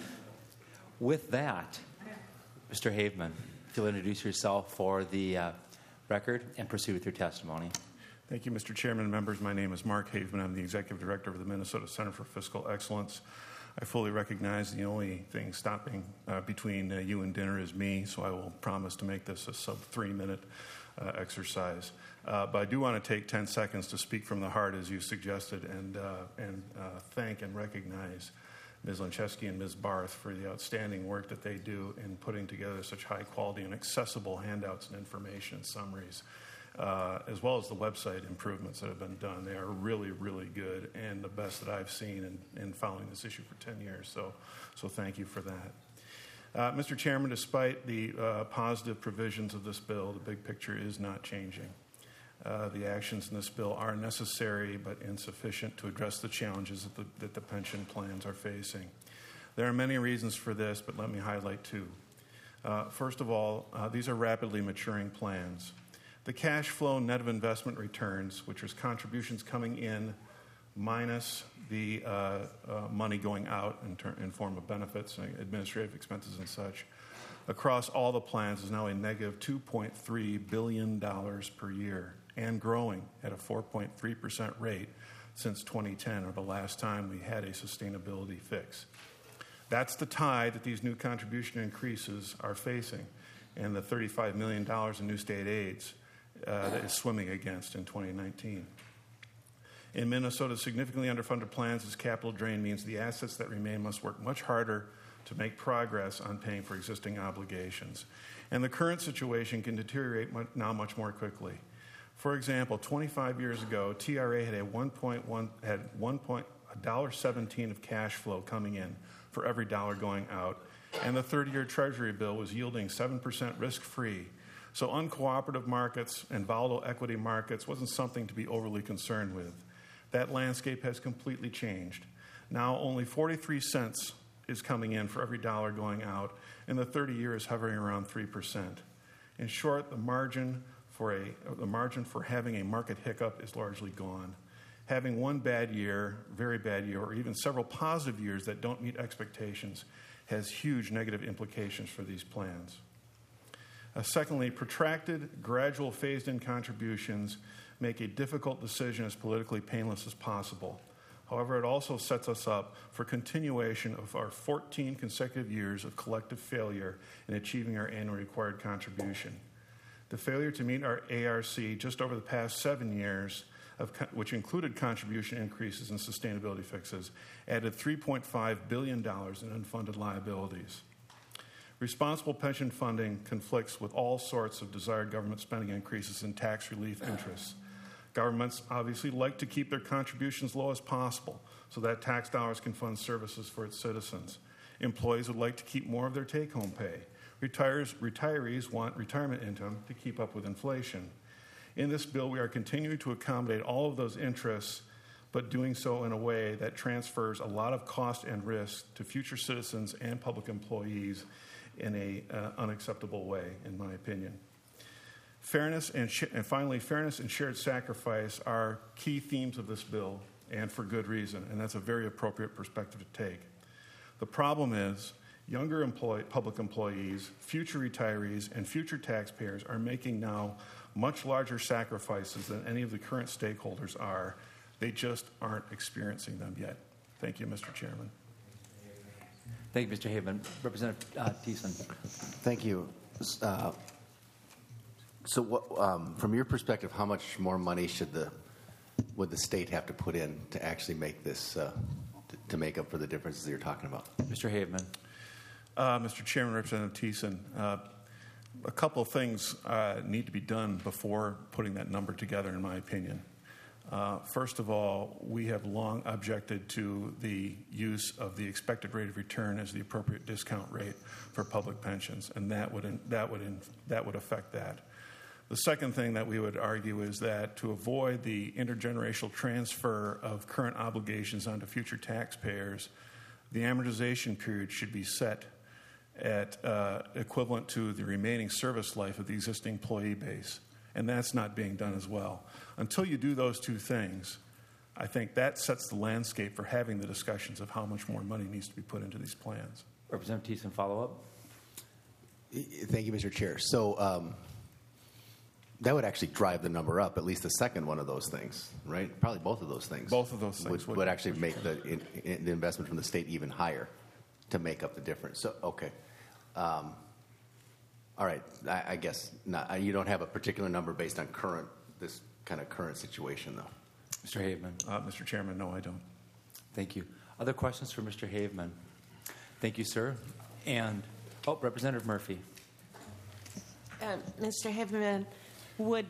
With that, Mister Haveman, if you'll introduce yourself for the uh, record and proceed with your testimony.
Thank you, Mister Chairman and members. My name is Mark Haveman. I'm the Executive Director of the Minnesota Center for Fiscal Excellence. I fully recognize the only thing stopping uh, between uh, you and dinner is me, so I will promise to make this a sub-three-minute uh, exercise. Uh, but I do want to take ten seconds to speak from the heart, as you suggested, and, uh, and uh, thank and recognize Miz Lancheski and Miz Barth for the outstanding work that they do in putting together such high-quality and accessible handouts and information summaries. Uh, as well as the website improvements that have been done. They are really, really good and the best that I've seen in, in following this issue for ten years. So, so thank you for that. Uh, Mister Chairman, despite the uh, positive provisions of this bill, the big picture is not changing. Uh, the actions in this bill are necessary but insufficient to address the challenges that the, that the pension plans are facing. There are many reasons for this, but let me highlight two. Uh, first of all, uh, these are rapidly maturing plans. The cash flow net of investment returns, which is contributions coming in minus the uh, uh, money going out in, ter- in form of benefits, administrative expenses and such, across all the plans is now a negative two point three billion dollars per year and growing at a four point three percent rate since twenty ten, or the last time we had a sustainability fix. That's the tide that these new contribution increases are facing, and the thirty-five million dollars in new state aids Uh, that is swimming against in twenty nineteen. In Minnesota, significantly underfunded plans as capital drain means the assets that remain must work much harder to make progress on paying for existing obligations. And the current situation can deteriorate much, now much more quickly. For example, twenty-five years ago, T R A had a one point one had one point one dollar seventeen of cash flow coming in for every dollar going out, and the thirty-year Treasury bill was yielding seven percent risk-free. So uncooperative markets and volatile equity markets wasn't something to be overly concerned with. That landscape has completely changed. Now only forty-three cents is coming in for every dollar going out, and the thirty-year is hovering around three percent. In short, the margin for a the margin for having a market hiccup is largely gone. Having one bad year, very bad year, or even several positive years that don't meet expectations has huge negative implications for these plans. Uh, secondly, protracted, gradual phased-in contributions make a difficult decision as politically painless as possible. However, it also sets us up for continuation of our fourteen consecutive years of collective failure in achieving our annual required contribution. The failure to meet our A R C just over the past seven years, of co- which included contribution increases and sustainability fixes, added three point five billion dollars in unfunded liabilities. Responsible pension funding conflicts with all sorts of desired government spending increases and tax relief interests. Governments obviously like to keep their contributions low as possible so that tax dollars can fund services for its citizens. Employees would like to keep more of their take-home pay. Retires, retirees want retirement income to keep up with inflation. In this bill, we are continuing to accommodate all of those interests, but doing so in a way that transfers a lot of cost and risk to future citizens and public employees in an uh, unacceptable way, in my opinion. Fairness and, sh- and finally, fairness and shared sacrifice are key themes of this bill, and for good reason, and that's a very appropriate perspective to take. The problem is younger employee, public employees, future retirees, and future taxpayers are making now much larger sacrifices than any of the current stakeholders are. They just aren't experiencing them yet. Thank you, Mister Chairman.
Thank you, Mister Haveman. Representative uh, Thiessen.
Thank you. Uh, so, what, um, from your perspective, how much more money should the would the state have to put in to actually make this uh, to, to make up for the differences that you're talking about?
Mister Haveman.
Uh, Mister Chairman, Representative Thiessen, uh, a couple of things uh, need to be done before putting that number together, in my opinion. Uh, first of all, we have long objected to the use of the expected rate of return as the appropriate discount rate for public pensions, and that would that would that would affect that. The second thing that we would argue is that to avoid the intergenerational transfer of current obligations onto future taxpayers, the amortization period should be set at uh, equivalent to the remaining service life of the existing employee base, and that's not being done as well. Until you do those two things, I think that sets the landscape for having the discussions of how much more money needs to be put into these plans.
Representative Thiessen, follow up.
Thank you, Mister Chair. So um, that would actually drive the number up, at least the second one of those things, right? Probably both of those things.
Both of those things
would,
would,
would actually make the, in, in the investment from the state even higher to make up the difference. So, okay. Um, all right. I, I guess not. You don't have a particular number based on current this kind of current situation, though.
Mister Haveman.
Uh, Mister Chairman, no, I don't.
Thank you. Other questions for Mister Haveman? Thank you, sir. And, oh, Representative Murphy.
Uh, Mister Haveman, would,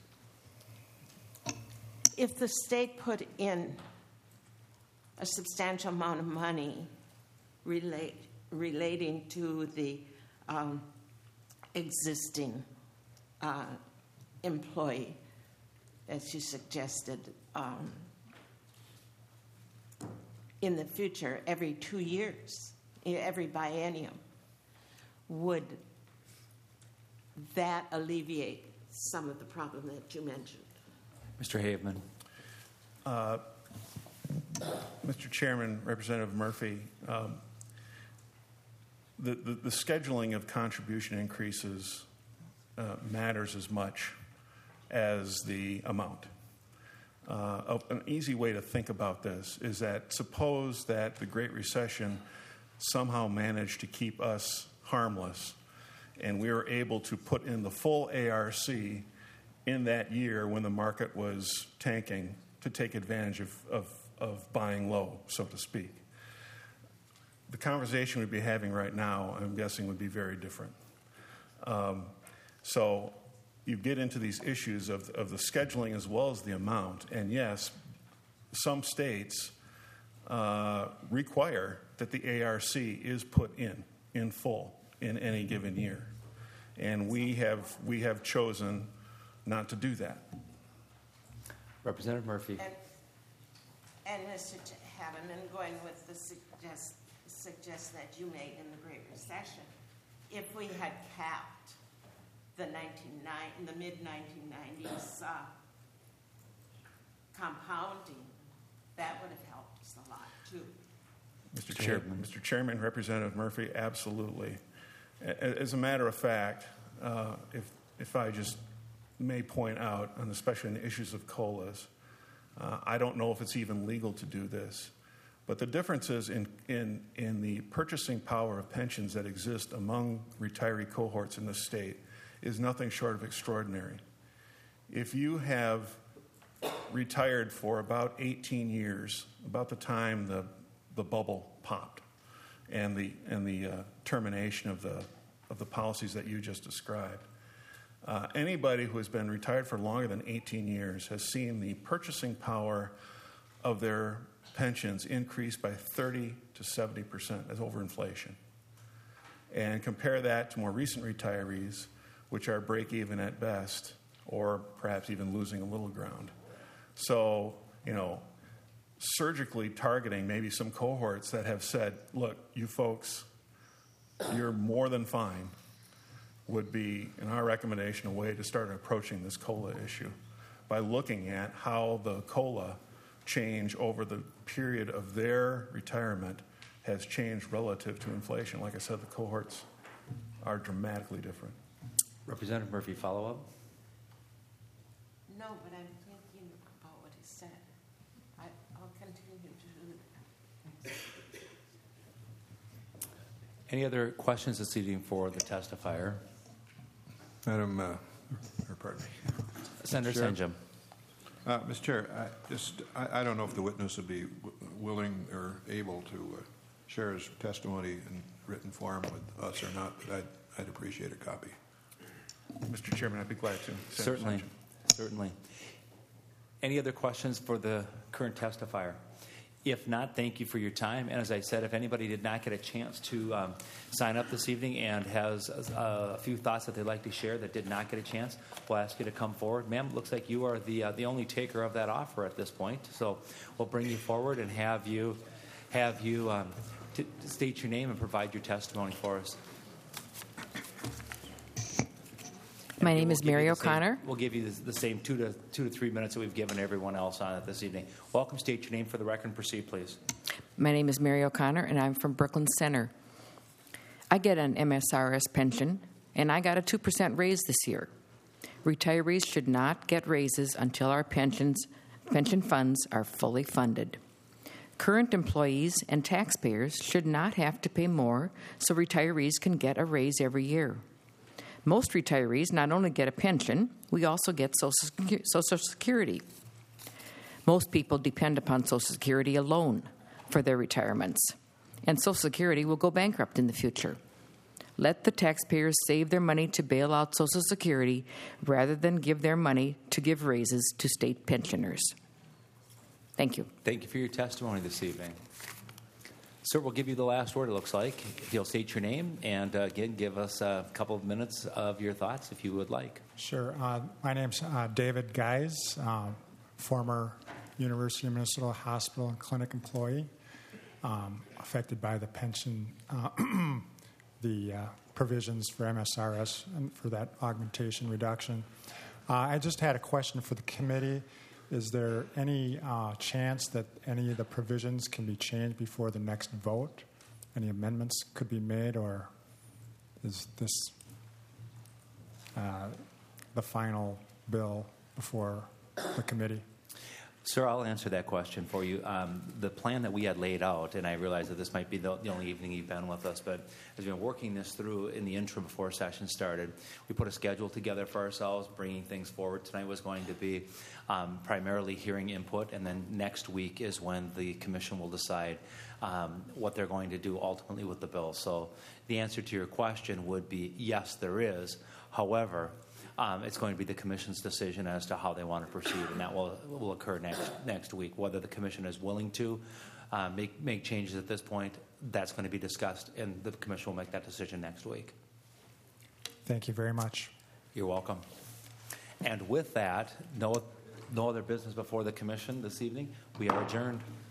if the state put in a substantial amount of money relate, relating to the um, existing uh, employee, as you suggested, um, in the future, every two years, every biennium, would that alleviate some of the problem that you mentioned?
Mister Haveman.
Uh, Mister Chairman, Representative Murphy, um, the, the, the scheduling of contribution increases uh, matters as much as the amount. Uh, an easy way to think about this is that suppose that the Great Recession somehow managed to keep us harmless and we were able to put in the full A R C in that year when the market was tanking to take advantage of, of, of buying low, so to speak. The conversation we'd be having right now, I'm guessing, would be very different. Um, so you get into these issues of, of the scheduling as well as the amount. And yes, some states uh, require that the A R C is put in, in full, in any given year. And we have, we have chosen not to do that.
Representative Murphy.
And, and Mister Haveman, going with the suggest, suggest that you made in the Great Recession, if we had capped the nineteen ninety, the mid nineteen nineties uh, compounding, that would have helped us a lot too.
Mister Chair, Mister Chairman, Representative Murphy, absolutely. As a matter of fact, uh, if if I just may point out, and especially in the issues of COLAs, uh, I don't know if it's even legal to do this, but the differences in, in, in the purchasing power of pensions that exist among retiree cohorts in the state is nothing short of extraordinary. If you have retired for about eighteen years, about the time the, the bubble popped, and the, and the uh, termination of the, of the policies that you just described, Uh, anybody who has been retired for longer than eighteen years has seen the purchasing power of their pensions increase by thirty to seventy percent as over inflation. And compare that to more recent retirees, which are break even at best, or perhaps even losing a little ground. So, you know, surgically targeting maybe some cohorts that have said, look, you folks, you're more than fine, would be, in our recommendation, a way to start approaching this COLA issue by looking at how the COLA change over the period of their retirement has changed relative to inflation. Like I said, the cohorts are dramatically different.
Representative Murphy, follow up?
No, but I'm thinking about what he said. I, I'll continue to do that.
Any other questions this evening for the testifier?
Madam, uh, or pardon me.
Senator
Chair.
Senjum.
Uh, Mister Chair, I just I, I don't know if the witness would be w- willing or able to uh, share his testimony in written form with us or not, but I'd, I'd appreciate a copy.
Mister Chairman, I'd be glad to. Senator
Certainly,
Senjum.
certainly. Any other questions for the current testifier? If not, thank you for your time. And as I said, if anybody did not get a chance to um, sign up this evening and has uh, a few thoughts that they'd like to share that did not get a chance, we'll ask you to come forward. Ma'am, it looks like you are the uh, the only taker of that offer at this point. So we'll bring you forward and have you have you um, t- state your name and provide your testimony for us.
My
And
name
we'll
is
give you
Mary
the same-
O'Connor.
We'll give you the, the same two to two to three minutes that we've given everyone else on it this evening. Welcome. State your name for the record and proceed, please.
My name is Mary O'Connor, and I'm from Brooklyn Center. I get an M S R S pension, and I got a two percent raise this year. Retirees should not get raises until our pensions, pension funds are fully funded. Current employees and taxpayers should not have to pay more so retirees can get a raise every year. Most retirees not only get a pension, we also get Social Security. Most people depend upon Social Security alone for their retirements, and Social Security will go bankrupt in the future. Let the taxpayers save their money to bail out Social Security rather than give their money to give raises to state pensioners. Thank you.
Thank you for your testimony this evening. Sir, we'll give you the last word, it looks like. If you'll state your name and, uh, again, give us a couple of minutes of your thoughts, if you would like.
Sure. Uh, my name's uh, David Guys, uh, former University of Minnesota Hospital and Clinic employee, um, affected by the pension, uh, the uh, provisions for M S R S and for that augmentation reduction. Uh, I just had a question for the committee. Is there any uh, chance that any of the provisions can be changed before the next vote? Any amendments could be made, or is this uh, the final bill before the committee?
Sir, I'll answer that question for you. Um, the plan that we had laid out, and I realize that this might be the, the only evening you've been with us, but as we've been working this through in the interim before session started, we put a schedule together for ourselves, bringing things forward. Tonight was going to be um, primarily hearing input, and then next week is when the commission will decide um, what they're going to do ultimately with the bill. So the answer to your question would be yes, there is. However, Um, it's going to be the commission's decision as to how they want to proceed, and that will will occur next next week. Whether the commission is willing to uh, make make changes at this point, that's going to be discussed, and the commission will make that decision next week.
Thank you very much.
You're welcome. And with that, no no other business before the commission this evening. We are adjourned.